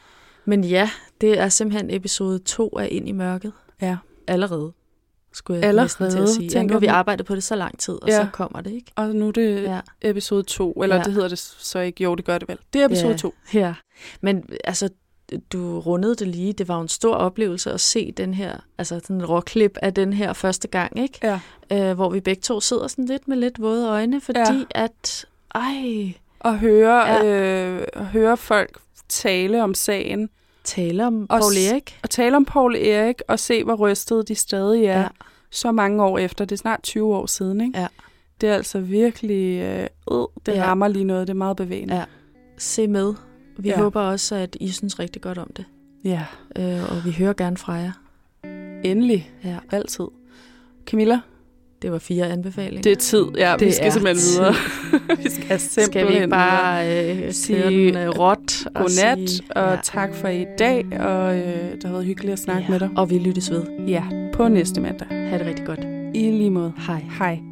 Men ja, det er simpelthen episode to af Ind i mørket. Ja. Allerede, skulle jeg Allerede, næsten til at sige. Ja, nu har vi arbejdet på det så lang tid, og ja. så kommer det, ikke? Og nu er det ja. episode to, eller ja. det hedder det så ikke. Jo, det gør det vel. Det er episode ja. to. Ja, men altså, du rundede det lige. Det var jo en stor oplevelse at se den her, altså sådan en råklip af den her første gang, ikke? Ja. Øh, hvor vi begge to sidder sådan lidt med lidt våde øjne, fordi ja. at, ej... Og høre, ja. øh, høre folk tale om sagen. Tale om Poul Erik. Og tale om Poul Erik, og se, hvor rystet de stadig er. Ja. Så mange år efter. Det er snart tyve år siden, ikke? Ja. Det er altså virkelig... Øh, øh, det ja. rammer lige noget. Det er meget bevægende. Ja. Se med. Vi ja. håber også, at I synes rigtig godt om det. Ja. Øh, og vi hører gerne fra jer. Endelig. Ja. Altid. Camilla? Det var fire anbefalinger. Det er tid. Ja, det vi skal simpelthen tid. videre. vi skal simpelthen Skal vi ikke bare øh, sige den, øh, råt og godnat, sige, og ja. tak for i dag, og øh, det har været hyggeligt at snakke ja. med dig. Og vi lyttes ved. Ja, på næste mandag. Ha' det rigtig godt. I lige måde. Hej. Hej.